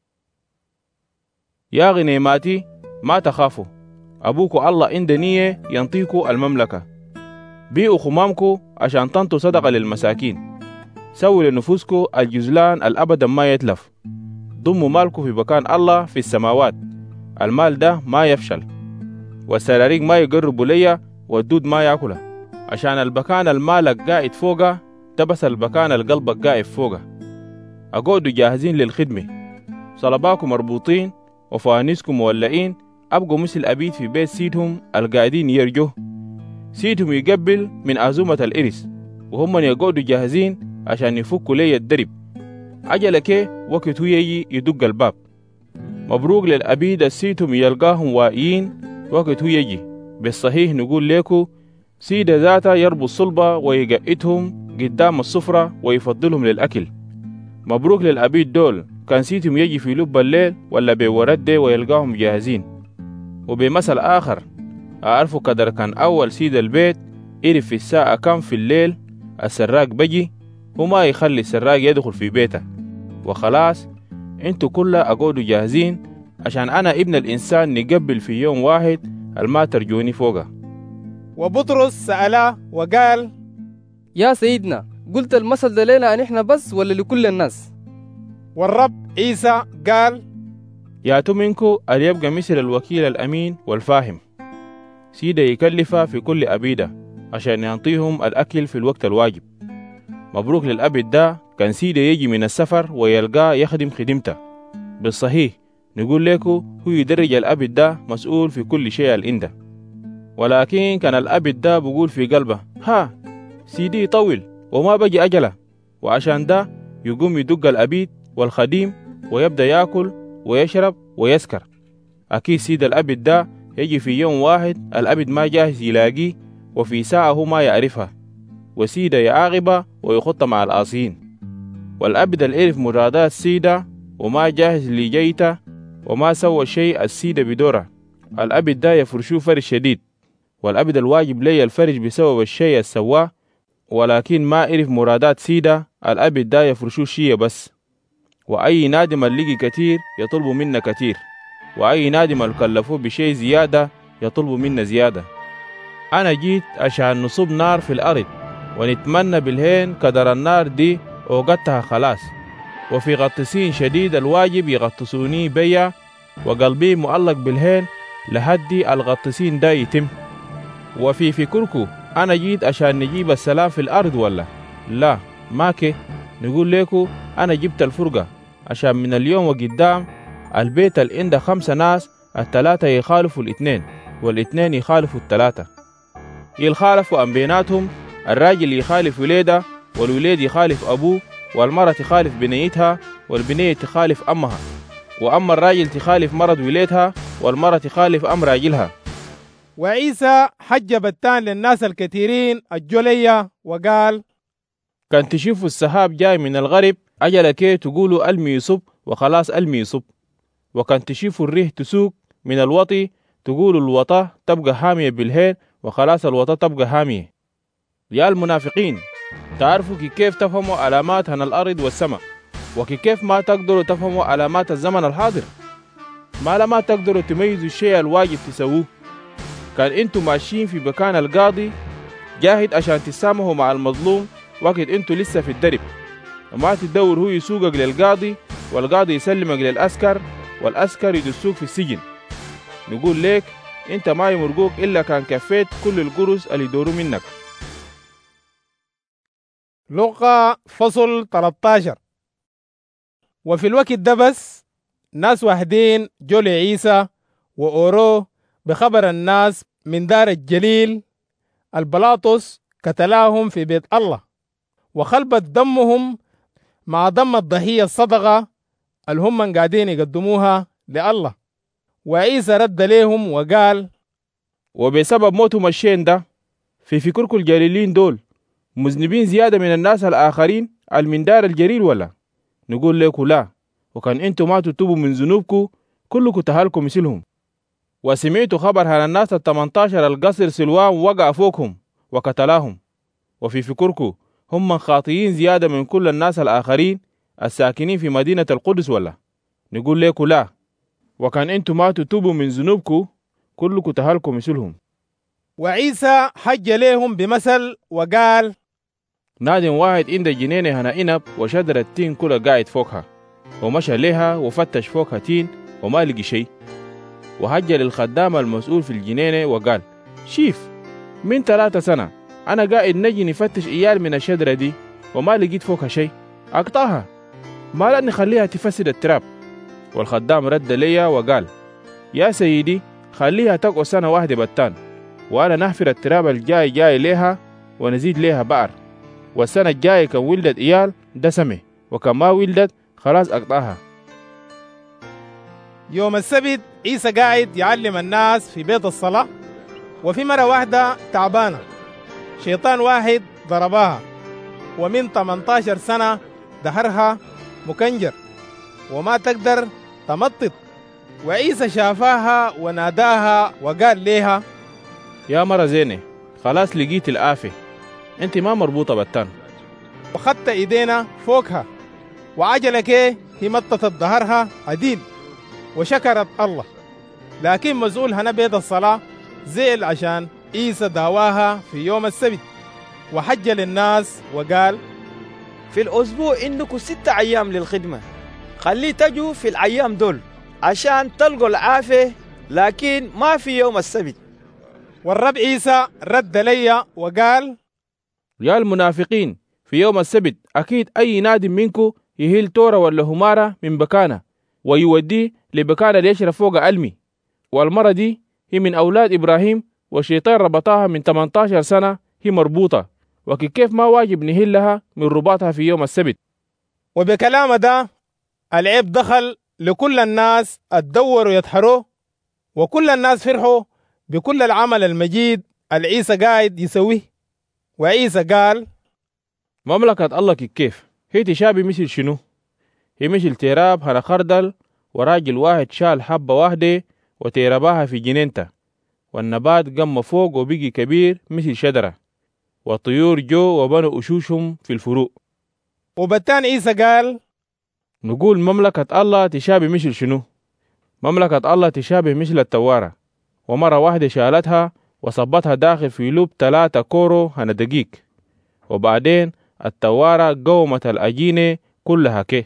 يا غنيماتي ما تخافوا، أبوكو الله عند نية ينطيكو المملكة. بيئوا خمامكو عشان تنطوا صدقة للمساكين. سووا لنفوسكو الجزلان الأبدا ما يتلف. ضموا مالكو في مكان الله في السماوات، المال ده ما يفشل، والسراريق ما يقربوا ليا، والدود ما يأكله، عشان البكان المالك قائد فوقه تبس البكان القلبك قائد فوقه. أقعدوا جاهزين للخدمة، صلباكم مربوطين وفوانيسكم مولعين. أبقوا مثل أبيد في بيت سيدهم القاعدين يرجوه. سيدهم يقبل من عزومة الإرس، وهم يقعدوا جاهزين عشان يفكوا لي الدرب. عجلك وقت هو يجي يدق الباب. مبروك للأبيد السيدهم يلقاهم واقيين وقت هو يجي. بالصحيح نقول لكم سيد ذاته يربو الصلبة ويقعدهم قدام السفرة ويفضلهم للأكل. مبروك للأبيد دول كان سيدهم يجي في لب الليل ولا بورده ويلقاهم جاهزين. وبمثل آخر أعرفوا قدر كان أول سيد البيت إعرف في الساعة كم في الليل السراق بجي، وما يخلي السراق يدخل في بيته. وخلاص انتوا كلها أقعدوا جاهزين عشان أنا ابن الإنسان نقبل في يوم واحد الما ترجوني فوقه. وبطرس سأله وقال: يا سيدنا، قلت المثل ده لنا أن إحنا بس ولا لكل الناس؟ والرب عيسى قال: ياتوا منكو أن يبقى مثل الوكيل الأمين والفاهم، سيدة يكلفها في كل أبيدة عشان يعطيهم الأكل في الوقت الواجب. مبروك للأبد ده كان سيدة يجي من السفر ويلقاه يخدم خدمته. بالصحيح نقول لكم هو يدرج الأبد ده مسؤول في كل شيء الإنده. ولكن كان الأبد ده بقول في قلبه: ها سيدي يطول وما بجي أجله، وعشان ده يقوم يدق الأبيد والخديم ويبدأ يأكل ويشرب ويسكر. أكيد سيد الأبد ده يجي في يوم واحد الأبد ما جاهز يلاقيه، وفي ساعة هو ما يعرفها، وسيدة يعاقبه ويخط مع الآصين. والأبد العرف مرادات سيدة وما جاهز لجيته وما سوى شيء السيدة بدوره، الأبد ده يفرشوه فرش شديد. والأبد الواجب لي الفرج بسبب الشيء السواه، ولكن ما عرف مرادات سيدة الأبد ده يفرشوه شيء بس. وأي نادم اللقي كتير يطلب منا كتير، وأي نادم الكلفوه بشيء زيادة يطلب منا زيادة. أنا جيت عشان نصب نار في الأرض ونتمنى بالهين قدر النار دي وقتها خلاص. وفي غطسين شديد الواجب يغطسوني بيا، وقلبي مؤلق بالهين لهدي الغطسين ده يتم. وفي فكركو أنا جيت عشان نجيب السلام في الأرض ولا لا؟ ماكي نقول لكم أنا جبت الفرقة عشان من اليوم وقدام البيت اللي عنده 5 ناس، 3 يخالفوا 2 وال2 يخالفوا 3. يخالفوا أم بيناتهم، الراجل يخالف وليده، والوليد يخالف أبوه، والمرة تخالف بنيتها، والبنية تخالف أمها، وأما الراجل تخالف مرض وليدها، والمرة تخالف أم راجلها. وعيسى حجب التان للناس الكثيرين الجلية وقال: كان تشوفوا السحاب جاي من الغرب أجل كي تقولوا المي يصب وخلاص المي يصب، وكان تشوفوا الريح تسوق من الوطي تقولوا الوطا تبقى هامية بالهيل وخلاص الوطا تبقى هامية. يا المنافقين، تعرفوا كيف تفهموا علامات عن الأرض والسماء، وكيف ما تقدروا تفهموا علامات الزمن الحاضر. ما تقدروا تميزوا الشيء الواجب تسووه. كان انتم ماشيين في مكان القاضي جاهد عشان تسامحوا مع المظلوم وقت انتوا لسه في الدرب، وما تدور هو يسوقك للقاضي والقاضي يسلمك للأسكر والأسكر يدسوك في السجن. نقول لك انت ما يمرقوك إلا كان كفيت كل القرص اللي يدوروا منك. لقى فصل 13. وفي الوقت ده بس ناس واحدين جو لعيسى وأوروه بخبر الناس من دار الجليل البلاطس قتلاهم في بيت الله، وخلبت دمهم مع دم الضحية الصدقة اللي هم قاعدين يقدموها لله. وعيسى رد لهم وقال: وبسبب موتهم الشين ده في فكركم الجليلين دول مذنبين زيادة من الناس الآخرين من دار الجليل ولا؟ نقول لكم لا، وكان انتم ما تتوبوا من ذنوبكم كلكم تهالكم مثلهم. وسمعتوا خبر عن الناس 18 القصر سلوان وقع فوقهم وقتلاهم، وفي فكركم هم خاطئين زيادة من كل الناس الآخرين الساكنين في مدينة القدس ولا؟ نقول لكم لا، وكان انتم ما تتوبوا من ذنوبكم كلكم تهالكم مثلهم. وعيسى حج لهم بمثل وقال: نادم واحد عند جنينة هنا إنب وشجرة التين كلها قاعد فوقها، ومشى لها وفتش فوقها تين وما لقي شيء، وحج للخدام المسؤول في الجنينة وقال: شيف، من 3 سنة أنا قاعد نجي نفتش إيال من الشجرة دي وما لقيت فوقها شيء، أقطعها، ما لأني خليها تفسد التراب. والخدام رد ليا وقال: يا سيدي خليها تقعد 1 سنة بتان، وأنا نحفر التراب الجاي ليها ونزيد ليها بقر، والسنة الجاية كان ولدت إيال دسمه، وكان ما ولدت خلاص أقطعها. يوم السبت عيسى قاعد يعلم الناس في بيت الصلاة، وفي مرة واحدة تعبانة شيطان واحد ضربها، ومن 18 سنة دهرها مكنجر وما تقدر تمطط. وعيسى شافاها وناداها وقال لها: يا مرة زينة، خلاص لقيت الآفة، انت ما مربوطة بتان. وخدت ايدينا فوقها وعجلك هي مطت ظهرها عديل وشكرت الله. لكن مسؤول هنا بيت الصلاة زعل عشان عيسى داواها في يوم السبت، وحج للناس وقال: في الأسبوع إنكم 6 أيام للخدمة، خليه تجوا في الأيام دول عشان تلقوا العافية، لكن ما في يوم السبت. والرب عيسى رد لي وقال: يا المنافقين، في يوم السبت أكيد أي نادم منكم يهيل تورة ولا همارة من بكانة ويوديه لبكانة ليشرب فوق علمي، والمرة دي هي من أولاد إبراهيم، والشيطان ربطها من 18 سنة هي مربوطة، وكيف ما واجب نهلها من رباطها في يوم السبت. وبكلام ده العيب دخل لكل الناس الدوروا يتحروا، وكل الناس فرحوا بكل العمل المجيد العيسى قاعد يسويه. وعيسى قال: مملكة الله كيف هي تشابه مثل شنو؟ هي مثل تراب هنا خردل، وراجل واحد شال حبة واحدة وترباها في جنينته، والنبات قم فوق وبقي كبير مثل شجرة، والطيور جو وبنوا أشوشهم في الفروق. وبتان عيسى قال: نقول مملكة الله تشابه مثل شنو؟ مملكة الله تشابه مثل التوارة، ومرة واحدة شالتها وصبتها داخل في لوب 3 كورو هنا دقيق، وبعدين التوارة قومت الأجينة كلها كي.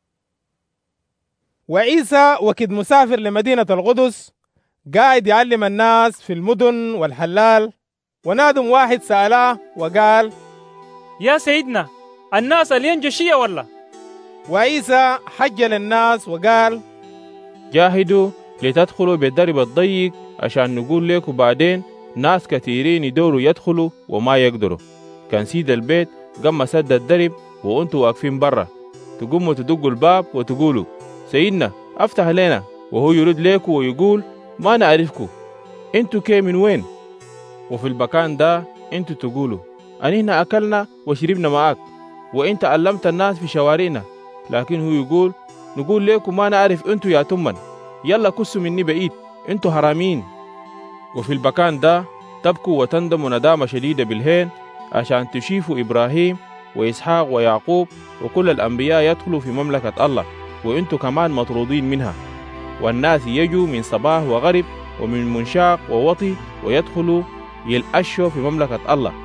وعيسى وكد مسافر لمدينة القدس قاعد يعلم الناس في المدن والحلال، ونادم واحد سأله وقال: يا سيدنا، الناس اللي ينجشية ولا؟ وعيسى حج للناس وقال: جاهدوا لتدخلوا بالدرب الضيق، عشان نقول لكم بعدين ناس كثيرين يدوروا يدخلوا وما يقدروا. كان سيد البيت قام سد الدرب وانتوا واقفين برا، تقوموا تدقوا الباب وتقولوا: سيدنا افتح لنا، وهو يرد لكم ويقول: ما نعرفكم، انتوا كي من وين؟ وفي المكان ده انتوا تقولوا: أنينا أكلنا وشربنا معاك، وانت علمت الناس في شوارعنا. لكن هو يقول: نقول لكم ما نعرف انتوا يا تمن، يلا كسوا مني بعيد، انتوا حرامين. وفي المكان ده تبكوا وتندموا ندامة شديدة بالهين، عشان تشوفوا إبراهيم وإسحاق ويعقوب وكل الأنبياء يدخلوا في مملكة الله، وانتوا كمان مطرودين منها. والناس يجوا من صباح وغرب ومن منشاق ووطي ويدخلوا يلأشوا في مملكة الله،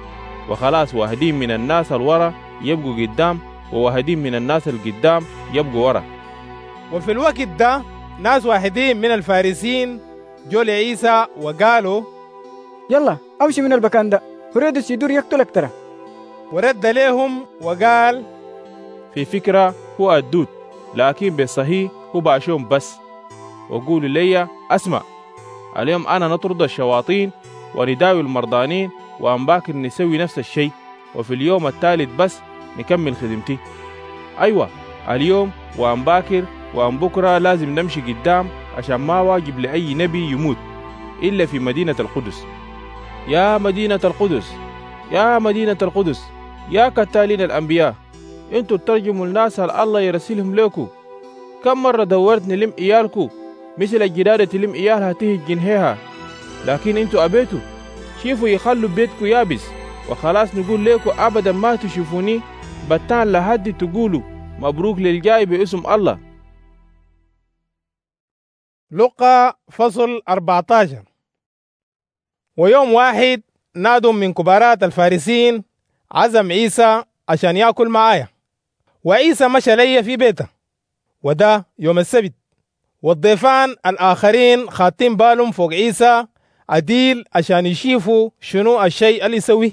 وخلاص واحدين من الناس الورا يبقوا قدام وواحدين من الناس القدام يبقوا ورا. وفي الوقت ده ناس واحدين من الفارسين جو لعيسى وقالوا يلا امشي من المكان ده، هرودس يدور يقتلك ترى. ورد لهم وقال في فكرة هو الدود، لكن بالصحيح هو بعشوم بس. وقولوا لي اسمع، اليوم أنا نطرد الشواطين ونداوي المرضانين وأن باكر نسوي نفس الشيء، وفي اليوم الثالث بس نكمل خدمتي. أيوة اليوم وأن باكر وأن بكرة لازم نمشي قدام عشان ما واجب لأي نبي يموت إلا في مدينة القدس. يا مدينة القدس، يا مدينة القدس، يا قتالين الأنبياء، انتوا ترجموا الناس الله يرسلهم لكم. كم مرة دورت نلم إيالكم مثل الجدادة تلم إيالها تهج جنهها، لكن انتوا أبيتوا. شوفوا يخلوا بيتكم يابس، وخلاص نقول لكم أبدا ما تشوفوني بتان لحد تقولوا مبروك للجاي باسم الله. لقا فصل 14. ويوم واحد نادوا من كبارات الفارسين عزم عيسى عشان يأكل معايا، وعيسى مشى لي في بيته، وده يوم السبت. والضيفان الآخرين خاطين بالهم فوق عيسى عديل عشان يشوفوا شنو الشيء اللي يسويه.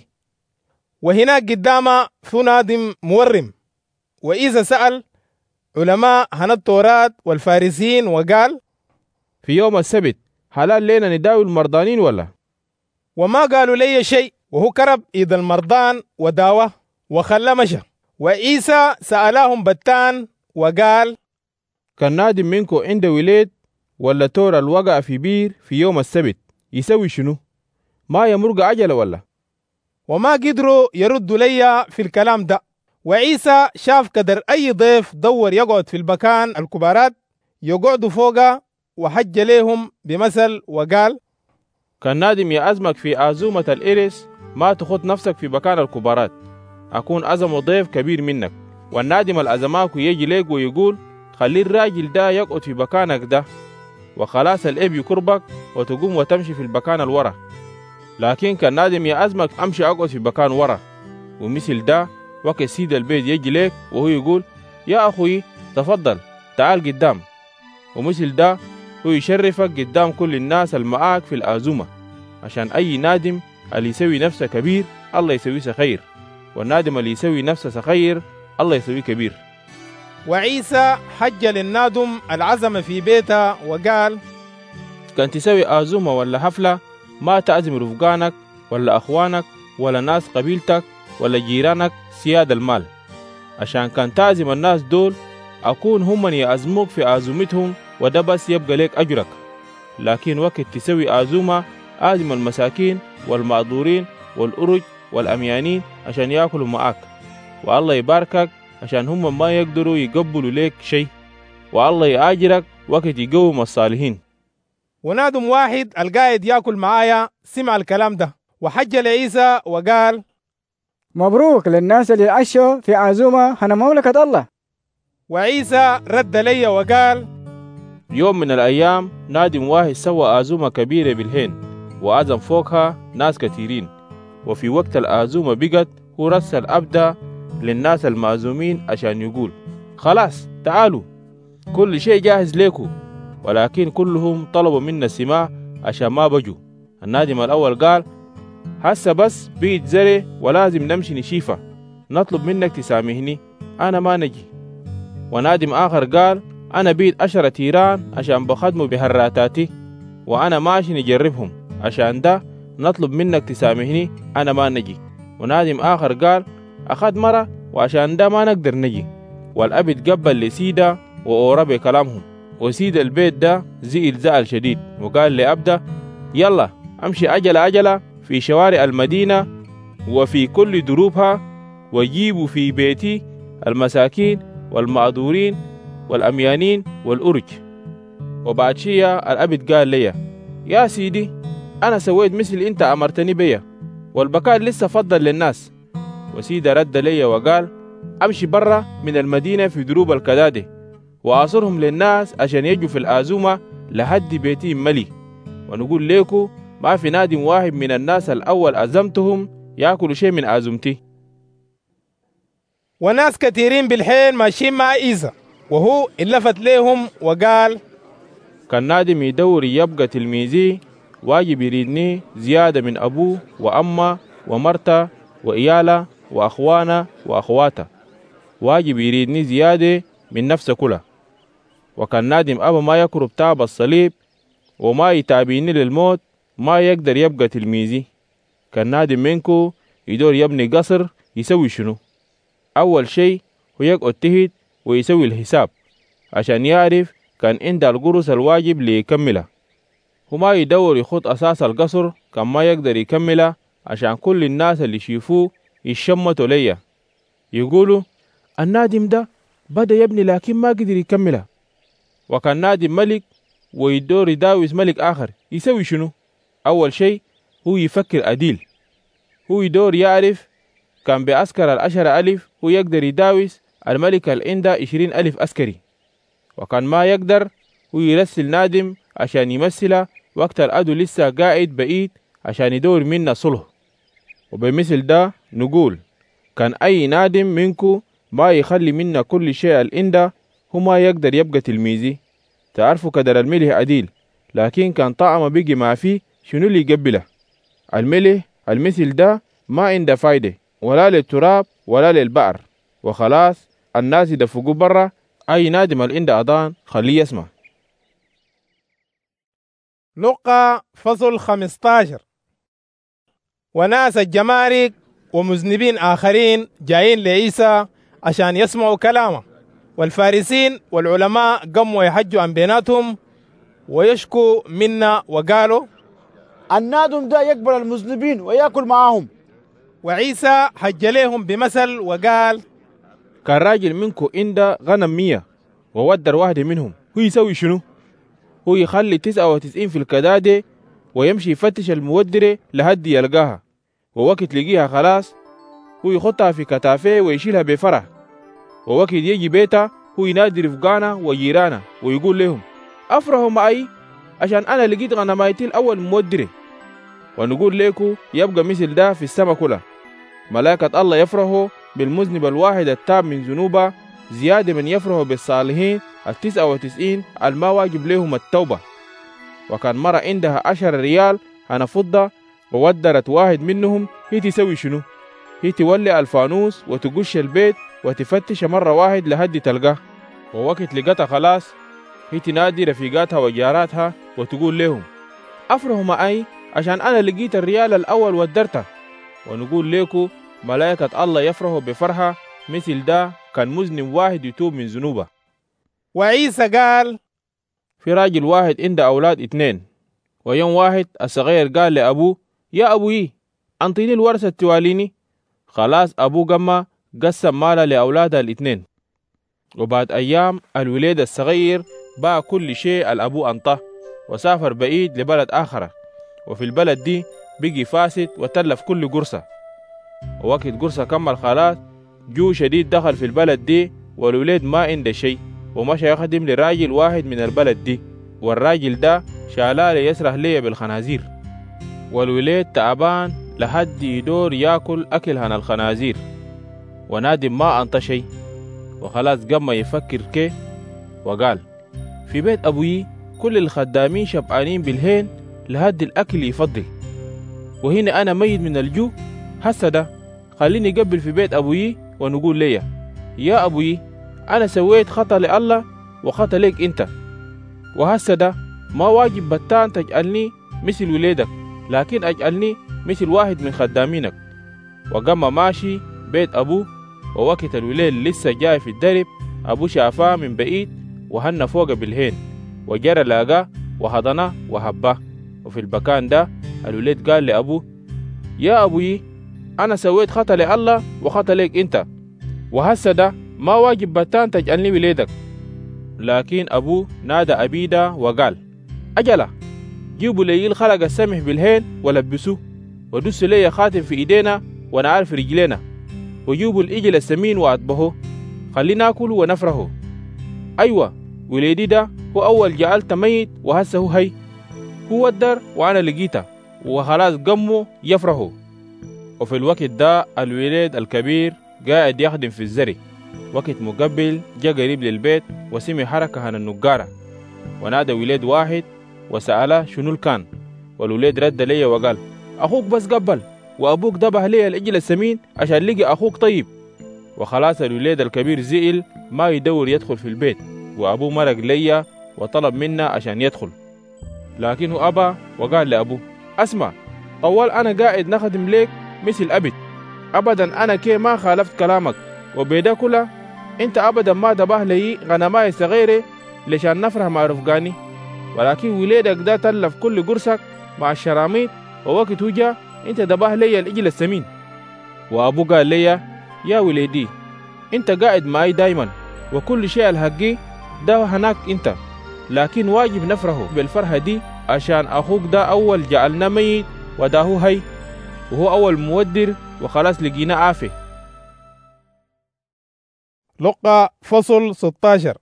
وهناك قدامه في نادم مورم، وعيسى سأل علماء عن التوراة والفارسيين وقال في يوم السبت حلال لنا نداوي المرضانين ولا؟ وما قالوا لي شيء، وهو كرب إيد المرضان وداوه وخلى مشى. وعيسى سألهم بتان وقال كان نادم منكم عنده وليد ولا تور الوقع في بير في يوم السبت يسوي شنو؟ ما يمرق عجلة ولا؟ وما قدروا يردوا لي في الكلام ده. وعيسى شاف قدر أي ضيف دور يقعد في المكان الكبارات يقعدوا فوقه، وحج لهم بمثل وقال كان نادم يأزمك في أزومة الإرس ما تخط نفسك في مكان الكبارات، أكون أزم ضيف كبير منك، والنادم الأزماك يجي ليك ويقول خلي الراجل ده يقعد في مكانك ده، وخلاص الإب يكربك وتقوم وتمشي في المكان الورا. لكن كان نادم يأزمك أمشي أقعد في مكان ورا، ومثل ده وقت سيد البيت يجي ليك وهو يقول يا أخوي تفضل تعال قدام، ومثل ده هو يشرفك قدام كل الناس المعاك في الآزومة، عشان أي نادم اللي يسوي نفسه كبير الله يسويه صغير، والنادم اللي يسوي نفسه صغير الله يسويه كبير. وعيسى حج للنادم العزم في بيته وقال كان تسوي آزومة ولا حفلة ما تعزم رفقانك ولا أخوانك ولا ناس قبيلتك ولا جيرانك سياد المال، عشان كان تعزم الناس دول أكون هم من يأزموك في آزومتهم، وده بس يبقى لك أجرك. لكن وقت تسوي آزومة آزم المساكين والمعذورين والأرج والأميانين عشان يأكلوا معاك، والله يباركك عشان هم ما يقدروا يقبلوا لك شيء، والله يأجرك وقت يقوم الصالحين. ونادم واحد القاعد يأكل معايا سمع الكلام ده وحج لعيسى وقال مبروك للناس اللي عاشوا في عزومة هنا مملكة الله. وعيسى رد لي وقال يوم من الأيام نادم واحد سوى آزومة كبيرة بالهين وأعزم فوقها ناس كثيرين، وفي وقت الآزومة بقت هو رسل أبدا للناس المعزومين عشان يقول خلاص تعالوا كل شيء جاهز لكم، ولكن كلهم طلبوا منا السماع عشان ما بجوا. النادم الأول قال هسه بس بيت زري ولازم نمشي نشيفه، نطلب منك تسامحني أنا ما نجي. ونادم آخر قال أنا بيت 10 تيران عشان بخدموا بهراتاتي وأنا ماشي نجربهم، عشان ده نطلب منك تسامحني أنا ما نجي. ونادم آخر قال أخذ مرة وعشان ده ما نقدر نجي. والأب تقبل لسيدة وأورا بكلامهم، وسيد البيت ده زعل شديد وقال لأبدا يلا أمشي عجلة في شوارع المدينة وفي كل دروبها، وجيبوا في بيتي المساكين والمعذورين والأميانين والأرج. وبعد شيء الأب قال لي يا سيدي أنا سويت مثل أنت أمرتني بيا، والبكاء لسه فضل للناس. وسيدة رد لي وقال أمشي برا من المدينة في دروب الكدادة وأصرهم للناس عشان يجوا في الآزومة لحد بيتي ملي، ونقول لكم ما في نادم واحد من الناس الأول أزمتهم يأكلوا شيء من أزمتي. وناس كثيرين بالحين ماشيين مع عيسى، وهو اللفت لهم وقال: كان نادم يدور يبقى تلميذي، واجب يريدني زيادة من أبوه وأمه ومرته وإياله وأخوانه وأخواته، واجب يريدني زيادة من نفسه كلها. وكان نادم أبا ما يقرب تاب الصليب وما يتابعني للموت ما يقدر يبقى تلميذي. كان نادم منكو يدور يبني قصر، يسوي شنو؟ أول شيء هو يقعد تهد ويسوي الحساب عشان يعرف كان عند القرص الواجب ليكملها، وما يدور يخط أساس القصر كان ما يقدر يكملها عشان كل الناس اللي يشوفوه يشمتوا ليا يقولوا النادم ده بدأ يبني لكن ما قدر يكملها. وكان نادم ملك ويدور يداوس ملك آخر، يسوي شنو؟ أول شيء هو يفكر أديل، هو يدور يعرف كان بعسكر 10,000 هو يقدر يداوس الملك اللي عنده 20,000 عسكري. وكان ما يقدر هو يرسل نادم عشان يمثله وقت العدو لسه قاعد بعيد عشان يدور منا صلح. وبمثل ده نقول كان أي نادم منكو ما يخلي منا كل شيء اللي عنده هو ما يقدر يبقى تلميذي. تعرفوا قدر الملح عديل، لكن كان طعمه بيجي ما فيه شنو اللي يقبله؟ الملح المثل ده ما عنده فايدة ولا للتراب ولا للبعر. وخلاص الناس يدفقوا برا، أي نادم اللي عنده أذان خليه يسمع. لقا فصل 15. وناس الجمارك ومذنبين آخرين جايين لعيسى عشان يسمعوا كلامه، والفارسين والعلماء قاموا يحجوا عن بيناتهم ويشكوا منا وقالوا: النادم ده يقبل المذنبين ويأكل معهم. وعيسى حج لهم بمثل وقال: كان راجل منكم عنده غنم 100 وودر واحد منهم، هو يسوي شنو؟ هو يخلي 99 في الكدادة ويمشي يفتش المودرة لحد يلقاها، ووقت لقيها خلاص هو يخطها في كتافيه ويشيلها بفرح. ووقت يجي بيتها هو ينادي رفقانا وجيرانا ويقول لهم: أفرحوا معي عشان أنا لقيت غنمايتي الأول مودرة. ونقول لكم يبقى مثل ده في السماء كلها، ملائكة الله يفرحوا بالمذنب الواحد التاب من ذنوبه زيادة من يفرحوا بالصالحين 99 الما واجب لهم التوبة. وكان مرة عندها 10 ريال أنا فضة وودرت واحد منهم، هي تسوي شنو؟ هي تولي الفانوس وتقش البيت وتفتش مرة واحد لحد تلقاه. ووقت لقتها خلاص هي تنادي رفيقاتها وجاراتها وتقول لهم: أفرحوا معي عشان أنا لقيت الريال الأول ودرته. ونقول لكم ملائكة الله يفرحوا بفرحة مثل ده كان مذنب واحد يتوب من ذنوبه. وعيسى قال: في راجل واحد عنده أولاد 2، ويوم واحد الصغير قال لأبوه: يا أبوي أنطيني الورثة التواليني. خلاص أبوه قام قسم ماله لأولاده 2، وبعد أيام الولاد الصغير باع كل شيء الأبو أنطاه وسافر بعيد لبلد آخر، وفي البلد دي بقي فاسد وتلف كل قرصة. ووقت قرصة كمل خلاص جو شديد دخل في البلد دي، والولاد ما عنده شيء، ومشى يخدم لراجل واحد من البلد دي، والراجل ده شالاه يسرح ليه بالخنازير. والولاد تعبان لحد يدور ياكل أكل هن الخنازير، ونادم ما أنطى شيء. وخلاص قام يفكر كيف وقال: في بيت أبوي كل الخدامين شبعانين بالهين لحد الأكل يفضل، وهنا أنا ميت من الجوع. هسه ده خليني قبل في بيت أبوي ونقول ليا: يا أبوي أنا سويت خطأ لله وخطأ ليك أنت، وهسه ده ما واجب بتان تجعلني مثل ولادك، لكن أجعلني مثل واحد من خدامينك. وقام ماشي بيت أبوه، ووقت الولاد لسه جاي في الدرب أبوه شافاه من بعيد وهن فوق بالهين، وجرى لاقاه وحضنه وحباه. وفي المكان ده الولاد قال لأبوه: يا أبوي أنا سويت خطأ لله وخطأ ليك أنت، وهسه ده ما واجب بتان تجعلني ولادك. لكن أبوه نادى أبيدا وقال: أجلا جيبوا لي الخلق السمح بالهين ولبسوه، ودسوا لي خاتم في إيدينا ونعرف رجلينا، وجيبوا الإجل السمين وأطبخوه، خلينا ناكل ونفرحه. أيوة وليدي ده هو أول جعلت ميت وهسه هو هي، هو ودر وأنا لقيته، وخلاص قموا يفرحوا. وفي الوقت ده الولد الكبير قاعد يخدم في الزري. وقت مقبل جاء قريب للبيت وسمع حركة عن النجارة، ونادى ولد واحد وسأله شنو كان. والولد رد لي وقال أخوك بس قبل، وأبوك ذبح لي العجل السمين عشان لقي أخوك طيب. وخلاص الولد الكبير زئل ما يدور يدخل في البيت، وأبوه مرق لي وطلب منا عشان يدخل، لكنه أبى وقال لأبوه أسمع، طوال أنا قاعد نخدم ليك مثل أبد، أبدا أنا كي ما خالفت كلامك، وبيدا كله أنت أبدا ما ذبح لي غنماي صغيرة لشان نفرح مع رفقاني، ولكن ولادك ده تلف كل قرصك مع الشراميط، ووقت وجا أنت ذبح لي العجل السمين. وأبوه قال لي يا ولدي أنت قاعد معي دايما، وكل شيء الحقي ده هناك أنت، لكن واجب نفرحه بالفرحة دي عشان أخوك ده أول جعلنا ميت وده هو هي، وهو أول مودر وخلاص لقينا عافية. لقى فصل 16.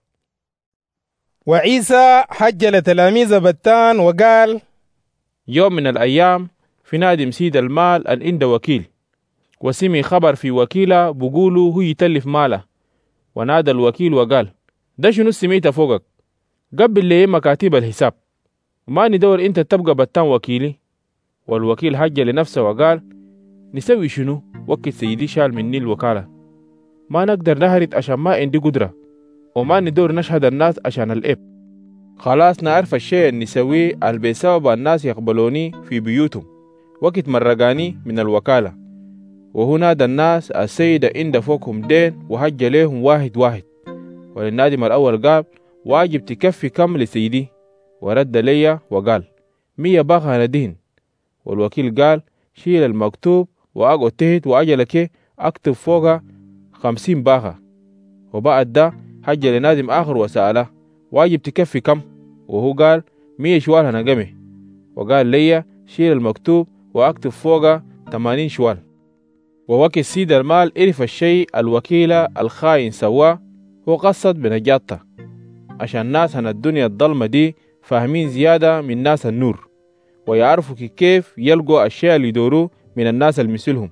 وعيسى حج لتلاميذ بتان وقال يوم من الأيام في نادي مسيد المال عنده وكيل، وسمي خبر في وكيله بقولوا هو يتلف ماله، ونادى الوكيل وقال ده شنو سميته فوقك؟ قبل لي مكاتب الحساب، ما ندور انت تبقى بتان وكيلي. والوكيل حج لنفسه وقال نسوي شنو وقت سيدي شال مني الوكالة؟ ما نقدر نهرت عشان ما عندي قدرة، وما ندور نشهد الناس عشان الإب. خلاص نعرف الشيء اللي نسويه بسبب الناس يقبلوني في بيوتهم وقت مرقاني من الوكالة. وهنا دا الناس السيدة عند فوقهم دين وحج ليهم واحد واحد. وللنادم الأول قال واجب تكفي كم لسيدي؟ ورد لي وقال 100 باخة ندين. والوكيل قال شيل المكتوب وأقعد تهت وأجلك أكتب فوقها 50 باخة. وبعد ده حج لنادم آخر وسأله واجب تكفي كم؟ وهو قال 100 شوال هنقمه. وقال لي شيل المكتوب وأكتب فوقها 80 شوال. ووقت سيد المال عرف الشيء الوكيلة الخاين سواه، هو قصد بنجاته عشان ناس عن الدنيا الظلمة دي فاهمين زيادة من ناس النور، ويعرفوا كيف يلقوا الشيء اللي يدوروه من الناس المثلهم.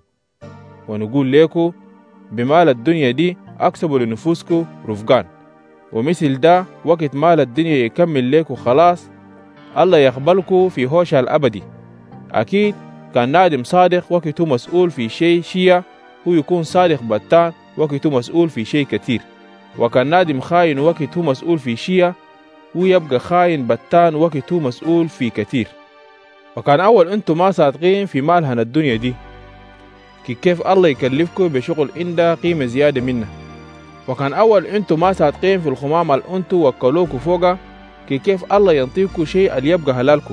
ونقول لكم بمال الدنيا دي أكسبوا لنفوسكم رفقان، ومثل ده وقت مال الدنيا يكمل لكم خلاص الله يقبلكم في هوشة الأبدي. أكيد كان نادم صادق وقت هو مسؤول في شيء شيء، هو يكون صادق بتان وقت هو مسؤول في شيء كتير. وكان نادم خاين وقت هو مسؤول في شيء، هو يبقى خاين بتان وقت هو مسؤول في كتير. وكان أول أنتم ما صادقين في مالها الدنيا دي، كيف الله يكلفكم بشغل عنده قيمة زيادة منه. وكان أول أنتم ما صادقين في الخمام اللي أنتم وكلوكوا فوقها، كيف الله ينطيكوا شيء اللي يبقى حلالكم.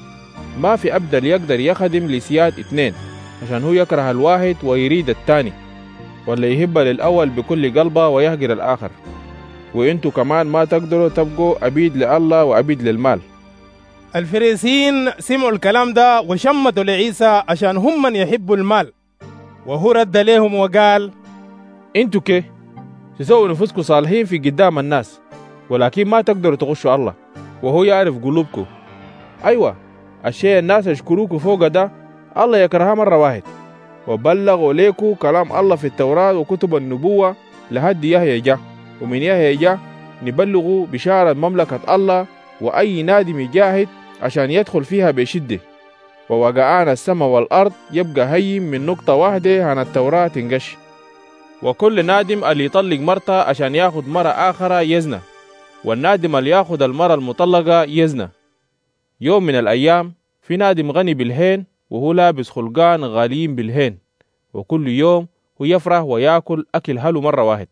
ما في أبدل يقدر يخدم لسياد 2 عشان هو يكره الواحد ويريد الثاني، ولا يهب للأول بكل قلبه ويهجر الآخر. وإنتوا كمان ما تقدروا تبقوا عبيد لله وعبيد للمال. الفريسيين سمعوا الكلام ده وشمتوا لعيسى عشان هم من يحبوا المال، وهو رد لهم وقال انتوا تسووا نفسكم صالحين في قدام الناس، ولكن ما تقدروا تغشوا الله وهو يعرف قلوبكم. أيوة الشيء الناس يشكروكوا فوق ده الله يكرهها مرة واحد. وبلغوا ليكوا كلام الله في التوراة وكتب النبوة لحد يحيى جا، ومن يحيى جا نبلغوا بشارة مملكة الله، وأي نادم يجاهد عشان يدخل فيها بشدة. ووقعان السماء والأرض يبقى هين من نقطة واحدة عن التوراة تنقش. وكل نادم اللي يطلق مرته عشان ياخد مرة آخرة يزنى، والنادم اللي ياخد المرة المطلقة يزنى. يوم من الأيام في نادم غني بالهين وهو لابس خلقان غاليين بالهين، وكل يوم هو يفرح ويأكل أكل هلو مرة واحد.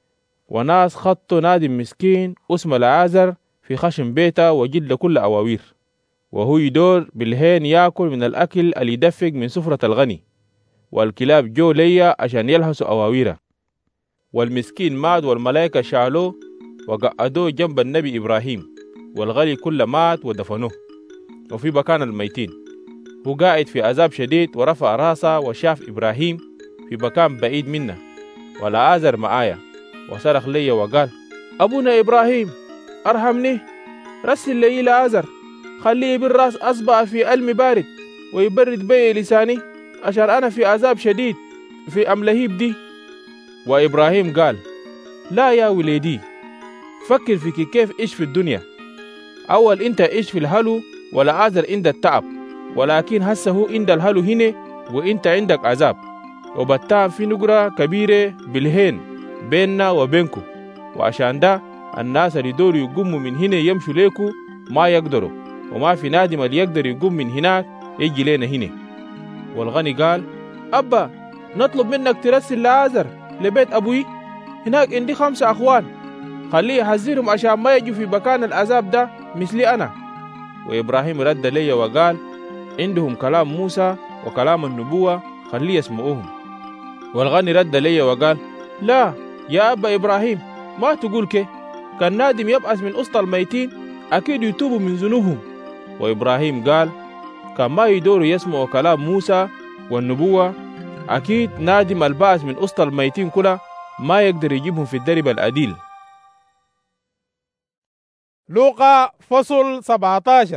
وناس خطوا نادم مسكين اسمه العازر في خشم بيته وجد كل أواوير، وهو يدور بالهين يأكل من الأكل اللي يدفق من سفرة الغني. والكلاب جو ليا عشان يلهسوا أواويره. والمسكين مات والملائكة شالوه وقعدوه جنب النبي إبراهيم، والغني كله مات ودفنوه. وفي مكان الميتين هو قاعد في عذاب شديد، ورفع راسه وشاف إبراهيم في مكان بعيد منه والعازر معايا، وصرخ لي وقال أبونا إبراهيم أرحمني، رسل لي العازر، خليه بالراس أصبع في علم بارد ويبرد بي لساني عشان أنا في عذاب شديد في أم لهيب دي. وإبراهيم قال لا يا وليدي، فكر في كيف إيش في الدنيا. أول أنت إيش في الهلو ولا آذر عند التعب، ولكن هسه هو عند الهلو هنا وإنت عندك عذاب، وبالتالي في نقرة كبيرة بالهين بيننا وبينكو. وعشان ده الناس اللي دول يقوموا من هنا يمشوا ليكو ما يقدروا، وما في نادم اللي يقدر يقوم من هناك يجي لنا هنا. والغني قال أبا نطلب منك ترسل لآذر لبيت أبوي، هناك عندي 5 أخوان، خليه يحذرهم عشان ما يجوا في مكان العذاب ده مثلي أنا. وإبراهيم رد لي وقال عندهم كلام موسى وكلام النبوة، خليه يسمعوهم. والغني رد لي وقال لا يا أبا إبراهيم، ما تقول كي، كان نادم يبأس من أسط الميتين أكيد يتوبوا من ذنوبهم. وإبراهيم قال كان ما يدوروا يسمعوا كلام موسى والنبوة، أكيد نادم البأس من أسط الميتين كلها ما يقدر يجيبهم في الدرب الأديل. لوقا فصل 17.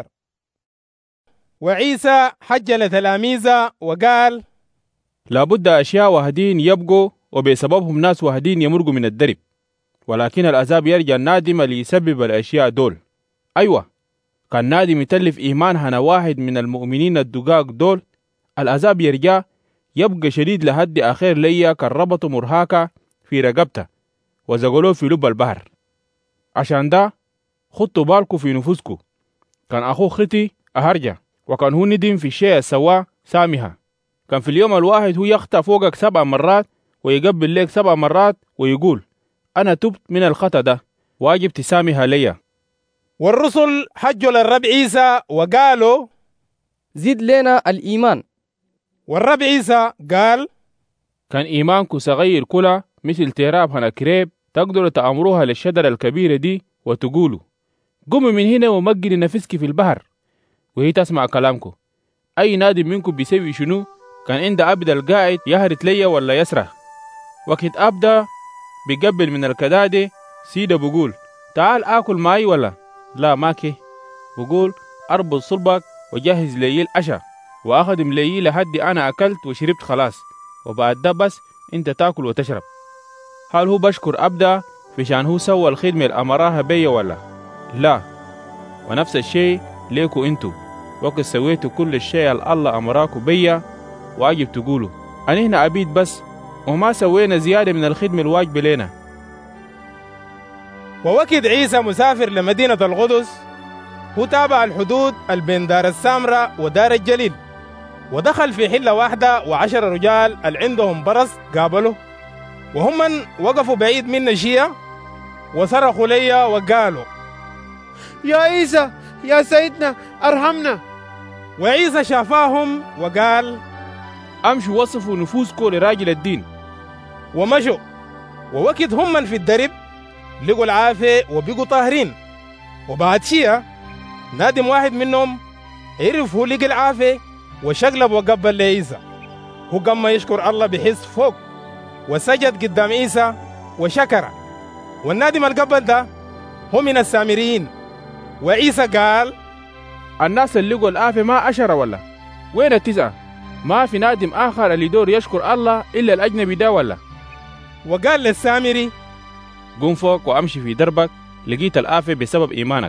وعيسى حج لتلاميذه وقال لابد أشياء وهدين يبقوا وبسببهم ناس وهدين يمرقوا من الدرب، ولكن العذاب يرجع النادم ليسبب الأشياء دول. أيوة، كان نادم يتلف إيمان هنا واحد من المؤمنين الدقاق دول، العذاب يرجع يبقى شديد لحد آخر ليا كان ربطوا مرهاكا في رقبته وزغلوه في لب البحر. عشان ده خطوا بالكم في نفوسكم، كان أخوه ختي أهرجع، وكان هو ندم في الشيء السواه سامها. كان في اليوم الواحد هو يخطأ فوقك 7 مرات ويقبل لك 7 مرات ويقول أنا تبت من الخطأ ده، واجب تسامها ليا. والرسل حجوا للرب عيسى وقالوا زد لنا الإيمان. والرب عيسى قال كان إيمانكم صغير كلها مثل تراب هنا كريب، تقدروا تأمروها للشجرة الكبيرة دي وتقولوا قوموا من هنا ومجري نفسك في البحر، وهي تسمع كلامكم. أي نادم منكم بيسوي شنو؟ كان عند عبد القائد يهرت ليا ولا يسرح، وقت أبدا بيقبل من الكدادة سيدة بقول تعال آكل معي ولا لا ماكي، بقول أربط صلبك وجهز لي العشاء وأخدم لي لحد أنا أكلت وشربت خلاص، وبعد ده بس أنت تاكل وتشرب. هل هو بشكر أبدا في شان هو سوى الخدمة اللي أمراها بيا ولا لا؟ ونفس الشيء ليكو أنتو، وقت سويتوا كل الشيء اللي الله أمراكو بيا واجب تقولوا أن إحنا عبيد بس وما سوينا زيادة من الخدمة الواجب لنا. ووقت عيسى مسافر لمدينة القدس، هو تابع الحدود بين دار السامرة ودار الجليل، ودخل في حلة واحدة و10 رجال اللي عندهم برص قابله، وهم من وقفوا بعيد من نشية وصرخوا ليا وقالوا يا عيسى يا سيدنا ارحمنا. وعيسى شافاهم وقال أمشوا وصفوا نفوسكم لراجل الدين. ومشوا، ووقت هم من في الدرب لقوا العافية وبقوا طاهرين. وبعد شيء نادم واحد منهم عرف هو لقى العافية وشقلب وقبل لعيسى، هو قام يشكر الله بحس فوق وسجد قدام عيسى وشكر. والنادم القبل ده هو من السامريين. وعيسى قال الناس اللي لقوا العافية ما 10 ولا وين 9؟ ما في نادم آخر اللي دور يشكر الله إلا الأجنبي ده ولا؟ وقال للسامري قم فوق وأمشي في دربك، لقيت العافية بسبب إيمانك.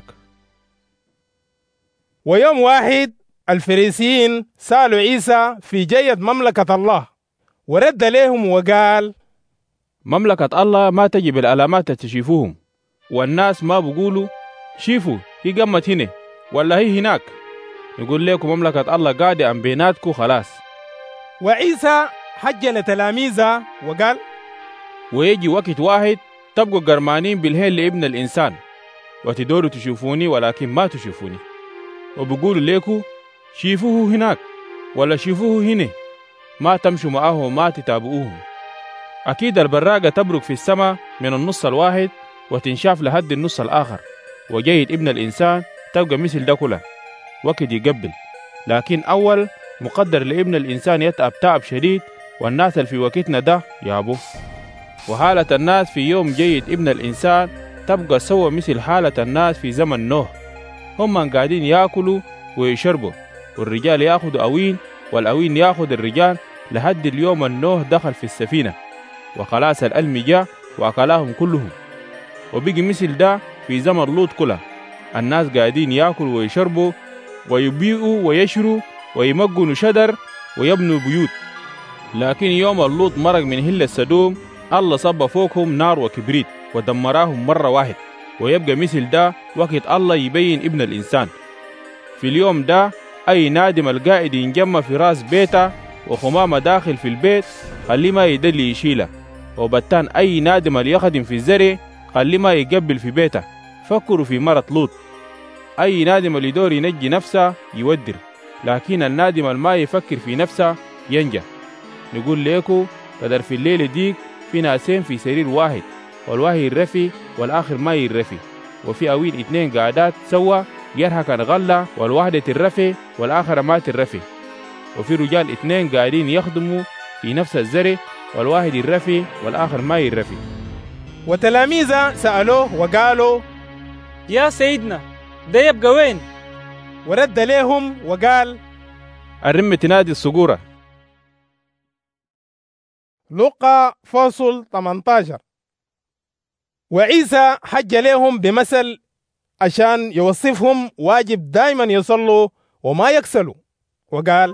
ويوم واحد الفريسيين سألوا عيسى في جية مملكة الله، ورد لهم وقال مملكة الله ما تجي بالعلامات تشوفوهم، والناس ما بيقولوا شيفوا هي قمت هنا ولا هي هناك، يقول لكم مملكة الله قاعدة عن بيناتكم خلاص. وعيسى حج لتلاميذه وقال ويجي وقت واحد تبقوا قرمانين بالهين لابن الإنسان، وتدوروا تشوفوني ولكن ما تشوفوني، وبقولوا ليكو شيفوه هناك ولا شيفوه هنا، ما تمشوا معه وما تتابعوهم. أكيد البراقة تبرق في السماء من النص الواحد وتنشاف لحد النص الآخر، وجيد ابن الإنسان تبقى مثل ده كله وقت يقبل، لكن أول مقدر لابن الإنسان يتعب تعب شديد، والناس اللي في وقتنا ده يابو. وحالة الناس في يوم جيد ابن الإنسان تبقى سوى مثل حالة الناس في زمن نوح، هم قاعدين يأكلوا ويشربوا، والرجال يأخذوا أوين والأوين يأخذ الرجال لحد اليوم النوح دخل في السفينة وخلاص الألم جاء وأكلاهم كلهم. وبقي مثل ده في زمن لوط كلها، الناس قاعدين يأكلوا ويشربوا ويبيعوا ويشروا ويمقنوا شدر ويبنوا بيوت. لكن يوم اللوط مرق من هل السدوم الله صب فوقهم نار وكبريت ودمراهم مرة واحد. ويبقى مثل ده وقت الله يبين ابن الإنسان. في اليوم ده أي نادم القاعد ينجمع في راس بيته وخمامة داخل في البيت خلي ما يدلي يشيله، وبتان أي نادم اللي يخدم في الزرع خلي ما يقبل في بيته. فكروا في مرة لوط، أي نادم اللي يدور ينجي نفسه يودر، لكن النادم اللي ما يفكر في نفسه ينجح. نقول ليكو قدر في الليل ديك في ناسين في سرير واحد، والواحد يرفي والآخر ما يرفي، وفي أويل 2 قاعدات سوا يرهك غلة والواحدة ترفي والآخر ما ترفي، وفي رجال 2 قاعدين يخدموا في نفس الزرع والواحد يرفي والآخر ما يرفي. وتلاميذه سألوه وقالوا: يا سيدنا ده يبقى وين؟ ورد لهم وقال: الرم تنادي الصقورة. لقا فصل 18. وعيسى حج لهم بمثل عشان يوصفهم واجب دايما يصلوا وما يكسلوا، وقال: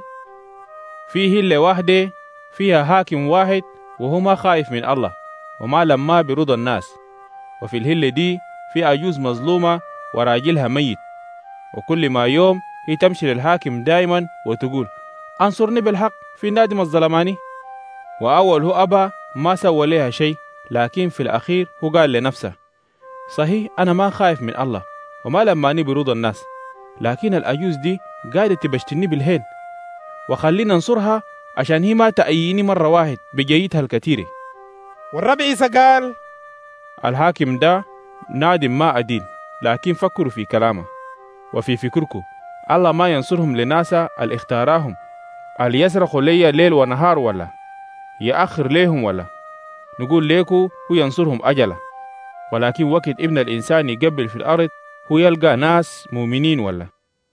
فيه هلة واحدة فيها حاكم واحد وهو ما خايف من الله وما لما برضا الناس، وفي الهلة دي في عجوز مظلومة وراجلها ميت، وكل ما يوم هي تمشي للحاكم دايما وتقول: انصرني بالحق في نادم الظلماني. وأول هو أبا ما سوى لها شيء، لكن في الأخير هو قال لنفسه: صحيح أنا ما خايف من الله وما لماني برضا الناس، لكن الأجوز دي قاعدة تبشتني بالهين، وخلينا ننصرها عشان هي ما تأييني مرة واحد بجيتها الكثيرة. والرب عيسى قال: الحاكم ده نادم ما أدين، لكن فكروا في كلامه. وفي فكركم الله ما ينصرهم لناس اللي اختاراهم اللي يسرقوا لي ليل ونهار ولا يأخر ليهم، ولا نقول ليكو هو ينصرهم أجلا، ولكن وقت ابن الإنسان يقبل في الأرض هو يلقى ناس مؤمنين ولا.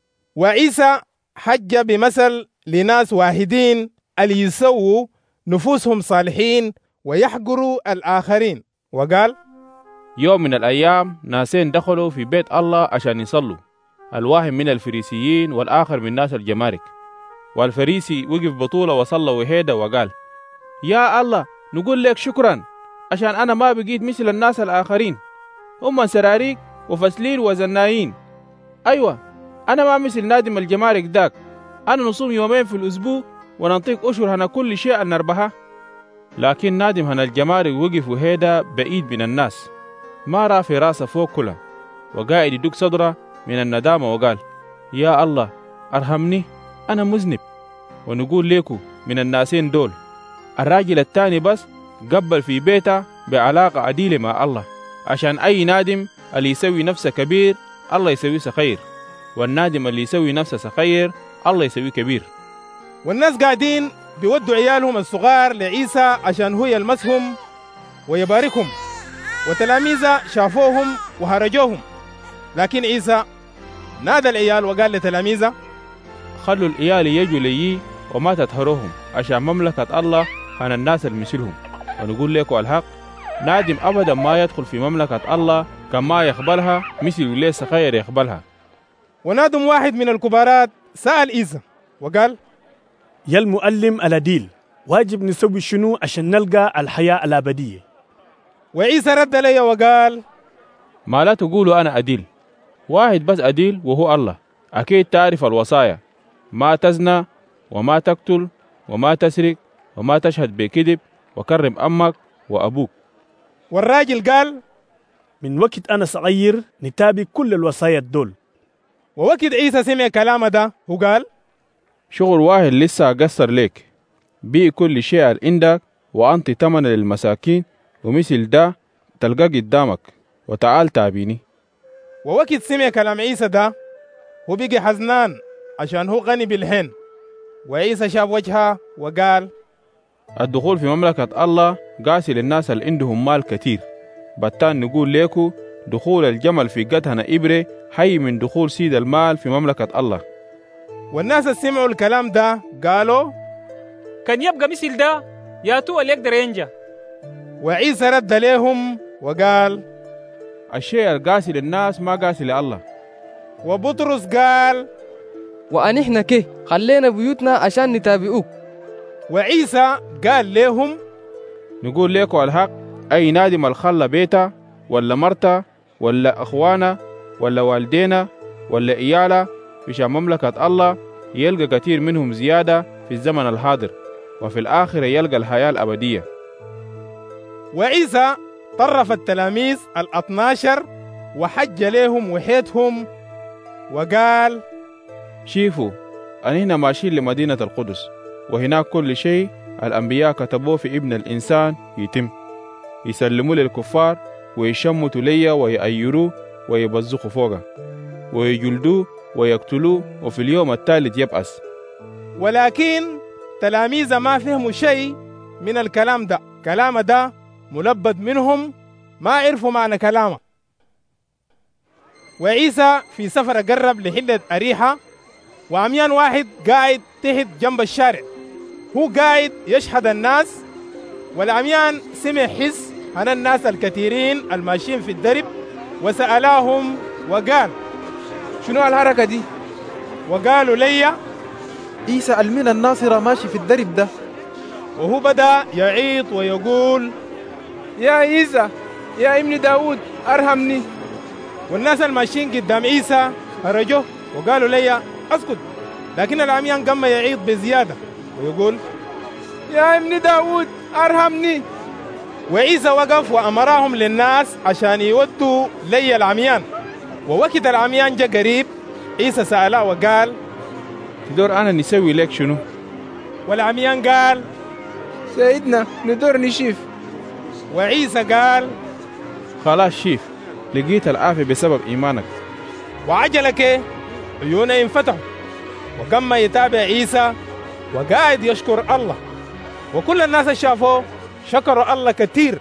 وعيسى حج بمثل لناس واحدين اللي يسووا نفوسهم صالحين ويحقروا الآخرين، وقال: يوم من الأيام ناسين دخلوا في بيت الله عشان يصلوا، الواحد من الفريسيين والآخر من ناس الجمارك. والفريسي وقف بطولة وصلى وهيدا وقال: يا الله نقول لك شكرا عشان أنا ما بقيت مثل الناس الآخرين، هم سراريك وفسلين وزنايين. أيوة أنا ما مثل نادم الجمارك داك، أنا نصوم 2 يوم في الأسبوع وننطيق أشهر هنا كل شيء نربحها. لكن نادم هنا الجمارك وقف وهيدا بعيد من الناس، ما رافي راسه فوق كله وقاعد يدق صدره من الندامة وقال: يا الله أرحمني أنا مذنب. ونقول ليكو من الناسين دول الراجل التاني بس قبل في بيته بعلاقة عديلة مع الله، عشان أي نادم اللي يسوي نفسه كبير الله يسوي صغير، والنادم اللي يسوي نفسه صغير الله يسوي كبير. والناس قاعدين بيودوا عيالهم الصغار لعيسى عشان هو يلمسهم ويباركهم، وتلاميذه شافوهم وهرجوهم. لكن عيسى نادى العيال وقال لتلاميذه: خلوا العيال يجوا لي وما تطهروهم، عشان مملكة الله عن الناس المثلهم. ونقول لكم الحق، نادم أبدا ما يدخل في مملكة الله كما يقبلها مثل وليه صغير يقبلها. ونادم واحد من الكبارات سأل عيسى وقال: يا المؤلم الأديل، واجب نسوي شنو عشان نلقى الحياة الأبدية؟ وعيسى رد لي وقال: ما لا تقولوا أنا أديل، واحد بس أديل وهو الله. أكيد تعرف الوصايا: ما تزنى وما تقتل وما تسرق وما تشهد بكذب وكرم أمك وأبوك. والراجل قال: من وقت أنا صغير نتابع كل الوصايا الدول. ووقت عيسى سمع كلامه ده وقال: شغل واحد لسه أقصر لك، بيع كل شيء عندك وأنت ثمن للمساكين، ومثل ده تلقى قدامك وتعال تابيني. ووقت سمع كلام عيسى ده هو بقي حزنان عشان هو غني بالهن. وعيسى شاف وجهها وقال: الدخول في مملكة الله قاسي للناس اللي عندهم مال كتير. بتان نقول ليكو دخول الجمل في قدهنا إبرة حي من دخول سيد المال في مملكة الله. والناس اللي سمعوا الكلام ده قالوا: كان يبقى مثل ده ياتو اللي يقدر ينجح. وعيسى رد لهم وقال: الشيء القاسي للناس ما قاسي لله. وبطرس قال: وأنحن كه خلينا بيوتنا عشان نتابعوك. وعيسى قال لهم: نقول لكم الحق، أي نادم الخلى بيته ولا مرته ولا أخوانا ولا والدينا ولا إيالا في شان مملكة الله يلقى كثير منهم زيادة في الزمن الحاضر، وفي الآخرة يلقى الحياة الأبدية. وعيسى طرف التلاميذ 12 وحج لهم وحيتهم وقال: شوفوا، أننا ماشيين لمدينة القدس، وهناك كل شيء الأنبياء كتبوه في ابن الإنسان يتم. يسلموا للكفار ويشمتوا ليا ويأيروه ويبزقوا فوقه ويجلدوه ويقتلوه، وفي اليوم الثالث يبأس. ولكن تلاميذ ما فهموا شيء من الكلام ده، كلام ده ملبد منهم، ما عرفوا معنى كلامه. وعيسى في سفر قرب لحلة أريحة، وعميان واحد قاعد تحت جنب الشارع، هو قاعد يشهد الناس. والعميان سمع حس عن الناس الكثيرين الماشيين في الدرب، وسألاهم وقال: شنو الحركة دي؟ وقالوا لي: عيسى المن الناصرة ماشي في الدرب ده. وهو بدأ يعيط ويقول: يا عيسى يا ابن داود أرحمني. والناس الماشيين قدام عيسى هرجوه وقالوا لي: اسكت. لكن العميان قام يعيط بزيادة ويقول: يا ابن داود أرحمني. وعيسى وقف وأمرهم للناس عشان يودوا لي العميان. ووقت العميان جا قريب، عيسى سأله وقال: تدور أنا نسوي لك شنو؟ والعميان قال: سيدنا ندور نشيف. وعيسى قال: خلاص شيف، لقيت العافية بسبب إيمانك. وعجلك عيونه ينفتحوا، وقام يتابع عيسى وقاعد يشكر الله، وكل الناس شافوه شكروا الله كتير.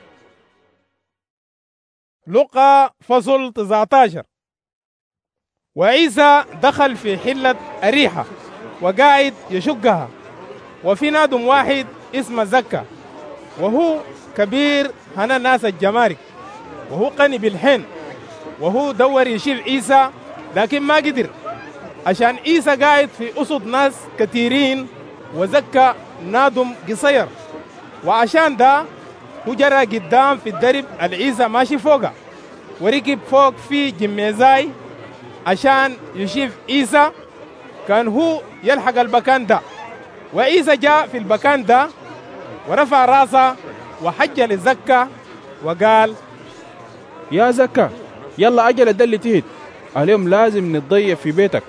لقى فصل 19. وعيسى دخل في حلة أريحة وقاعد يشقها، وفي نادم واحد اسمه زكا، وهو كبير هنا الناس الجمارك، وهو قني بالحين، وهو دور يشيل عيسى لكن ما قدر، عشان عيسى قاعد في أسط ناس كثيرين وزكا نادم قصير. وعشان ده هو جرى قدام في الدرب العيسى ماشي فوقه، وركب فوق في جميزاي عشان يشوف عيسى، كان هو يلحق المكان ده. وعيسى جاء في المكان ده ورفع راسه وحج لزكا وقال: يا زكا يلا أجل دل تهد، اليوم لازم نتضيف في بيتك.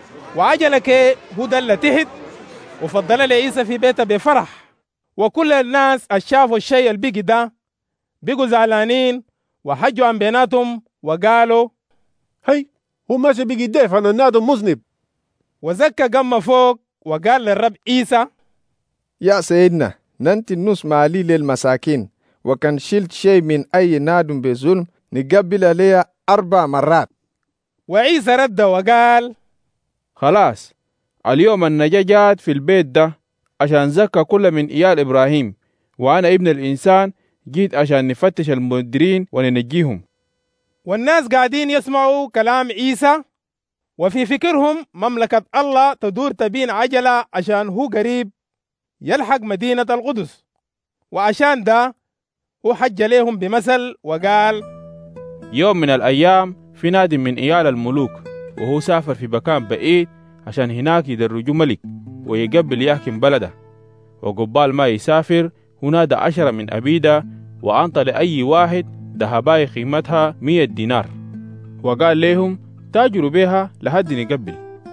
وعجلك هو دل تهد وفضل لعيسى في بيته بفرح. وكل الناس شافوا الشيء البيجي ده بيجوا زعلانين وحجوا عن بيناتهم وقالوا: هي هو ماشي بيجي ضيف عن النادم مذنب. وزكا قام فوق وقال للرب عيسى: يا سيدنا ننتي النص مالي للمساكين، وكان شلت شيء من أي نادم بظلم نقبل عليها 4 مرات. وعيسى رد وقال: خلاص اليوم النجاة جات في البيت ده عشان زكى كل من إيال إبراهيم، وأنا ابن الإنسان جيت عشان نفتش المدرين وننجيهم. والناس قاعدين يسمعوا كلام عيسى، وفي فكرهم مملكة الله تدور تبين عجلة عشان هو قريب يلحق مدينة القدس. وعشان ده هو حج لهم بمثل وقال: يوم من الأيام في نادم من إيال الملوك، وهو سافر في مكان بعيد عشان هناك يدرجوا ملك ويقبل يحكم بلده. وقبال ما يسافر هنادى 10 من أبيده وأنطى لأي واحد ذهباية قيمتها 100 دينار، وقال لهم تاجروا بها لحد نقبل.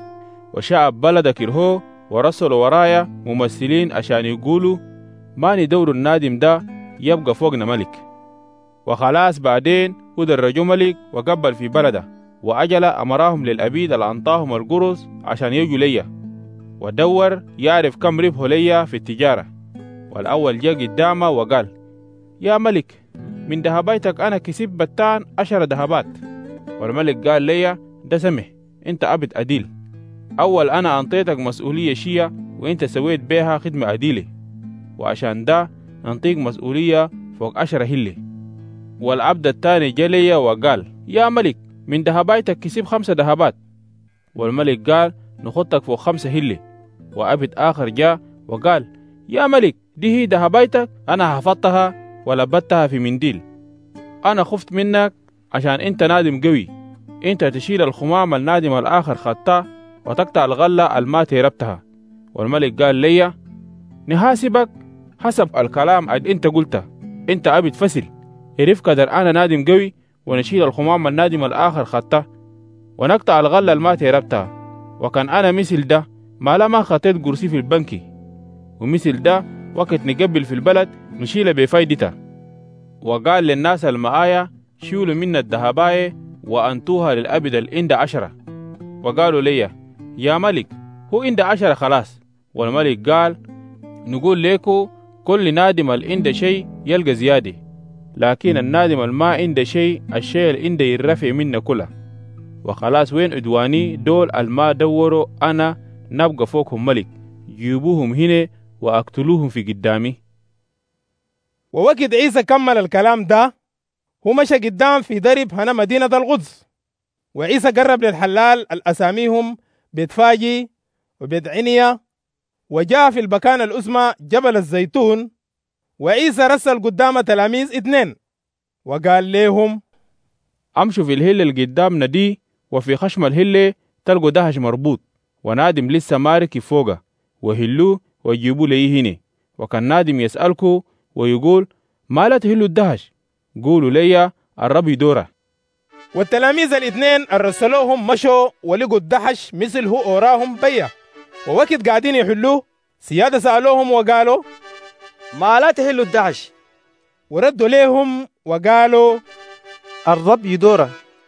وشعب بلده كرهوه ورسلوا ورايا ممثلين عشان يقولوا ما ندور النادم ده يبقى فوقنا ملك. وخلاص بعدين هو درجوا ملك وقبل في بلده، وأجل أمراهم للأبيد اللي أنطاهم القرص عشان يجوا ليا، ودور يعرف كم ربحوا ليا في التجارة. والأول جاء قدامه وقال: يا ملك من ذهباتك أنا كسب بتان 10 ذهبات. والملك قال ليا: ده سمح، أنت عبد أديل، أول أنا أنطيتك مسؤولية شيء وإنت سويت بيها خدمة عديلة، وعشان ده ننطيك مسؤولية فوق 10 هلة. والعبد الثاني جلي وقال: يا ملك، من ذهباتك كسب 5 ذهبات. والملك قال: نخطك فوق 5 هلة. وعبد آخر جاء وقال: يا ملك، دي هي ذهباتك، أنا حفظتها ولبتها في منديل. أنا خفت منك عشان أنت نادم قوي، أنت تشيل الخمام النادم الآخر خطاه وتقطع الغلة الما تيربتها. والملك قال لي: نحاسبك حسب الكلام اللي أنت قلته. أنت عبد فسل، عرف قدر أنا نادم قوي ونشيل الخمام النادم الآخر خطاه ونقطع الغلة الما تيربتها. وكان أنا مثل ده ما خطيت قرصي في البنكي، ومثل ده وقت نقبل في البلد نشيل بفايدتها. وقال للناس المعايا: شيلوا منا الذهباية وأنتوها للأبد الإند 10. وقالوا لي: يا ملك، هو إند 10 خلاص. والملك قال: نقول ليكو كل نادم الإند شيء يلقى زيادة، لكن النادم الما عنده شيء، الشيء اللي عنده يرفع منا كله. وخلاص وين أدواني دول الما دوروا أنا نبقى فوقهم ملك، جيبوهم هنا وأقتلوهم في قدامي. ووقت عيسى كمل الكلام ده هو مشى قدام في درب هنا مدينة القدس. وعيسى قرب للحلال الأساميهم بيتفاجي وبيت عنيا، وجاء في البكان الأسمى جبل الزيتون. وعيسى رسل قدام تلاميذ 2 وقال لهم: أمشوا في الهلة اللي قدامنا دي، وفي خشم الهلة تلقوا دهش مربوط ونادم لسه مارك فوقه، وهلوه ويجيبوا لي هنا. وكان نادم يسألكوا ويقول: ما لا تهلوا الدهش؟ قولوا لي الرب يدوره. والتلاميذ 2 الرسلوهم مشوا ولقوا الدهش مثل هو أوراهم بيا. ووقت قاعدين يحلوه سيادة سألوهم وقالوا: ما لا تهلوا الدهش؟ وردوا ليهم وقالوا: الرب يدوره.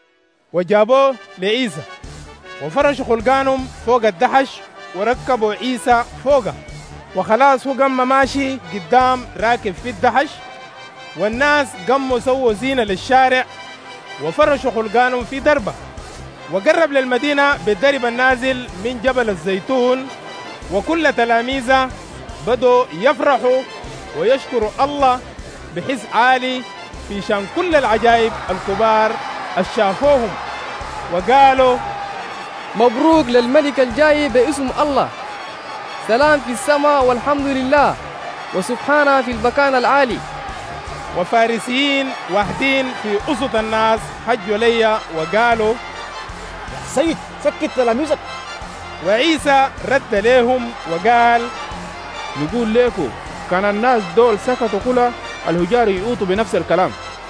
وجابوه لعيسى وفرشوا خلقانهم فوق الدهش وركبوا عيسى فوقه. وخلاص هو قام ماشي قدام راكب في الدهش، والناس قاموا سووا زينة للشارع وفرشوا خلقانهم في دربه. وقرب للمدينة بالدرب النازل من جبل الزيتون، وكل تلاميذه بدوا يفرحوا ويشكروا الله بحس عالي في شان كل العجائب الكبار الشافوهم، وقالوا: مبروك للملك الجاي باسم الله، سلام في السماء والحمد لله، وسبحانه في المكان العالي. وفارسيين واحدين في أسط الناس حجوا لي وقالوا: سيد سكت تلاميذك. وعيسى رد لهم وقال: نقول لكم كان الناس دول سكتوا كلها الهجار يؤطوا بنفس الكلام.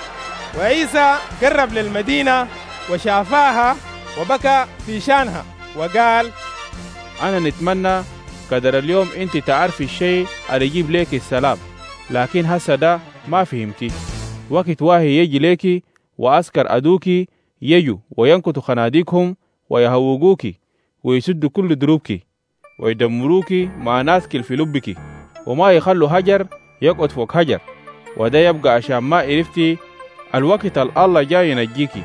وعيسى قرب للمدينة وشافاها وبكى في شانها وقال: أنا نتمنى قدر اليوم أنت تعرفي الشيء اللي يجيب لك السلام، لكن هسه ده ما فهمتي. وقت واهي يجي ليكي وأسكر أدوكي يجوا وينكتوا خناديقهم ويهوقوكي ويسدوا كل دروبكي ويدمروكي مع ناس كل في لبكي، وما يخلوا حجر يقعد فوق حجر. وده يبقى عشان ما عرفتي الوقت الله جاي ينجيكي.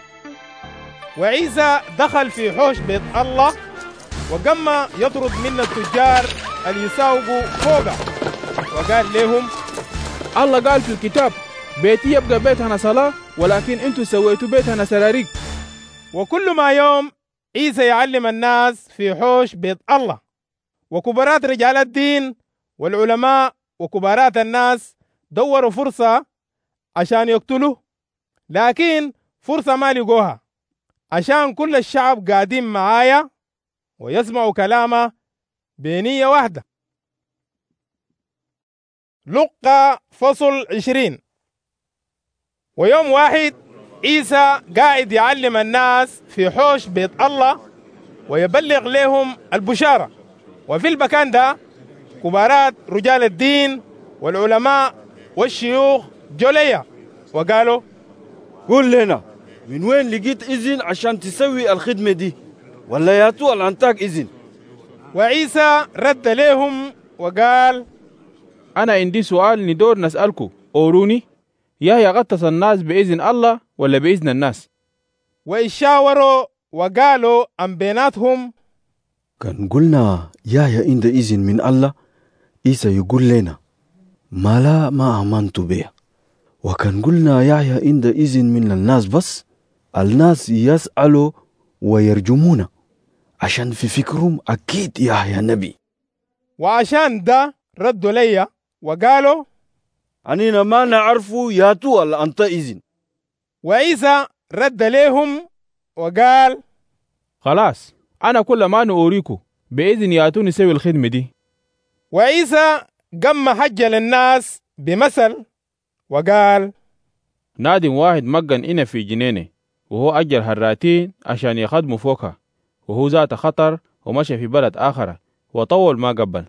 وعيسى دخل في حوش بيت الله وقام يطرد من التجار اللي يساوقوا فوقه، وقال لهم: الله قال في الكتاب: بيتي يبقى بيتنا صلاة، ولكن انتوا سويتوا بيتنا سراريق. وكل ما يوم عيسى يعلم الناس في حوش بيت الله، وكبارات رجال الدين والعلماء وكبارات الناس دوروا فرصة عشان يقتلوه، لكن فرصة ما لقوها، عشان كل الشعب قاعدين معايا ويسمعوا كلامه بنية واحدة. لقا فصل 20. ويوم واحد عيسى قاعد يعلم الناس في حوش بيت الله ويبلغ لهم البشارة. وفي المكان ده كبارات رجال الدين والعلماء والشيوخ جوليا وقالوا: قول لنا من وين لقيت إذن عشان تسوي الخدمة دي، ولا ياتوا العنتاك إذن؟ وعيسى رد لهم وقال: أنا عندي سؤال ندور نسألكم، أوروني يا يغطس الناس بإذن الله ولا بإذن الناس؟ ويشاوروا وقالوا عن بيناتهم: كان قلنا يا عند إذن من الله عيسى يقول لنا ما آمنت به. وكان قلنا يا عند إذن من الناس بس الناس يسألوا ويرجمون عشان في فكرهم أكيد يا نبي. وعشان ده ردوا لي وقالوا أننا ما نعرف ياتو أنت إذن. وعيسى رد لهم وقال خلاص أنا كل ما نوريكم بإذن ياتوني نسوي الخدمة دي. وعيسى قام حج للناس بمثل وقال نادم واحد مجن إنا في جنينه وهو أجر هراتين عشان يخدموا فوقها وهو ذات خطر ومشى في بلد آخر وطول ما قبل.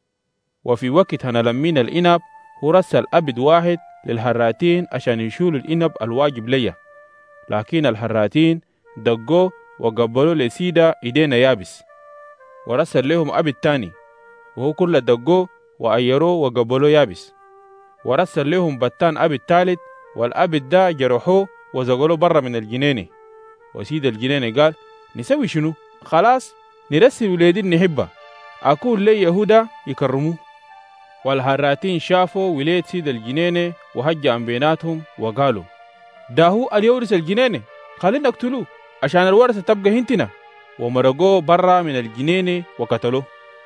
وفي وقت هنا لمين الإنب هو رسل أبد واحد للهراتين عشان يشولوا الإنب الواجب ليه، لكن الهراتين دقوا وقبلوا لسيدة إيدينا يابس. ورسل لهم أبد تاني وهو كل دقوا وأيروه وقبلوا يابس. ورسل لهم بطان أبد تالت والأبد ده جرحوه وزغلوا برا من الجنينة. وسيد الجنينة قال نسوي شنو؟ خلاص نرسل ولادين نحبه أقول لي يهودا يكرموه. والهراتين شافوا ولاد سيد الجنينة وهجا عن بيناتهم وقالوا ده هو اليورث الجنينة، خلينا نقتلوه عشان الورثة تبقى هنتنا. ومرقوه برا من الجنينة وقتلوه.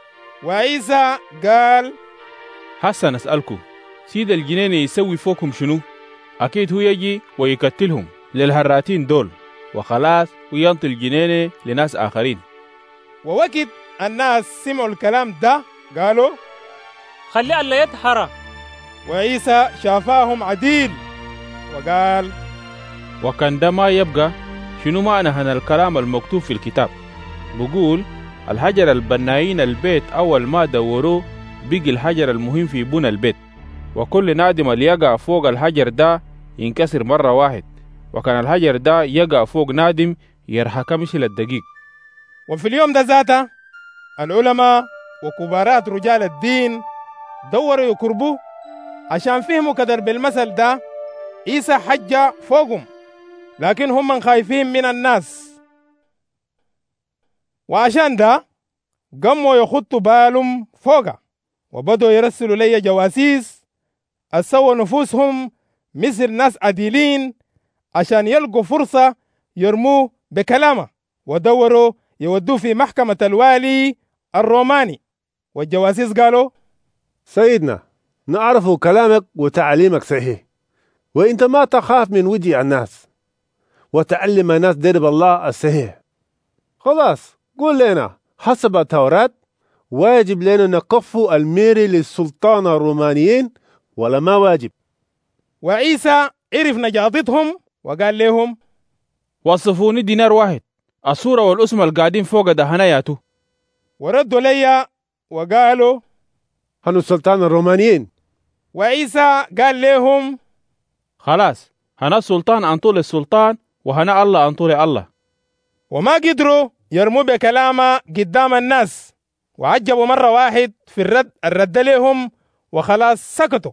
وعيسى قال هسا نسألكم سيد الجنينة يسوي فوقهم شنو؟ أكيد هو يجي ويقتلهم للهراتين دول وخلاص وينطي الجنينة لناس آخرين. ووقت الناس سمعوا الكلام ده قالوا خلي الله يطهر. وعيسى شافاهم عديل وقال وكان ده ما يبقى شنو معنى هنا الكلام المكتوب في الكتاب؟ بقول الحجر البنايين البيت أول ما دوروه بيجي الحجر المهم في بنى البيت، وكل نادم اللي يقع فوق الحجر ده ينكسر مرة واحد، وكان الحجر ده يقع فوق نادم يرحك مثل الدقيق. وفي اليوم ده ذاته العلماء وكبارات رجال الدين دوروا يكربوه عشان فهموا قدر بالمثل ده عيسى حج فوقهم، لكن هم من خايفين من الناس. وعشان ده قاموا يخطوا بالهم فوقه وبدوا يرسلوا لي جواسيس أسووا نفوسهم مثل ناس عديلين عشان يلقوا فرصة يرموه بكلامه، ودوروا يودوه في محكمة الوالي الروماني. والجواسيس قالوا سيدنا نعرف كلامك وتعليمك صحيح، وانت ما تخاف من وجه الناس وتعلم الناس درب الله الصحيح. خلاص قول لنا حسب التوراة واجب لنا نكف الميري للسلطان الرومانيين ولا ما واجب؟ وعيسى عرف نجاضتهم وقال لهم وصفوني دينار واحد الصورة والاسم القاعدين فوق ده هناياته. وردوا لي وقالوا هنو السلطان الرومانيين. وعيسى قال لهم خلاص هنا السلطان عن طول السلطان وهنا الله عن طول الله. وما قدروا يرموا بكلامه قدام الناس وعجبوا مرة واحد في الرد لهم وخلاص سكتوا.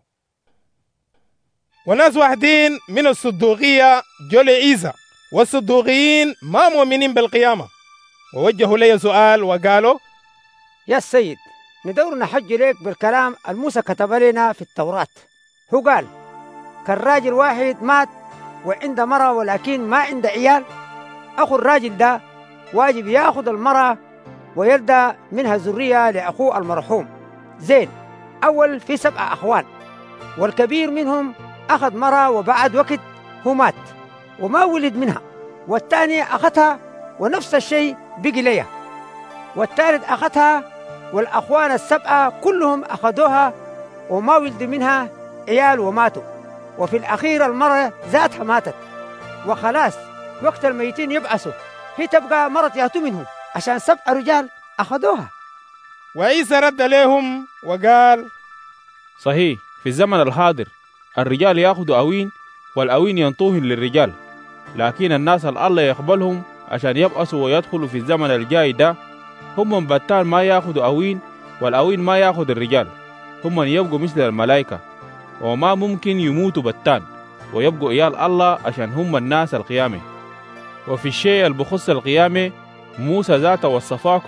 وناس واحدين من الصدوقية جو لعيسى، والصدوقيين ما مؤمنين بالقيامة، ووجهوا لي سؤال وقالوا يا السيد ندور نحج ليك بالكلام الموسى كتب لنا في التوراة. هو قال كان راجل واحد مات وعنده مرة ولكن ما عنده عيال، أخو الراجل ده واجب ياخذ المرأة ويلدى منها ذرية لأخوه المرحوم. زين أول في 7 أخوان، والكبير منهم أخذ مرأة وبعد وقت هو مات وما ولد منها، والثاني أخذها ونفس الشيء بقي ليها، والثالث أخذها، والأخوان ال7 كلهم أخذوها وما ولد منها عيال وماتوا، وفي الأخير المرأة ذاتها ماتت، وخلاص وقت الميتين يبعثوا هي تبقى مرة يهتوا منهم عشان 7 رجال أخذوها. وعيسى رد لهم وقال صحيح في الزمن الحاضر الرجال يأخذوا أوين والأوين ينطوهن للرجال، لكن الناس الله يقبلهم عشان يبقسوا ويدخلوا في الزمن الجاي ده هم بطال ما يأخذوا أوين والأوين ما يأخذ الرجال، هم يبقوا مثل الملائكة وما ممكن يموتوا بطال ويبقوا عيال الله عشان هم الناس القيامة. وفي الشيء اللي بخص القيامة موسى ذاته وصفاكو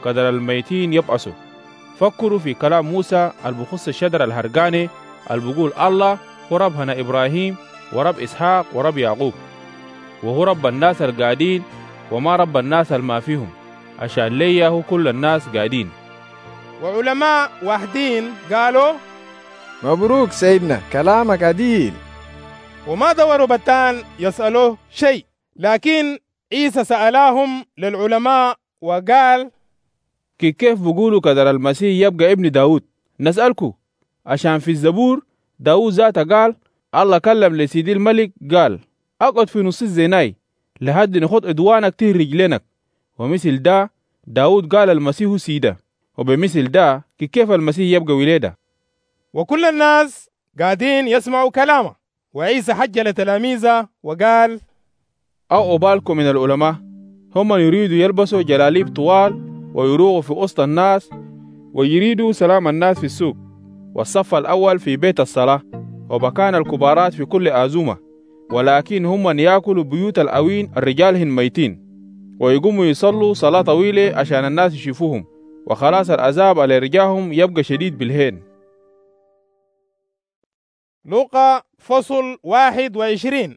قدر الميتين يبعثوا. فكروا في كلام موسى البخص الشجر الهرقاني البقول الله هو ربنا إبراهيم ورب إسحاق ورب يعقوب، وهو رب الناس القاعدين وما رب الناس الما فيهم، عشان ليه هو كل الناس قاعدين. وعلماء واحدين قالوا مبروك سيدنا، كلامك عديل. وما دوروا بتان يسألوه شيء، لكن عيسى سألاهم للعلماء وقال كيف بقولوا قدر المسيح يبقى ابن داود؟ نسألكم عشان في الزبور داود ذاته قال الله كلم لسيدي الملك قال اقعد في نص الزناي لحد نخط ادوانك ته رجلينك. ومثل ده داود قال المسيح سيده، وبمثل ده كيف المسيح يبقى ولادة. وكل الناس قاعدين يسمعوا كلامه. وعيسى حج لتلاميذه وقال أو بالكم من العلماء هم يريدوا يلبسوا جلاليب طوال ويروغوا في وسط الناس ويريدوا سلام الناس في السوق والصف الأول في بيت الصلاة وبكان الكبارات في كل آزومة، ولكن هم يأكلوا بيوت الأوين الرجالهم ميتين ويقوموا يصلوا صلاة طويلة عشان الناس يشوفوهم، وخلاص العذاب على رجاهم يبقى شديد بالهين. لوقا فصل 21.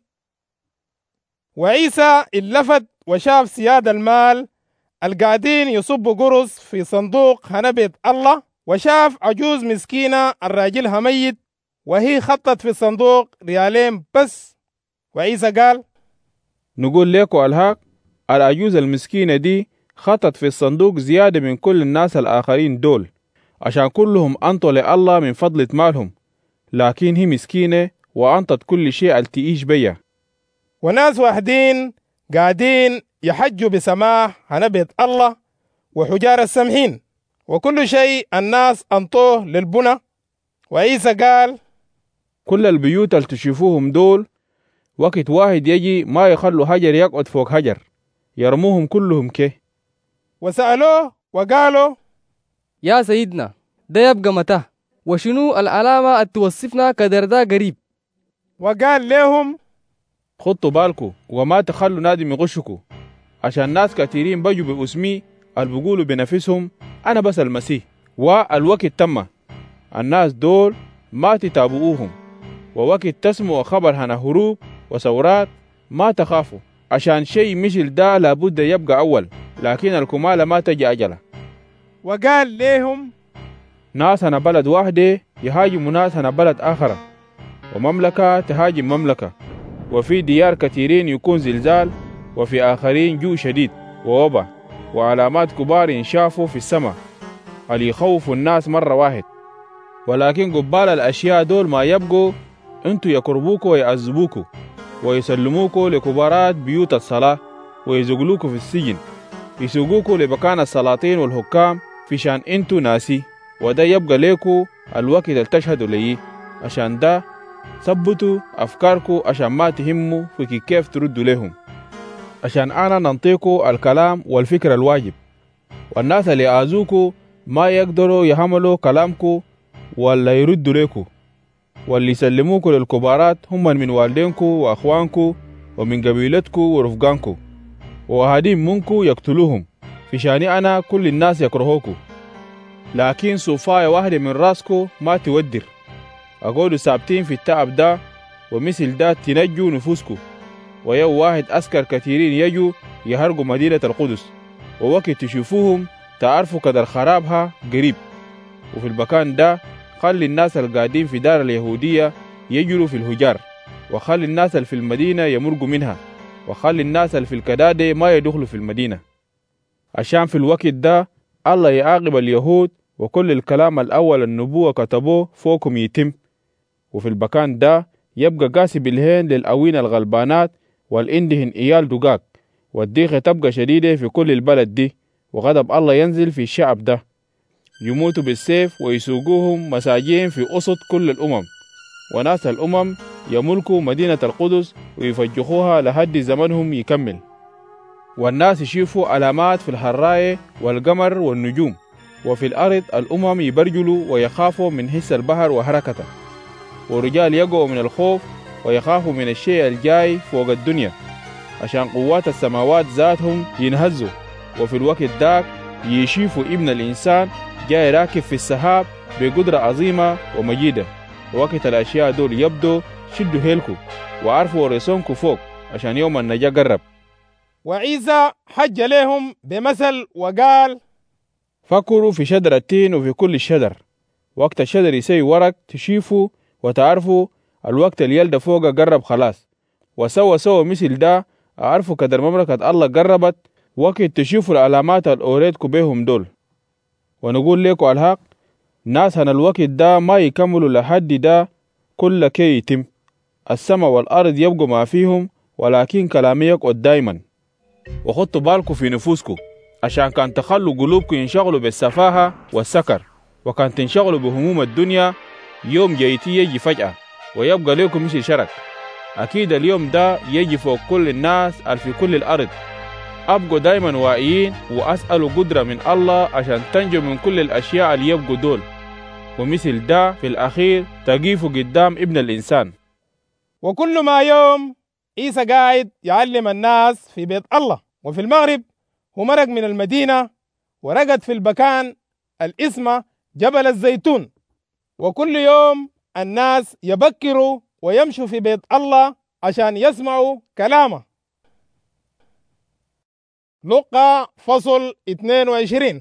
وعيسى اللفت وشاف سياد المال القاعدين يصبوا قرص في صندوق هنبت الله، وشاف عجوز مسكينة الراجلها ميت وهي خطت في الصندوق ريالين بس. وعيسى قال نقول لكم الحق، العجوز المسكينة دي خطت في الصندوق زيادة من كل الناس الآخرين دول، عشان كلهم أنطوا لله من فضلة مالهم، لكن هي مسكينة وأنطت كل شيء التئيش بيا. وناس واحدين قاعدين يحجوا بسماح هنبت الله وحجار السمحين وكل شيء الناس أنطوه للبنى. وعيسى قال كل البيوت اللي تشوفوهم دول وقت واحد يجي ما يخلوا حجر يقعد فوق حجر، يرموهم كلهم كه. وسألوه وقالوا يا سيدنا ده يبقى متى؟ وشنو العلامة التوصفنا قدر ده قريب؟ وقال لهم خطوا بالكم وما تخلوا نادم يغشكوا، عشان ناس كثيرين بيجوا باسمي اللي بيقولوا بنفسهم أنا بس المسيح، والوقت تم. الناس دول ما تتابعوهم، ووقت تسمعوا خبر عن هروب وثورات ما تخافوا، عشان شيء مثل ده لابد يبقى أول، لكن الكمالة ما تجي أجله. وقال لهم ناس هنا بلد واحدة يهاجموا ناس هنا بلد آخر، ومملكة تهاجم مملكة، وفي ديار كثيرين يكون زلزال، وفي آخرين جو شديد ووبا وعلامات كبار ينشافوا في السماء اللي يخوفوا الناس مرة واحد. ولكن قبال الأشياء دول ما يبقوا انتوا يقربوكوا ويعذبوكوا ويسلموكوا لكبارات بيوت الصلاة ويزغلوكوا في السجن، يسوقوكوا لبكان السلاطين والحكام في شان انتوا ناسي، وده يبقى ليكوا الوقت اللي تشهدوا ليه، عشان ده ثبتوا أفكاركوا عشان ما تهموا في كيف تردوا لهم، عشان أنا ننطيكوا الكلام والفكر الواجب، والناس اللي آذوكوا ما يقدروا يحملوا كلامكوا ولا يردوا لكوا، واللي يسلموكوا للكبارات هم من والدينكوا وأخوانكوا ومن قبيلتكوا ورفقانكوا، وأهدين منكوا يقتلوهم في شاني أنا كل الناس يكرهوكوا، لكن صوفاية واحدة من راسكوا ما تودر. أقولوا ثابتين في التعب ده ومثل ده تنجوا نفوسكوا، ويو واحد أسكر كثيرين يجوا يهرقوا مدينة القدس، ووقت تشوفوهم تعرفوا قدر خرابها قريب. وفي المكان ده خلي الناس القاعدين في دار اليهودية يجروا في الهجار، وخلي الناس اللي في المدينة يمرقوا منها، وخلي الناس اللي في الكدادة ما يدخلوا في المدينة، عشان في الوقت ده الله يعاقب اليهود وكل الكلام الأول النبوة كتبوه فوقهم يتم. وفي المكان ده يبقى قاسي بالهين للأوين الغلبانات والإندهن إيال دقاق، والديخة تبقى شديدة في كل البلد دي، وغضب الله ينزل في الشعب ده، يموتوا بالسيف ويسوقوهم مساجين في وسط كل الأمم، وناس الأمم يملكوا مدينة القدس ويفجخوها لحد زمنهم يكمل، والناس يشوفوا علامات في الحراية والقمر والنجوم، وفي الأرض الأمم يبرجلوا ويخافوا من حس البحر وحركته، ورجال يقعوا من الخوف ويخافوا من الشيء الجاي فوق الدنيا، عشان قوات السماوات ذاتهم ينهزوا. وفي الوقت داك يشوفوا ابن الإنسان جاي راكب في السحاب بقدرة عظيمة ومجيدة. ووقت الأشياء دول يبدو شدوا هيلكو وعرفوا ورسونكو فوق عشان يوم النجاة قرب. وعيسى حج لهم بمثل وقال: فكروا في شجر التين وفي كل الشجر، وقت الشجر يسوي ورق تشوفوا وتعرفوا الوقت اللي يلد فوق قرب خلاص. وسوى مثل ده أعرفوا قدر مملكة الله قربت، وقت تشوفوا العلامات الأوريدكم بهم دول. ونقول لكم الحق، ناس هن الوقت ده ما يكملوا لحد ده كل كي يتم. السماء والأرض يبقوا ما فيهم، ولكن كلامي يقعد دايما. وخطوا بالكم في نفوسكم عشان كان تخلوا قلوبكم ينشغلوا بالسفاهة والسكر، وكان تنشغلوا بهموم الدنيا. يوم جايتي يجي فجأة ويبقى لكم مثل شرك. أكيد اليوم ده يجي فوق كل الناس في كل الأرض. أبقوا دايما واعيين وأسألوا قدرة من الله عشان تنجوا من كل الأشياء اللي يبقوا دول. ومثل ده في الأخير تقيفوا قدام ابن الإنسان. وكل ما يوم عيسى قاعد يعلم الناس في بيت الله. وفي المغرب هو مرق من المدينة ورقد في المكان الاسمه جبل الزيتون. وكل يوم الناس يبكروا ويمشوا في بيت الله عشان يسمعوا كلامه. لقا فصل 22.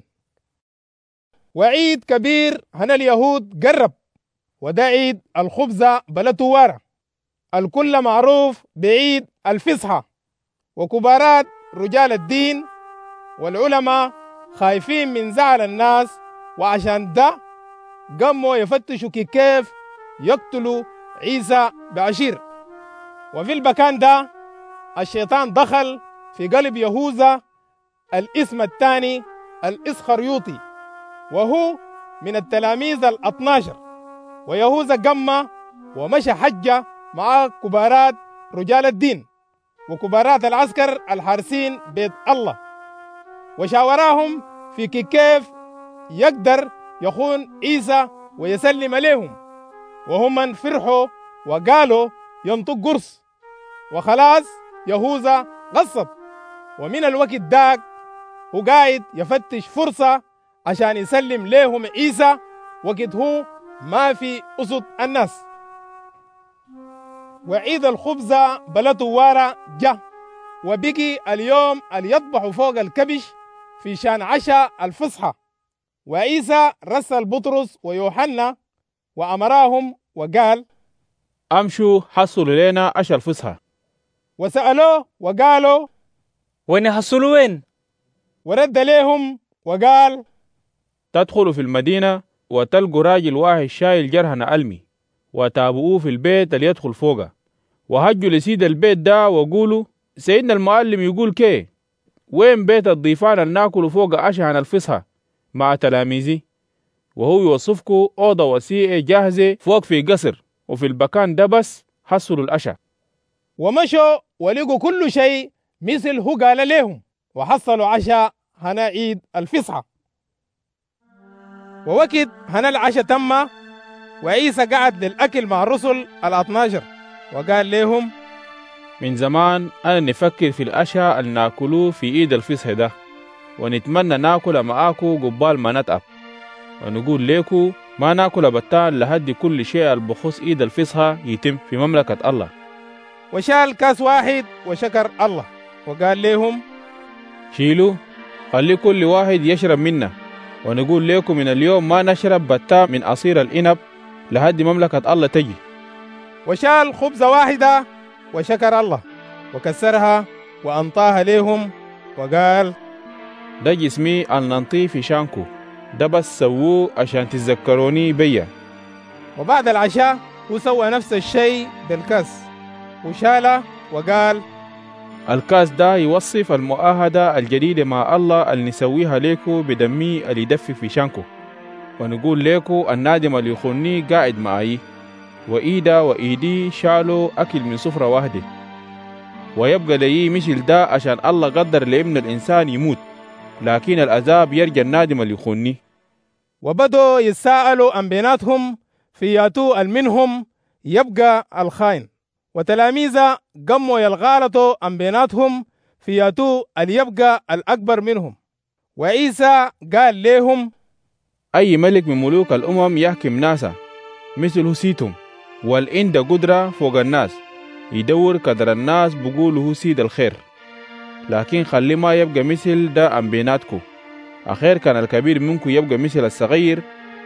وعيد كبير هنا اليهود قرب، وده عيد الخبزة بلا توارة، الكل معروف بعيد الفصحى. وكبارات رجال الدين والعلماء خايفين من زعل الناس، وعشان ده قاموا يفتشوا كيف يقتلوا عيسى بعشير. وفي المكان ده الشيطان دخل في قلب يهوذا الاسم الثاني الإسخريوطي، وهو من التلاميذ 12. ويهوذا قام ومشى حجة مع كبارات رجال الدين وكبارات العسكر الحارسين بيت الله، وشاوراهم في كيف يقدر يخون عيسى ويسلم عليهم. وهم فرحوا وقالوا ينطق قرص. وخلاص يهوذا غصب، ومن الوقت داك هو قاعد يفتش فرصة عشان يسلم لهم عيسى وقت هو ما في أسد الناس. وعيد الخبزة بلا توارة جه، وبقي اليوم اللي يطبحوا فوق الكبش في شان عشاء الفصحى. وعيسى رسل بطرس ويوحنا وأمراهم وقال: أمشوا حصلوا لنا عشاء الفصحى. وسألوه وقالوا: وين حصلوا وين؟ ورد لهم وقال: تدخلوا في المدينة وتلقوا راجل واحد شايل جرهن ألمي، وتابعوه في البيت اللي يدخل فوقه، وهجوا لسيد البيت ده وقولوا: سيدنا المعلم يقول كي وين بيت الضيفان اللي ناكلوا فوق عشان الفصحى مع تلاميذي؟ وهو يوصفكوا أوضة وسيئة جاهزة فوق في قصر، وفي المكان ده بس حصلوا العشاء. ومشوا ولقوا كل شيء مثل هو قال لهم، وحصلوا عشاء هنا عيد الفصحى. ووقت هنا العشاء تم، وعيسى قعد للأكل مع الرسل 12 وقال لهم: من زمان أنا نفكر في العشاء اللي ناكلوه في عيد الفصحى ده، ونتمنى ناكل معاكو قبال ما نتعب، ونقول لكم ما ناكل بطال لحد كل شيء البخص عيد الفصحى يتم في مملكة الله. وشال كاس واحد وشكر الله وقال لهم: شيلوا خلي كل واحد يشرب منه، ونقول لكم من اليوم ما نشرب بطال من عصير العنب لحد مملكة الله تجي. وشال خبزة واحدة وشكر الله وكسرها وأنطاها لهم وقال: ده جسمي الننطي في شانكو، ده بس سووه عشان تتذكروني بيا. وبعد العشاء هو سوى نفس الشيء بالكاس وشاله وقال: الكاس ده يوصف المؤاهدة الجديدة مع الله اللي نسويها ليكو بدمي اللي يدفق في شانكو. ونقول ليكو النادم اللي يخوني قاعد معي، وإيدا وإيدي شالوا أكل من سفرة واحدة. ويبقى لي مثل ده عشان الله قدر لابن الإنسان يموت، لكن العذاب يرجى النادم اللي يخوني. وبدوا يسألوا عن بيناتهم في ياتو المنهم يبقى الخاين، وتلاميذه قاموا يلغالطوا عن بيناتهم في ياتو اللي يبقى الأكبر منهم. وعيسى قال لهم: أي ملك من ملوك الأمم يحكم ناسا مثل هسيتهم، والإند قدرة فوق الناس، يدور قدر الناس بقوله سيد الخير، لكن خلي ما يبقى مثل ده عن بيناتكو. أخير كان الكبير منكو يبقى مثل الصغير،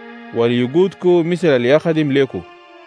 وليقودكو مثل اللي يخدم ليكو.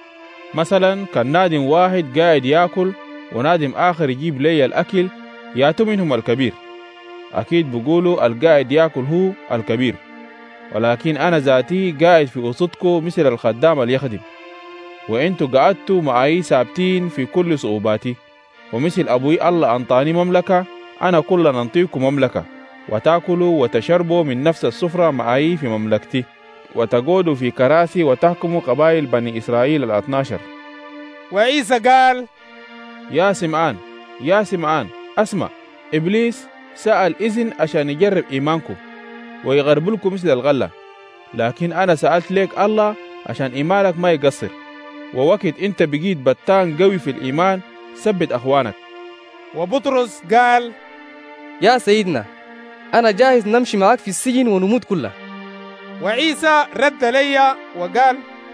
مثلا كان نادم واحد قاعد ياكل ونادم آخر يجيب لي الأكل، ياتو منهم الكبير. أكيد بقولوا القاعد ياكل هو الكبير، ولكن أنا ذاتي قاعد في وسطكو مثل الخدام اللي يخدم، وإنتو قعدتوا معي ثابتين في كل صعوباتي. ومثل أبوي الله أنطاني مملكة، أنا كل ننطيكم مملكة، وتأكلوا وتشربوا من نفس السفرة معي في مملكتي، وتقودوا في كراسي وتحكموا قبائل بني إسرائيل 12. وعيسى قال: يا سمعان، يا سمعان، أسمع. إبليس سأل إذن عشان يجرب إيمانكم ويغرب لكم مثل الغلة، لكن أنا سألت لك الله عشان إيمانك ما يقصر، ووقت أنت بقيت بتان قوي في الإيمان ثبت أخوانك. وبطرس قال: يا سيدنا، أنا جاهز نمشي معك في السجن ونموت كله. وعيسى رد لي وقال: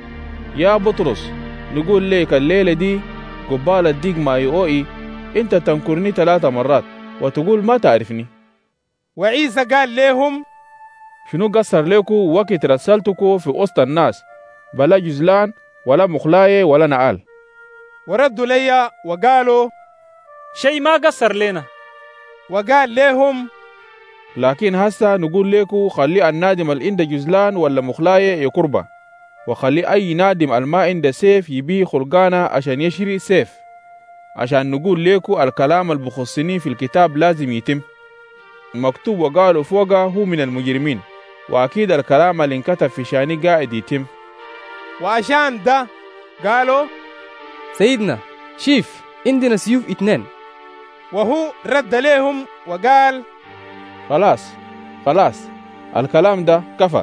يا بطرس، نقول لك الليلة دي قبال الديك ما يؤوئي أنت تنكرني 3 مرات وتقول ما تعرفني. وعيسى قال لهم: شنو قصر لكم وقت رسلتكم في وسط الناس بلا جزلان ولا مخلاية ولا نعال؟ وردوا لي وقالوا: شيء ما قصر لنا. وقال لهم: لكن هسا نقول لكم خلي النادم اللي عنده جزلان ولا مخلاية يقربه، وخلي أي نادم الما عنده سيف يبيه خلقانا عشان يشري سيف، عشان نقول لكم الكلام البخصني في الكتاب لازم يتم. مكتوب وقالوا فوقه هو من المجرمين، وأكيد الكلام اللي انكتب في شاني قاعد يتم. وعشان ده قالوا: سيدنا شيف عندنا سيوف 2. وهو رد لهم وقال: خلاص الكلام ده كفى.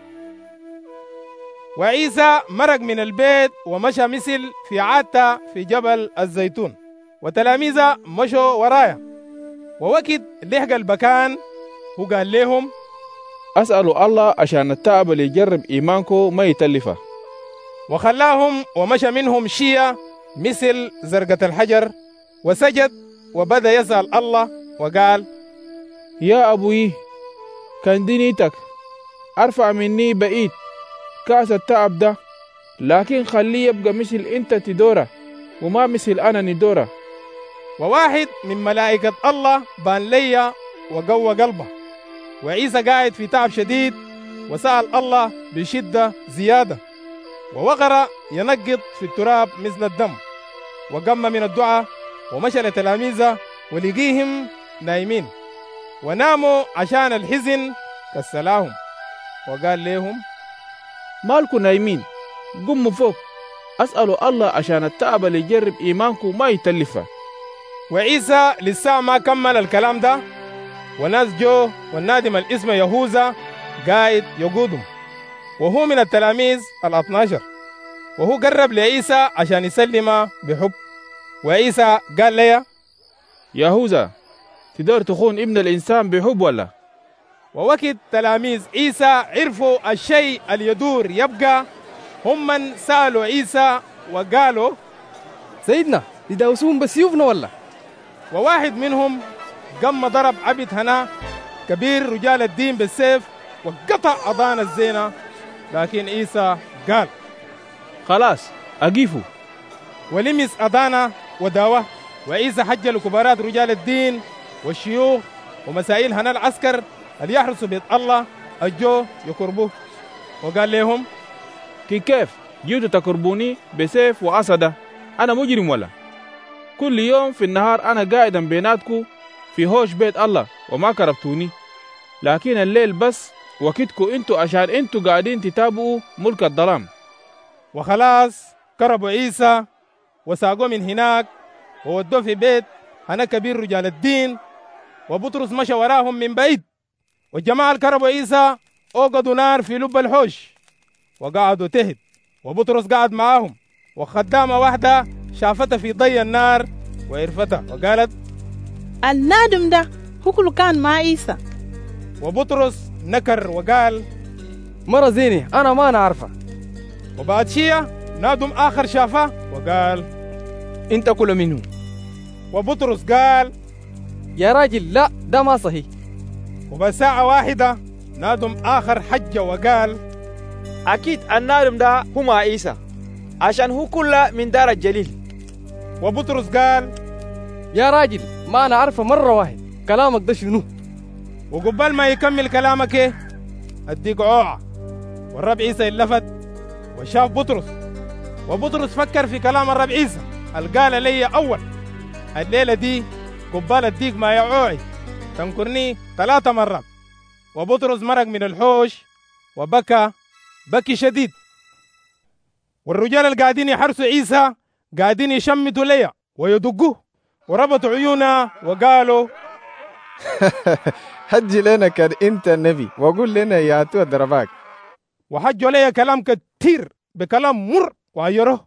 وعيسى مرق من البيت ومشى مثل في عادته في جبل الزيتون، وتلاميذه مشوا ورايا. ووقت لحق البكان هو قال لهم: أسألوا الله عشان التعب اللي يجرب إيمانكم ما يتلفه. وخلاهم ومشى منهم شيء مثل زرقة الحجر، وسجد وبدأ يسأل الله وقال: يا أبوي، كان دينيتك أرفع مني بعيد كاس التعب ده، لكن خليه يبقى مثل أنت تدوره وما مثل أنا ندوره. وواحد من ملائكة الله بان لي وقوى قلبه. وعيسى قاعد في تعب شديد وسأل الله بشدة زيادة، ووغر ينقط في التراب مثل الدم، وقام من الدعاء ومشى لتلاميذه ولقيهم نايمين، وناموا عشان الحزن كسلاهم. وقال لهم: مالكم نايمين؟ قموا فوق، أسألوا الله عشان التعب اللي يجرب إيمانكم ما يتلفه. وعيسى لسه ما كمل الكلام ده، وناس جو والنادم الاسم يهوذا قاعد يقودهم، وهو من التلاميذ 12. وهو قرب لعيسى عشان يسلم بحب. وعيسى قال لي: يهوذا، تقدر تخون ابن الإنسان بحب ولا؟ ووقت تلاميذ عيسى عرفوا الشيء اللي يدور يبقى، هم من سألوا عيسى وقالوا: سيدنا، يداوسون بسيوفنا ولا؟ وواحد منهم قام ضرب عبد هنا كبير رجال الدين بالسيف وقطع أضان الزينة. لكن عيسى قال: خلاص أقيفوا. ولمس أضانا وداوه. وعيسى حج لكبارات رجال الدين والشيوخ ومسائل هنا العسكر اللي يحرسوا بيت الله الجو يقربوه، وقال لهم: كيف جيتوا تقربوني بسيف وعصا؟ أنا مجرم ولا؟ كل يوم في النهار أنا قاعدا بيناتكم في هوش بيت الله وما كربتوني، لكن الليل بس وقتكم انتوا عشان انتوا قاعدين تتابعوا ملك الظلام. وخلاص كربوا عيسى وساقوه من هناك وودوه في بيت هنا كبير رجال الدين. وبطرس مشى وراهم من بعيد. والجماعة كربوا عيسى اوقدوا نار في لب الحوش وقعدوا تهد، وبطرس قعد معاهم. وخدامة واحدة شافتها في ضي النار وعرفتها وقالت: النادم ده هو كله كان مع عيسى. وبطرس نكر وقال مرة زيني أنا ما نعرفها. وبعد شيء نادم آخر شافه وقال أنت كل منه. وبطرس قال يا راجل لا ده ما صحيح. وبعد ساعة واحدة نادم آخر حج وقال أكيد النادم ده هو عيسى عشان هو كله من دار الجليل. وبطرس قال يا راجل ما أنا عارفه مرة واحد كلامك ده شنو. وقبل ما يكمل كلامك ايه اديك عوعة. والرب عيسى اللفت وشاف بطرس، وبطرس فكر في كلام الرب عيسى قال لي أول الليلة دي قبال اديك ما يعوعي تنكرني 3 مرات. وبطرس مرق من الحوش وبكى بكي شديد. والرجال اللي قاعدين يحرسوا عيسى قاعدين يشمتوا ليا ويدقوه وربطوا عيونا وقالوا حج لنا كان انت النبي وقول لنا يا تو ضرباك. وحجوا لي كلام كتير بكلام مر وعيروه.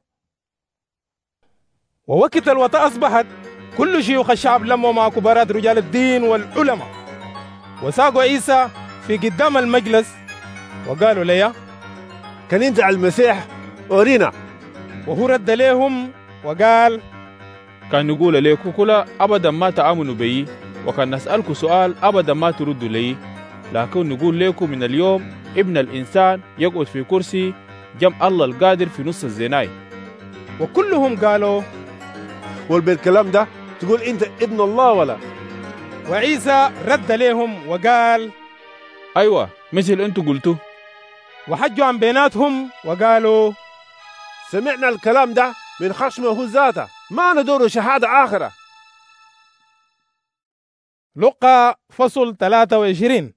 ووقت الوطأ أصبحت كل شيوخ الشعب لموا مع كبارات رجال الدين والعلماء وساقوا عيسى في قدام المجلس وقالوا لي كان انت على المسيح ورينا. وهو رد لهم وقال كان نقول لكم كلا أبدا ما تآمنوا بي، وكان نسألكم سؤال أبدا ما تردوا لي، لكن نقول لكم من اليوم ابن الإنسان يقعد في كرسي جنب الله القادر في نص الزناي. وكلهم قالوا وبالكلام ده تقول انت ابن الله ولا؟ وعيسى رد لهم وقال أيوة مثل انتوا قلتوا. وحجوا عن بيناتهم وقالوا سمعنا الكلام ده من خشمه ذاته، ما ندور شهادة آخرة. لقى فصل 23.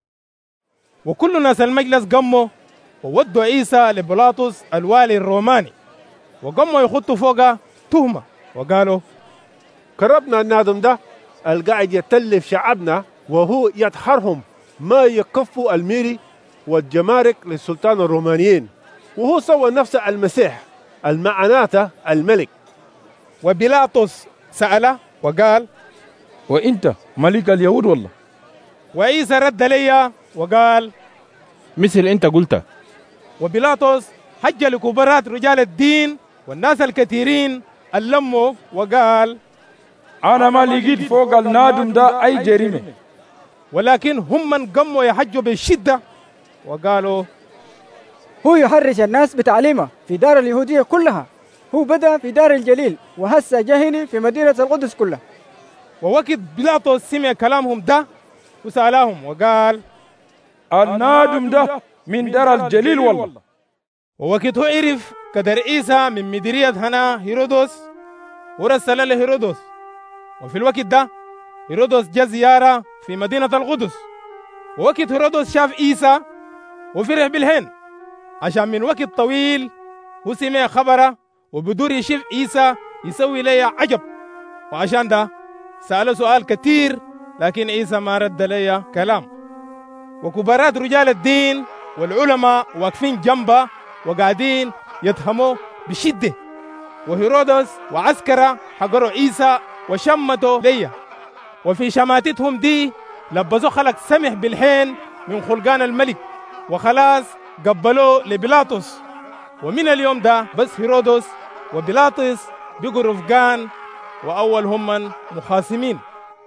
وكل ناس المجلس قاموا وودوا عيسى لبيلاطس الوالي الروماني وقاموا يخطوا فوقه تهمة وقالوا كربنا النادم ده القاعد يتلف شعبنا وهو يدحرهم ما يكفوا الميري والجمارك للسلطان الرومانيين، وهو سوى نفسه المسيح المعناته الملك. وبيلاطس سأله وقال وانت ملك اليهود والله؟ وعيسى رد لي وقال مثل انت قلت. وبيلاطس حج لكبارات رجال الدين والناس الكثيرين اللموا وقال أنا ما لقيت فوق النادم ده أي جريمة، ولكن هم من قاموا يحجوا بالشدة وقالوا هو يحرش الناس بتعليمه في دار اليهودية كلها. هو بدأ في دار الجليل وهسه جاهني في مدينة القدس كلها. ووقت بيلاطس سمع كلامهم ده وسألهم وقال النادم ده من دار الجليل والله. ووقت هو عرف قدر عيسى من مديرية هنا هيرودس ورسل لهيرودس. وفي الوقت ده هيرودس جاء زيارة في مدينة القدس. ووقت هيرودس شاف عيسى وفرح بالهن عشان من وقت طويل وسمع خبره وبدور يشوف عيسى يسوي لي عجب. وعشان ده سأله سؤال كتير لكن عيسى ما رد لي كلام. وكبارات رجال الدين والعلماء واقفين جنبه وقاعدين يتهموا بشدة. وهيرودس وعسكره حقروا عيسى وشمتوا ليه، وفي شماتتهم دي لبسوا خلق سمح بالحين من خلقان الملك وخلاص قبلوه لبيلاطس. ومن اليوم ده بس هيرودس وبيلاطس بقوا رفقان وأول هم مخاصمين.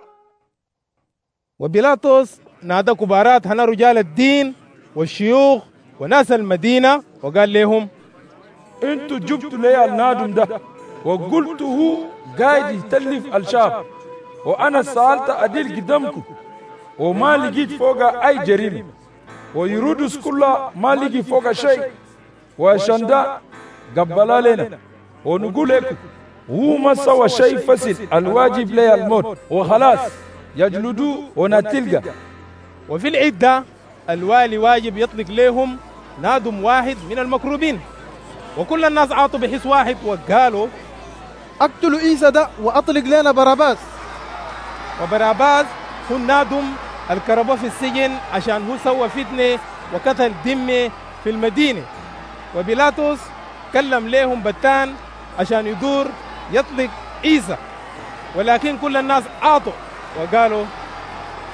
وبيلاطس نادى كبارات هنا رجال الدين والشيوخ وناس المدينة وقال لهم انتوا جبتوا لي النادم ده وقلتوا هو قاعد يتلف الشعب، وانا سألت أديل قدامكم وما لقيت فوق اي جريمة، ويرودس كلها ما لقي فوق شيء، وعشان ده قبلا لنا ونقول لكم هو ما سوى شيء فسد الواجب لي الموت وخلاص يجلدوه ونتلقى. وفي العدة الوالي واجب يطلق لهم نادم واحد من المكروبين. وكل الناس عاطوا بحس واحد وقالوا اقتلوا عيسى ده واطلق لنا باراباس. وباراباس هو النادم الكربوه في السجن عشان هو سوى فتنة وقتل دمه في المدينة. وبيلاطس كلم لهم بتان عشان يدور يطلق عيسى، ولكن كل الناس عاطوا وقالوا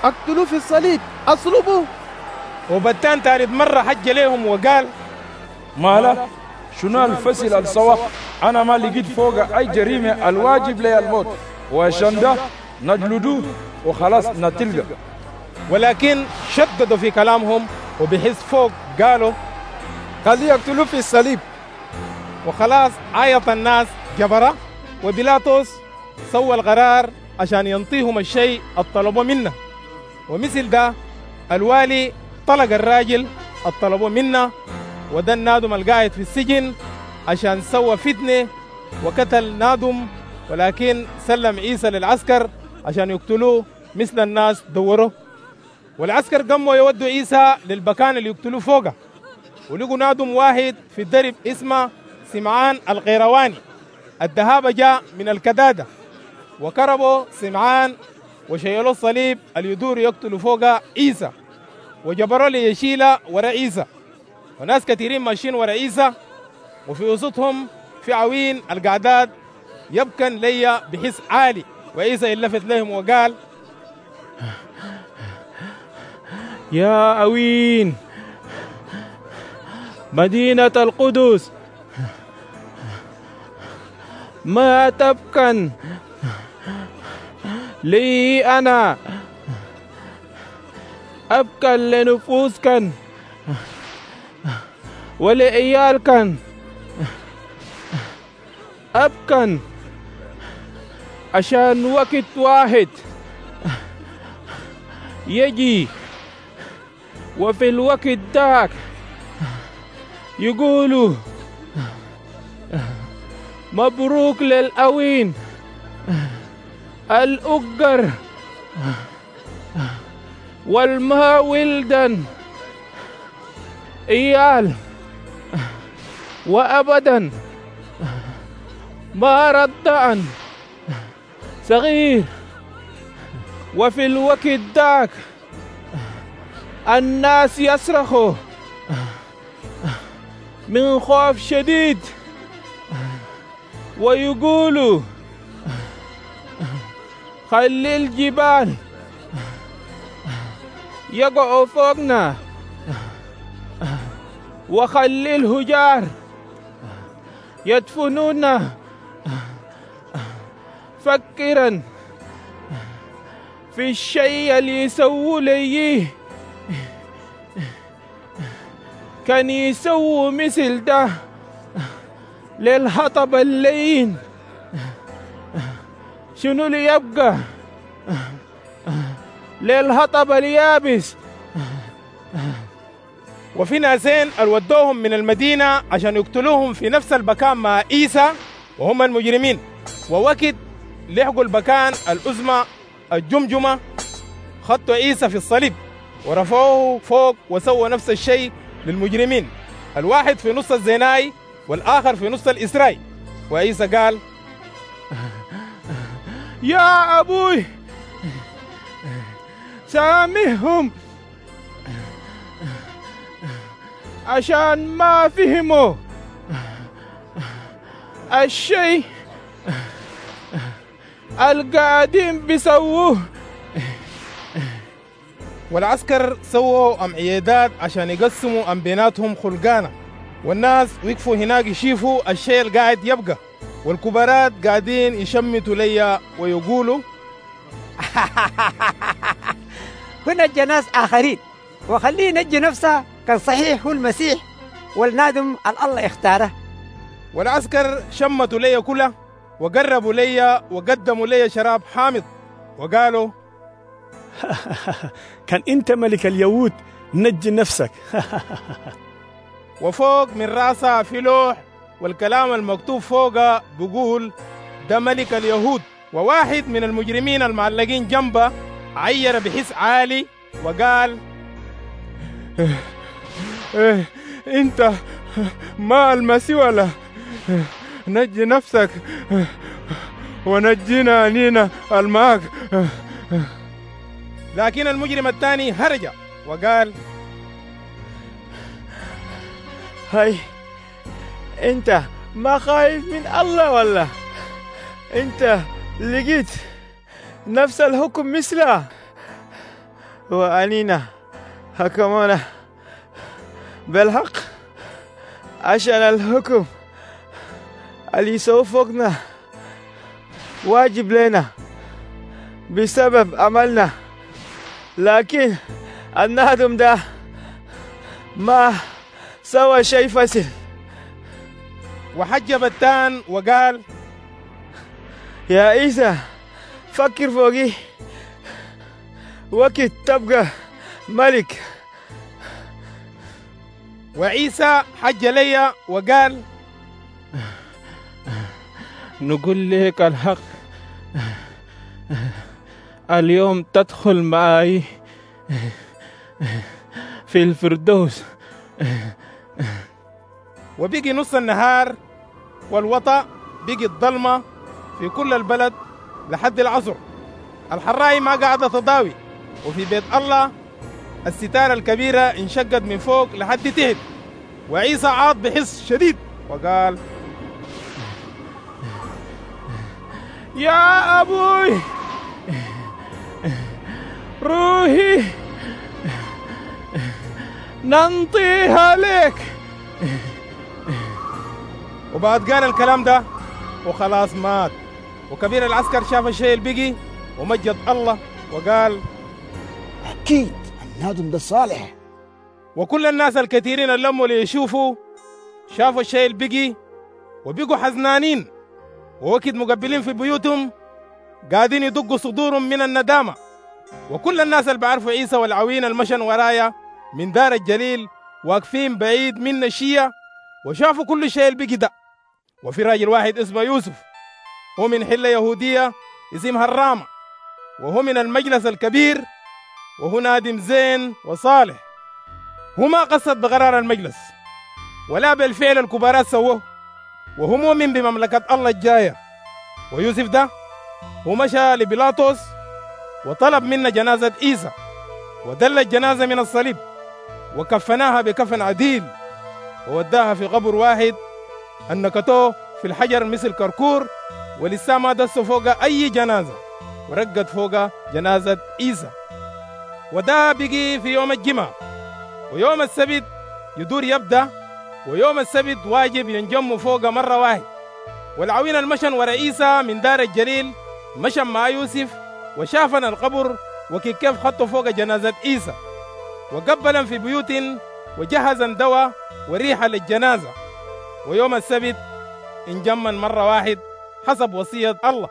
اقتلوه في الصليب، اصلبوه. وبتان تالت مرة حج لهم وقال: مالا شنو الفصل الصواب؟ أنا ما لقيت فوق أي جريمة الواجب لي الموت، وعشان ده نجلدوه وخلاص نتلقى. ولكن شددوا في كلامهم وبحس فوق قالوا: خليه يقتلوه في الصليب. وخلاص عيط الناس جبرة، وبيلاطس سوى القرار عشان ينطيهم الشيء الطلبوا منه. ومثل ده الوالي طلق الراجل الطلبوا منه، وده النادم القاعد في السجن عشان سوى فتنة وقتل نادم، ولكن سلم عيسى للعسكر عشان يقتلوه مثل الناس دوره. والعسكر قاموا يودوا عيسى للبكان اللي يقتلوه فوقه، ولقوا نادم واحد في الدرب اسمه سمعان القيرواني. الدهابة جاء من الكدادة وكربوا سمعان وشيلوا الصليب اللي يدور يقتلوا فوقه عيسى، وجبروا لي يشيله ورا عيسى. وناس كثيرين ماشيين ورا عيسى، وفي وسطهم في عوين القعداد يبكن لي بحس عالي. وعيسى يلفت لهم وقال: يا عوين مدينة القدس، ما تبكن لي أنا، أبكن لنفوسكن ولعيالكن، أبكن عشان وقت واحد يجي، وفي الوقت داك يقولوا مبروك للأوين الأجر والما ولدا إيال، وأبدا ما ردعا صغير. وفي الوقت داك الناس يصرخوا من خوف شديد ويقولوا خلي الجبال يقعوا فوقنا، وخلي الهجار يدفنونا فكرا في الشيء اللي يسووا لي، كان يسووا مثل ده للحطب اللين، شنو اللي يبقى للحطب اليابس؟ وفي ناسين ودوهم من المدينة عشان يقتلوهم في نفس البكان مع عيسى وهم المجرمين. ووقت لحقوا البكان الأزمة الجمجمة، خطوا عيسى في الصليب ورفعوه فوق وسووا نفس الشيء للمجرمين، الواحد في نص الزناي والآخر في نص الإسراء. وعيسى قال: يا أبوي سامحهم عشان ما فهموا الشيء القاعدين بيسووه. والعسكر سووا عيادات عشان يقسموا بيناتهم خلقانة، والناس وقفوا هناك يشوفوا الشيء القاعد يبقى، والكبارات قاعدين يشمتوا ليا ويقولوا: ونجى ناس آخرين وخليه ينجي نفسه، كان صحيح هو المسيح والنادم الله اختاره. والعسكر شمتوا ليا كلها وقربوا ليا وقدموا ليا شراب حامض وقالوا: كان انت ملك اليهود نجي نفسك. وفوق من راسها في لوح، والكلام المكتوب فوقه بيقول: ده ملك اليهود. وواحد من المجرمين المعلقين جنبه عير بحس عالي وقال: انت ما المسيح ولا نجي نفسك ونجينا أنينا الماك. لكن المجرم الثاني هرج وقال: هاي انت ما خايف من الله ولا انت لقيت نفس الحكم مثله؟ وأنينا حكمونا بالحق عشان الحكم اللي يسوفقنا واجب لنا بسبب عملنا، لكن النادم ده ما سوى شيء فصل. وحج بتان وقال: يا عيسى فكر فوقي، وقت تبقى ملك. وعيسى حج لي وقال: نقول لك الحق، اليوم تدخل معي في الفردوس. وبقي نص النهار والوطأ بقي الظلمة في كل البلد لحد العصر. الحراي ما قاعدة تضاوي، وفي بيت الله الستارة الكبيرة انشقت من فوق لحد تحت. وعيسى عاض بحس شديد وقال: يا أبوي روحي ننطيها لك. وبعد قال الكلام ده وخلاص مات. وكبير العسكر شاف الشيء البقي ومجد الله وقال: أكيد النادم ده صالح. وكل الناس الكثيرين اللي لموا ليشوفوا شافوا الشيء البقي وبقوا حزنانين، ووقت مقبلين في بيوتهم قاعدين يدقوا صدورهم من الندامة. وكل الناس اللي بعرفوا عيسى والعوين المشن ورايا من دار الجليل واقفين بعيد من الشيعة وشافوا كل شيء البقي ده. وفي راجل واحد اسمه يوسف، هو من حلة يهودية اسمها الرامة، وهو من المجلس الكبير، وهو نادم زين وصالح. هو ما قصد بقرار المجلس ولا بالفعل الكبراء سووه، وهو مؤمن بمملكة الله الجاية. ويوسف ده هو مشى لبيلاطس وطلب منا جنازة عيسى، ودل الجنازة من الصليب وكفناها بكفن عديل، ووداها في قبر واحد النكتوه في الحجر مثل كركور، ولسه ما دسوا فوق أي جنازة، ورقت فوق جنازة عيسى. وده بقي في يوم الجمعة، ويوم السبت يدور يبدأ، ويوم السبت واجب ينجموا فوق مرة واحد. والعوين المشن ورئيسة من دار الجليل مشن مع يوسف وشافنا القبر وكيف خطوا فوق جنازة عيسى، وقبلا في بيوت وجهزا دواء وريحة للجنازة. ويوم السبت انجمن مرة واحد حسب وصية الله.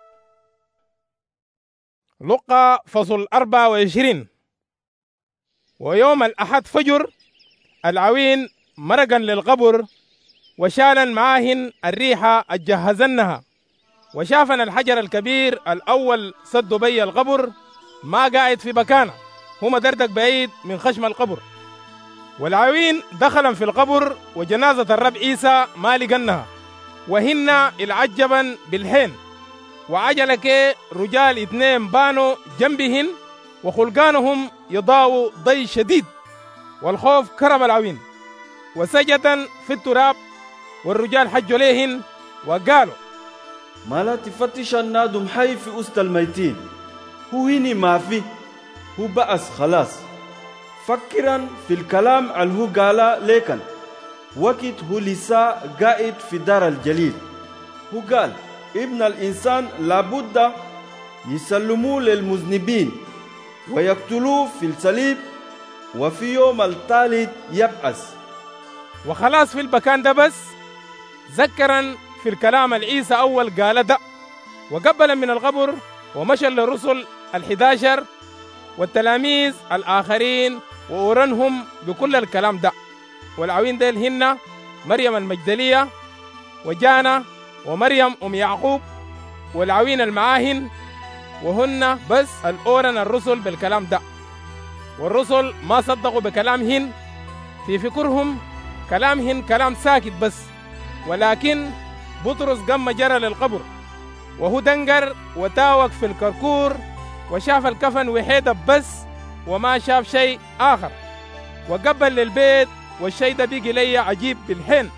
لقى فصل 24. ويوم الأحد فجر العوين مرقا للقبر وشالا معاهن الريحة الجهزنها، وشافنا الحجر الكبير الأول سدوا بي القبر ما قاعد في مكانه، هما دردك بعيد من خشم القبر. والعوين دخلا في القبر وجنازة الرب عيسى ما لقنها، وهن العجبا بالحين. وعجلك رجال 2 بانوا جنبهن وخلقانهم يضاووا ضي شديد، والخوف كرب العوين وسجدا في التراب. والرجال حجوا ليهن وقالوا: ما لا تفتش النادم حي في وسط الميتين، هو هني ما في، هو بأس خلاص. فكرا في الكلام اللي هو قاله لكن وقت هو لسه قائد في دار الجليل. هو قال ابن الإنسان لابد يسلموه للمذنبين ويقتلوه في الصليب وفي يوم الثالث يبعث. وخلاص في المكان ده بس ذكرا في الكلام العيسى أول قال ده، وقبلا من القبر ومشى للرسل 11 والتلاميذ الآخرين وأورنهم بكل الكلام ده. والعوين ديل هن مريم المجدلية وجانا ومريم أم يعقوب والعوين المعاهن، وهن بس الأورن الرسل بالكلام ده. والرسل ما صدقوا بكلامهن، في فكرهم كلامهن كلام ساكت بس. ولكن بطرس قام جرى للقبر وهو دنقر وتاوك في الكركور وشاف الكفن وحيدة بس وما شاف شيء آخر، وقبل للبيت والشيء ده بيجي لي عجيب بالحين.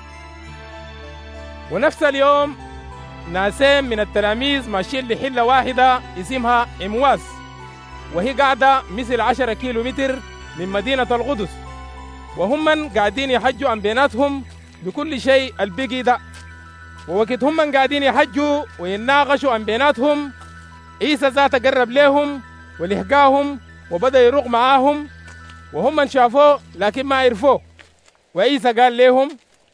ونفس اليوم ناسين من التلاميذ ماشيين لحلة واحدة اسمها إمواس، وهي قاعدة مثل 10 كيلو متر من مدينة القدس، وهم من قاعدين يحجوا عن بيناتهم بكل شيء البقي ده. ووقت هم من قاعدين يحجوا ويناقشوا عن بيناتهم، عيسى ذاته قرب لهم ولحقاهم وبدأ يروق معاهم، وهم من شافوه لكن ما عرفوه. وعيسى قال لهم: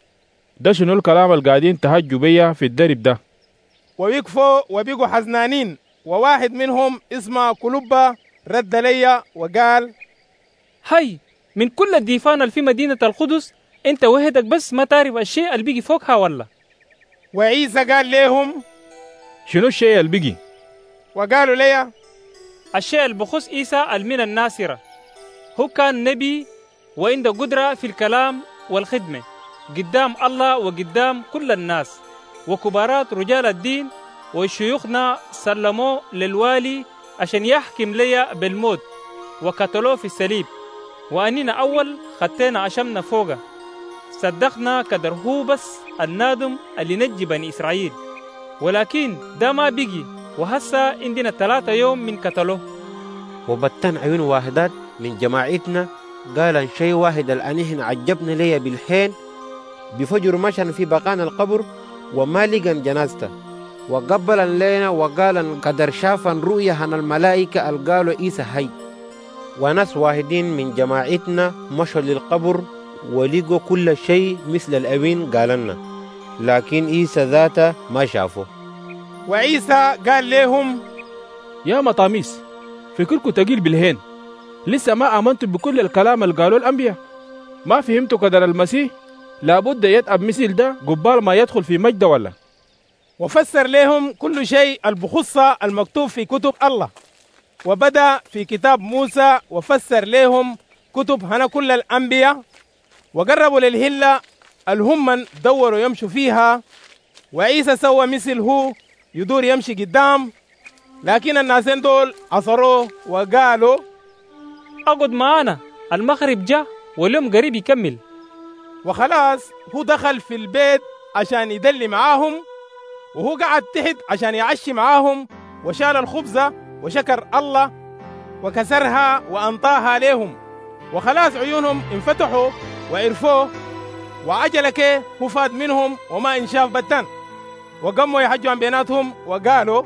ده شنو الكلام اللي قاعدين تهجوا بيا في الدرب ده؟ ووقفوا وبقوا حزنانين. وواحد منهم اسمه كلوبا رد لي وقال: هاي من كل الديفان اللي في مدينة القدس انت وحدك بس ما تعرف الشيء اللي بيجي فوقها ولا؟ وعيسى قال لهم: شنو الشيء اللي بيجي؟ وقالوا لي: الشيء اللي بخص عيسى المن الناصرة. هو كان نبي وعنده قدرة في الكلام والخدمة قدام الله وقدام كل الناس، وكبارات رجال الدين وشيوخنا سلموه للوالي عشان يحكم لي بالموت وقتلوه في الصليب. وأننا أول خدتنا عشمنا فوقه، صدقنا قدر هو بس النادم اللي نجي بني إسرائيل، ولكن ده ما بيجي وهسا عندنا 3 يوم من قتلوه. وبتن عيون واحدات من جماعتنا قال شيء واحد الآن إحنا عجبنا ليه بالحين بفجر مشان في بقان القبر وما لقن جنازته، وقبلا لنا وقال قدر شافا رؤيا عن الملائكة القالوا عيسى حي. وناس واحدين من جماعتنا مشوا للقبر ولقوا كل شيء مثل الأمين قالنا، لكن عيسى ذاته ما شافه. وعيسى قال لهم: يا مطاميس، فكركم تقيل بالهين، لسه ما آمنتم بكل الكلام اللي قالوا الأنبياء؟ ما فهمتوا قدر المسيح لابد يتعب مثل ده قبال ما يدخل في مجد ولا؟ وفسر لهم كل شيء البخصة المكتوب في كتب الله، وبدأ في كتاب موسى وفسر لهم كتب هنا كل الأنبياء. وقربوا للهلة الهم دوروا يمشوا فيها، وعيسى سوى مثل هو يدور يمشي قدام، لكن الناسين دول عصروه وقالوا: أقعد معانا، المغرب جاء واليوم قريب يكمل. وخلاص هو دخل في البيت عشان يدلي معاهم، وهو قعد تحت عشان يعشي معاهم، وشال الخبزة وشكر الله وكسرها وأنطاها لهم. وخلاص عيونهم انفتحوا وعرفوه، وعجلك هو فاد منهم وما انشاف بتان. وقاموا يحجوا عن بيناتهم وقالوا: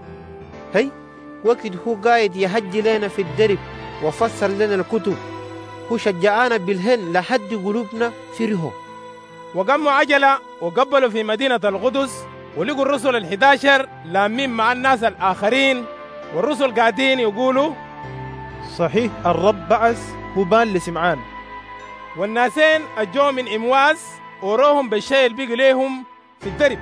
هي وقت هو قاعد يحج لنا في الدرب وفسر لنا الكتب، هو شجعانا بالهن لحد قلوبنا فرحوا. وقاموا عجلة وقبلوا في مدينة القدس، ولقوا الرسل 11 لامين مع الناس الآخرين، والرسل قاعدين يقولوا: صحيح الرب بعث هبان لسمعان. والناسين أجوا من إمواس وروهم بالشيء اللي بيجي ليهم في الدرب.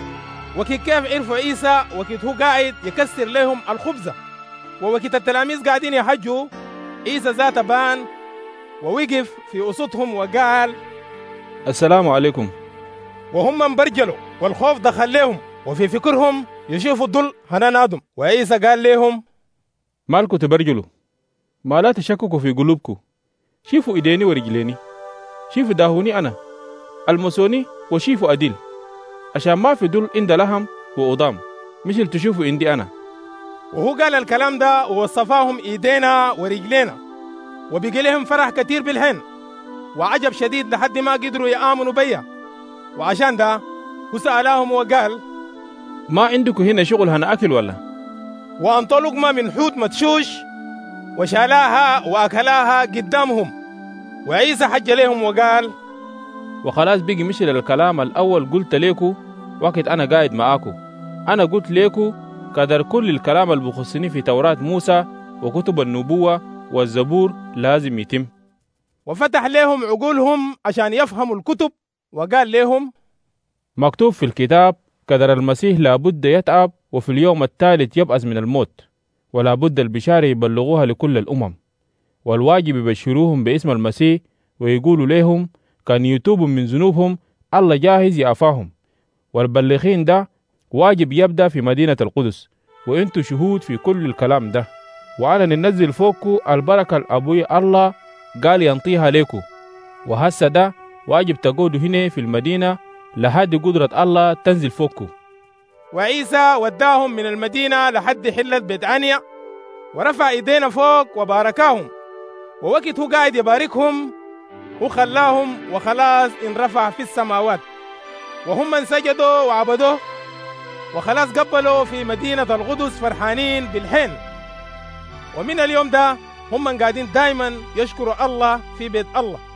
وكيف عرفوا عيسى وكيف هو قاعد يكسر لهم الخبزة، ووقت التلاميذ قاعدين يحجوا عيسى ذاته بان ووقف في وسطهم وقال: السلام عليكم. وهم انبرجلوا والخوف دخل لهم، وفي فكرهم يشوفوا الظل هنا نادم. وعيسى قال لهم: مالكم تبرجلوا؟ ما لا تشككوا في قلوبكم. شوفوا ايديني ورجليني، شوفوا داهوني انا، المسوني وشوفوا اديل، عشان ما في دول عند لحم وقضام مثل تشوفوا عندي انا. وهو قال الكلام ده ووصفاهم ايدينا ورجلينا، وبقي لهم فرح كتير بالهن وعجب شديد لحد ما قدروا يآمنوا بيا. وعشان ده هو سألهم وقال: ما عندكم هنا شغل هنا أكل ولا؟ وأنطوا لقمة من حوت مدشوش وشالاها وأكلاها قدامهم. وعيسى حج لهم وقال: وخلاص بيجي مثل الكلام الأول قلت ليكو وقت أنا قاعد معاكو. أنا قلت ليكو قدر كل الكلام اللي بخصني في توراة موسى وكتب النبوة والزبور لازم يتم. وفتح لهم عقولهم عشان يفهموا الكتب، وقال لهم: مكتوب في الكتاب قدر المسيح لابد يتعب وفي اليوم الثالث يبعث من الموت، ولابد البشارة يبلغوها لكل الأمم، والواجب يبشروهم باسم المسيح ويقولوا لهم كان يتوبوا من ذنوبهم الله جاهز يعفاهم. والبلغين ده واجب يبدأ في مدينة القدس، وانتوا شهود في كل الكلام ده. وأنا ننزل فوقكم البركة الأبوي الله قال ينطيها ليكو، وهسه ده واجب تقعدوا هنا في المدينة لحد قدرة الله تنزل فوقكم. وعيسى وداهم من المدينة لحد حلة بيت عنيا، ورفع ايدينا فوق وباركاهم، ووقت هو قاعد يباركهم وخلاهم وخلاص انرفع في السماوات، وهم من سجدوا وعبدوه وخلاص قبلوا في مدينة القدس فرحانين بالحين. ومن اليوم ده هم قاعدين دايما يشكروا الله في بيت الله.